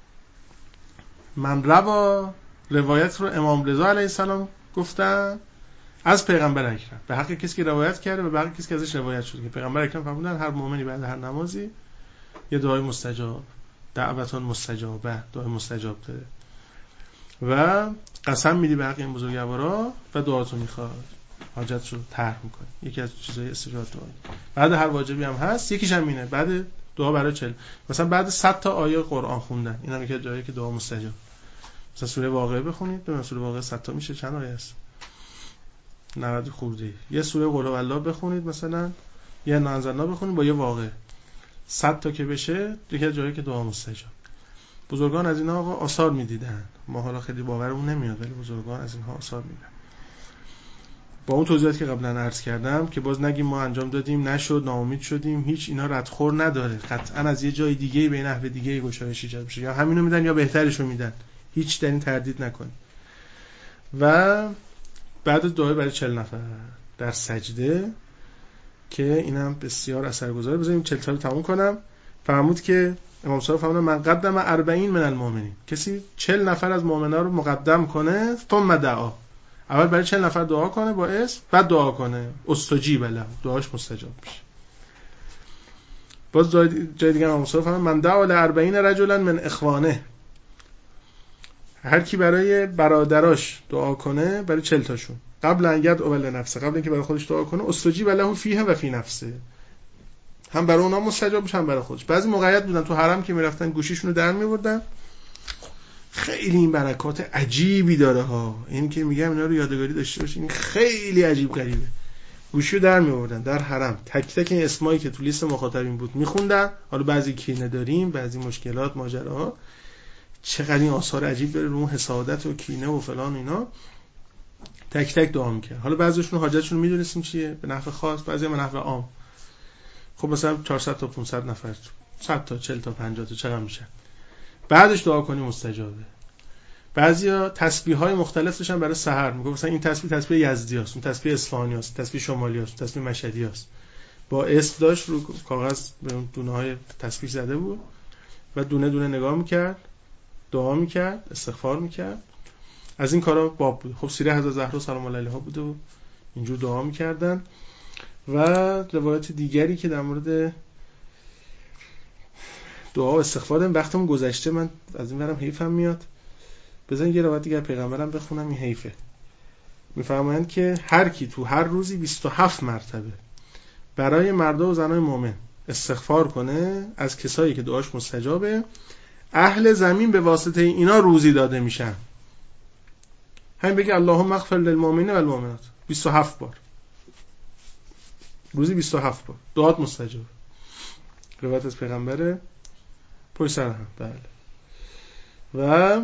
من روا روایت رو امام رضا علیه السلام گفتن از پیغمبر اکرم به حق کسی که روایت کرده و به حق کسی که ازش روایت شده که پیغمبر اکرم فرمودن هر مؤمنی بعد هر نمازی یه دعای مستجاب دعوتون مستجابه، دعای مستجاب داره. و قسم میدی به حق این بزرگوارا و دعاتو میخواد، حاجت رو طرح میکنی. یکی از چیزای استجابت دعا. بعد هر واجبی هم هست، یکیش هم اینه بعد دعا برای 40، مثلا بعد 100 تا آیه قرآن خوندن، اینم یکی از جایی که دعا مستجاب. مثلا سوره واقعه بخونید، ببین سوره واقعه 100 تا میشه چند آیه است؟ 90 خورده. یه سوره قل هوالله بخونید، مثلا یه نازلنا بخونید با یه واقعه، 100 تا که بشه، یکی از جایی که دعا مستجاب. بزرگان از اینها آثار میدیدن، ما حالا خیلی باورمون نمیاد ولی بزرگان از اینها آثار میدن. با اون توضیحاتی که قبلا عرض کردم که باز نگیم ما انجام دادیم نشد ناامید شدیم، هیچ، اینا ردخور نداره، قطعا از یه جای دیگه به نحو دیگه گشایش ایجاد میشه، یا همینو میدن یا بهترشو میدن، هیچ در این تردید نکنید. و بعد دعای برای 40 نفر در سجده که اینم بسیار اثرگذاره. بذاریم 40 تا رو تموم کنم. فرمود که امام صادق فرمودن من قدم 40 من المؤمنین، کسی 40 نفر از مؤمنا رو مقدم کنه، ثم دعا، اول برای 40 نفر دعا کنه با اسم، بعد دعا کنه، استجیب له، دعاش مستجاب میشه. باز جای دیگه امام صادق فرمودن من دعا ل 40 رجلا من اخوانه، هر کی برای برادراش دعا کنه، برای 40 تاشون، قبل ان یدعو لنفسه، قبل اینکه برای خودش دعا کنه، استجیب له فیه و فی نفسه، هم برای اونها مستجاب میشه هم برای خودش. بعضی موقعیت بودن تو حرم که میرفتن گوشیشونو در میوردن، خیلی این برکات عجیبی داره ها، این که میگم اینا رو یادگاری داشته باشین، خیلی عجیب غریبه. گوشیو در میوردن در حرم، تک تک این اسمایی که تو لیست مخاطبین بود میخوندن، حالا بعضی کینه داریم، بعضی مشکلات، ماجراها، چقدر این آثار عجیب داره رو حسادت و کینه و فلان اینا، تک تک دعا میکنه. حالا بعضیشون حاجتشون میدونستیم چیه، به نحو خاص، بعضی به نحو عام. خب مثلا 400 تا 500 نفر، 100 تا 40 تا 50 تا چقدر میشه، بعدش دعا کنی مستجابه. بعضیا تسبیح‌های مختلف داشتن برای سحر، میگه مثلا این تسبیح یزدیاست، اون تسبیح اصفهانیاست، تسبیح شمالیاست، تسبیح مشهدیاست، با اسم داشت رو کاغذ به اون دونه‌های تسبیح زده بود و دونه دونه نگاه میکرد، دعا میکرد، استغفار میکرد. از این کارا باب بود. خب سیره حضرت زهرا سلام الله علیها بوده و اینجور دعا میکردن. و روایت دیگری که در مورد دعا و استغفار داریم، وقتمون گذشته، من از این برم حیفم میاد، بزن یه روایت دیگر پیغمبرم بخونم، این حیفه. میفرمایند که هر کی تو هر روزی 27 مرتبه برای مرد و زنای مؤمن استغفار کنه از کسایی که دعاش مستجابه، اهل زمین به واسطه اینا روزی داده میشن. همین بگی اللهم اغفر للمؤمنین و المؤمنات 27 بار، روزی 27 بار دعات مستجاب. روایت از پیغمبره پشت سر هم. بله. و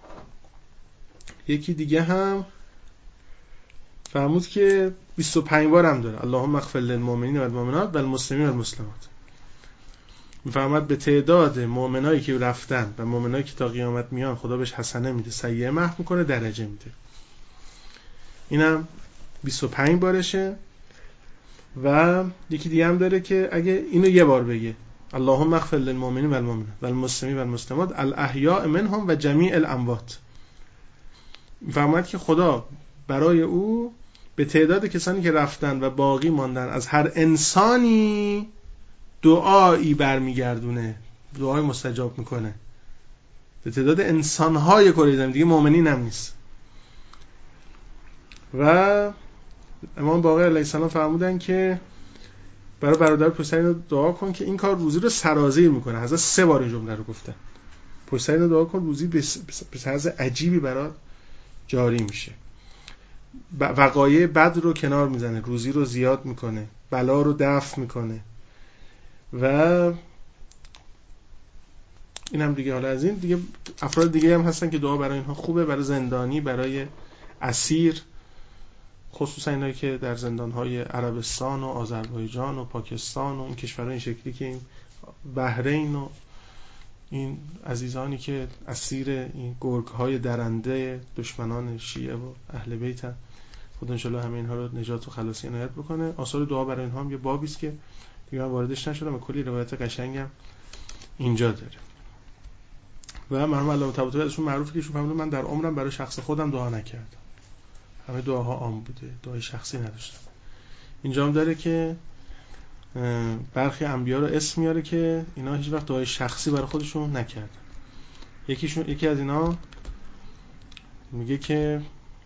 یکی دیگه هم فرمود که 25 بار هم داره اللهم اغفر للمؤمنین و المؤمنات و المسلمین و المسلمات. میفرماد به تعداد مؤمنایی که رفتن و مؤمنایی که تا قیامت میان خدا بهش حسنه میده، سیئه محو میکنه، درجه میده. اینم 25 بارشه. و یکی دیگه هم داره که اگه اینو یه بار بگه اللهم اغفر للمؤمنین و المؤمنات و المسلمین و المسلمات الاحیاء منهم و جمیع الاموات، میفرماید که خدا برای او به تعداد کسانی که رفتن و باقی ماندن از هر انسانی دعایی برمیگردونه، دعای مستجاب میکنه، به تعداد انسانهای کره زمین، دیگه مؤمنین هم نیست. و امام باقر علیه السلام فرمودن که برای برادر پسرین دعا کن که این کار روزی رو سرازیر میکنه. حضرت 3 بار این جمله رو گفتن، پسرین دعا کن روزی به طرز عجیبی برات جاری میشه، وقایع بد رو کنار میزنه، روزی رو زیاد میکنه، بلا رو دفع میکنه. و این هم دیگه، حالا از این دیگه افراد دیگه هم هستن که دعا برای اینها خوبه، برای زندانی، برای اسیر، خصوصا اینایی که در زندان‌های عربستان و آذربایجان و پاکستان و این کشورها این شکلی که این بحرین و این عزیزانی که اسیر این گرگ‌های درنده دشمنان شیعه و اهل بیت هم، خدا ان شاءالله همه اینها رو نجات و خلاصی عنایت بکنه. آثار دعا برای اینها هم یه بابی است که دیگه من واردش نشدم، کلی روایت قشنگم اینجا داره. و مرحوم علامه طباطبایی ازشون معروفه که ایشون فرمودن من در عمرم برای شخص خودم دعا نکردم، همه دعاها عام بوده، دعای شخصی نداشتم. اینجا هم داره که برخی انبیا رو اسم میاره که اینا هیچ وقت دعای شخصی برای خودشون نکردن. یکی از اینا میگه که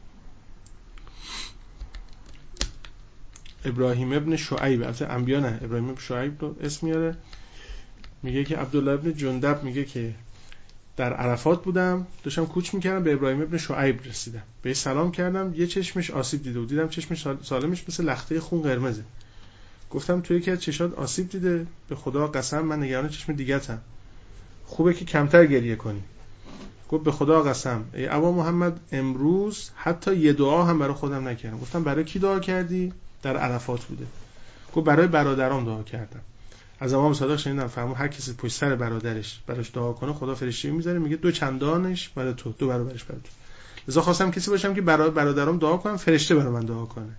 ابراهیم ابن شعیب، البته انبیا نه، ابراهیم ابن شعیب رو اسم میاره. میگه که عبدالله ابن جندب میگه که در عرفات بودم، داشتم کوچ میکردم، به ابراهیم ابن شعیب رسیدم، بهش سلام کردم، یه چشمش آسیب دیده بود، دیدم چشمش سالمش مثل لخته خون قرمزه. گفتم تو یکی از چشات آسیب دیده، به خدا قسم من نگران چشم دیگه‌تم، خوبه که کمتر گریه کنی. گفت به خدا قسم ای ابا محمد امروز حتی یه دعا هم برای خودم نکردم. گفتم برای کی دعا کردی؟ در عرفات بوده. گفت برای برادرام دعا کردم. از امام صادق شنیدم فرمود هر کسی پشت سر برادرش براش دعا کنه خدا فرشته میذاره، میگه 2 چندانش برای تو، 2 برابرش برای تو. لذا خواستم کسی باشم که برای برادرام دعا کنم، فرشته برای من دعا کنه.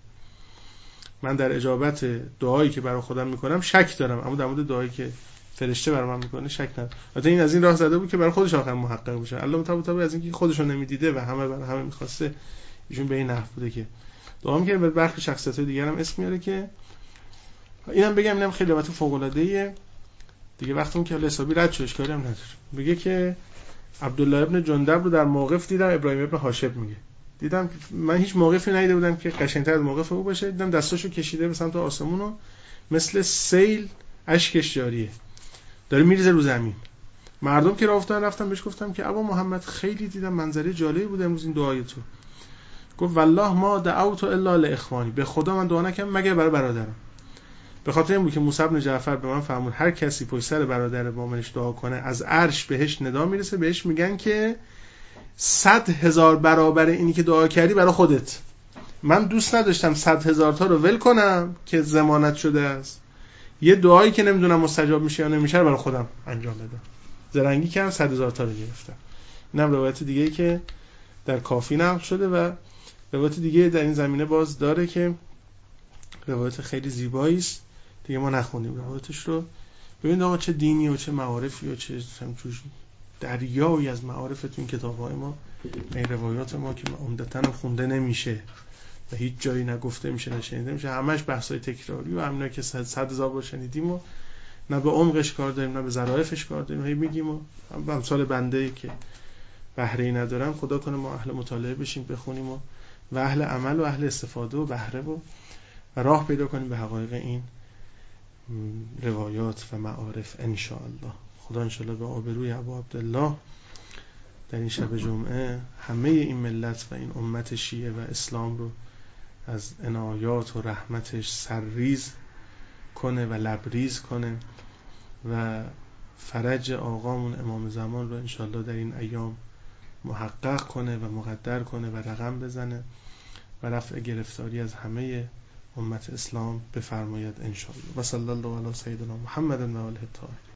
من در اجابت دعایی که برای خودم میکنم شک دارم، اما در مورد دعایی که فرشته برای من میکنه شک ندارم. البته این از این راه زده بود که برای خودش آخر محقق بشه. الله تعالی از اینکه خودش رو نمیدیده و همه برای همه میخواسته، ایشون به این نحو بوده که دعا میکنه. به برخی شخصیت‌های دیگر هم اسم میاره که اینم بگم، اینم خیلی البته فوق العاده‌ایه دیگه، وقتمون که حسابی رد شد اشکالی هم نداره. میگه که عبدالله ابن جندب رو در موقف دیدم، ابراهیم ابن حاشب میگه دیدم، من هیچ موقفی ندیده بودم که قشنگتر از موقف او باشه. دیدم دستاشو کشیده به سمت آسمون و مثل سیل اشکش جاریه، داره میریزه رو زمین. مردم که رفتم بهش گفتم که ابا محمد خیلی دیدم منظره جالبی بود امروز این دعای تو. گفت والله ما دعوت الا لاخوانی، به خدا من دعا نکردم مگر برای برادرم. به خاطر این بود که موسی بن جعفر به من فرمود هر کسی پشت سر برادر مؤمنش دعا کنه از عرش بهش ندا میرسه، بهش میگن که 100,000 برابر اینی که دعا کردی برای خودت. من دوست نداشتم 100,000 تا رو ول کنم که ضمانت شده است، یه دعایی که نمیدونم مستجاب میشه یا نمیشه برای خودم انجام بدم. زرنگی کردم 100,000 تا رو گرفتم. اینم روایت دیگه‌ای که در کافی نقل شده و روایت دیگه در این زمینه باز داره که روایت خیلی زیبایی است دیگه، ما نخونیم روایتش رو. ببینید آقا چه دینی و چه معارفی و چه دریایی از معارف تو این کتاب‌های ما، این روایات ما که عمدتاً خونده نمیشه و هیچ جایی نگفته میشه، نشنیده میشه، همش بحث‌های تکراری و همینا که 100,000 بار شنیدیم و نه به عمقش کار داریم نه به ظرافش کار داریم، هی میگیم و امثال بنده که بهره‌ای ندارم. خدا کنه ما اهل مطالعه بشیم، بخونیم و اهل عمل و اهل استفاده و بهره و راه پیدا کنیم به حقایق این روایات و معارف ان شاء الله. خدا ان شاء الله به آبروی ابو عبدالله در این شب جمعه همه این ملت و این امت شیعه و اسلام رو از عنایات و رحمتش سرریز کنه و لبریز کنه و فرج آقامون امام زمان رو ان شاء الله در این ایام محقق کنه و مقدر کنه و رقم بزنه و رفع گرفتاری از همه امت اسلام بفرماید ان شاء الله. و صلی الله علی سیدنا محمد و آله الطاهرین.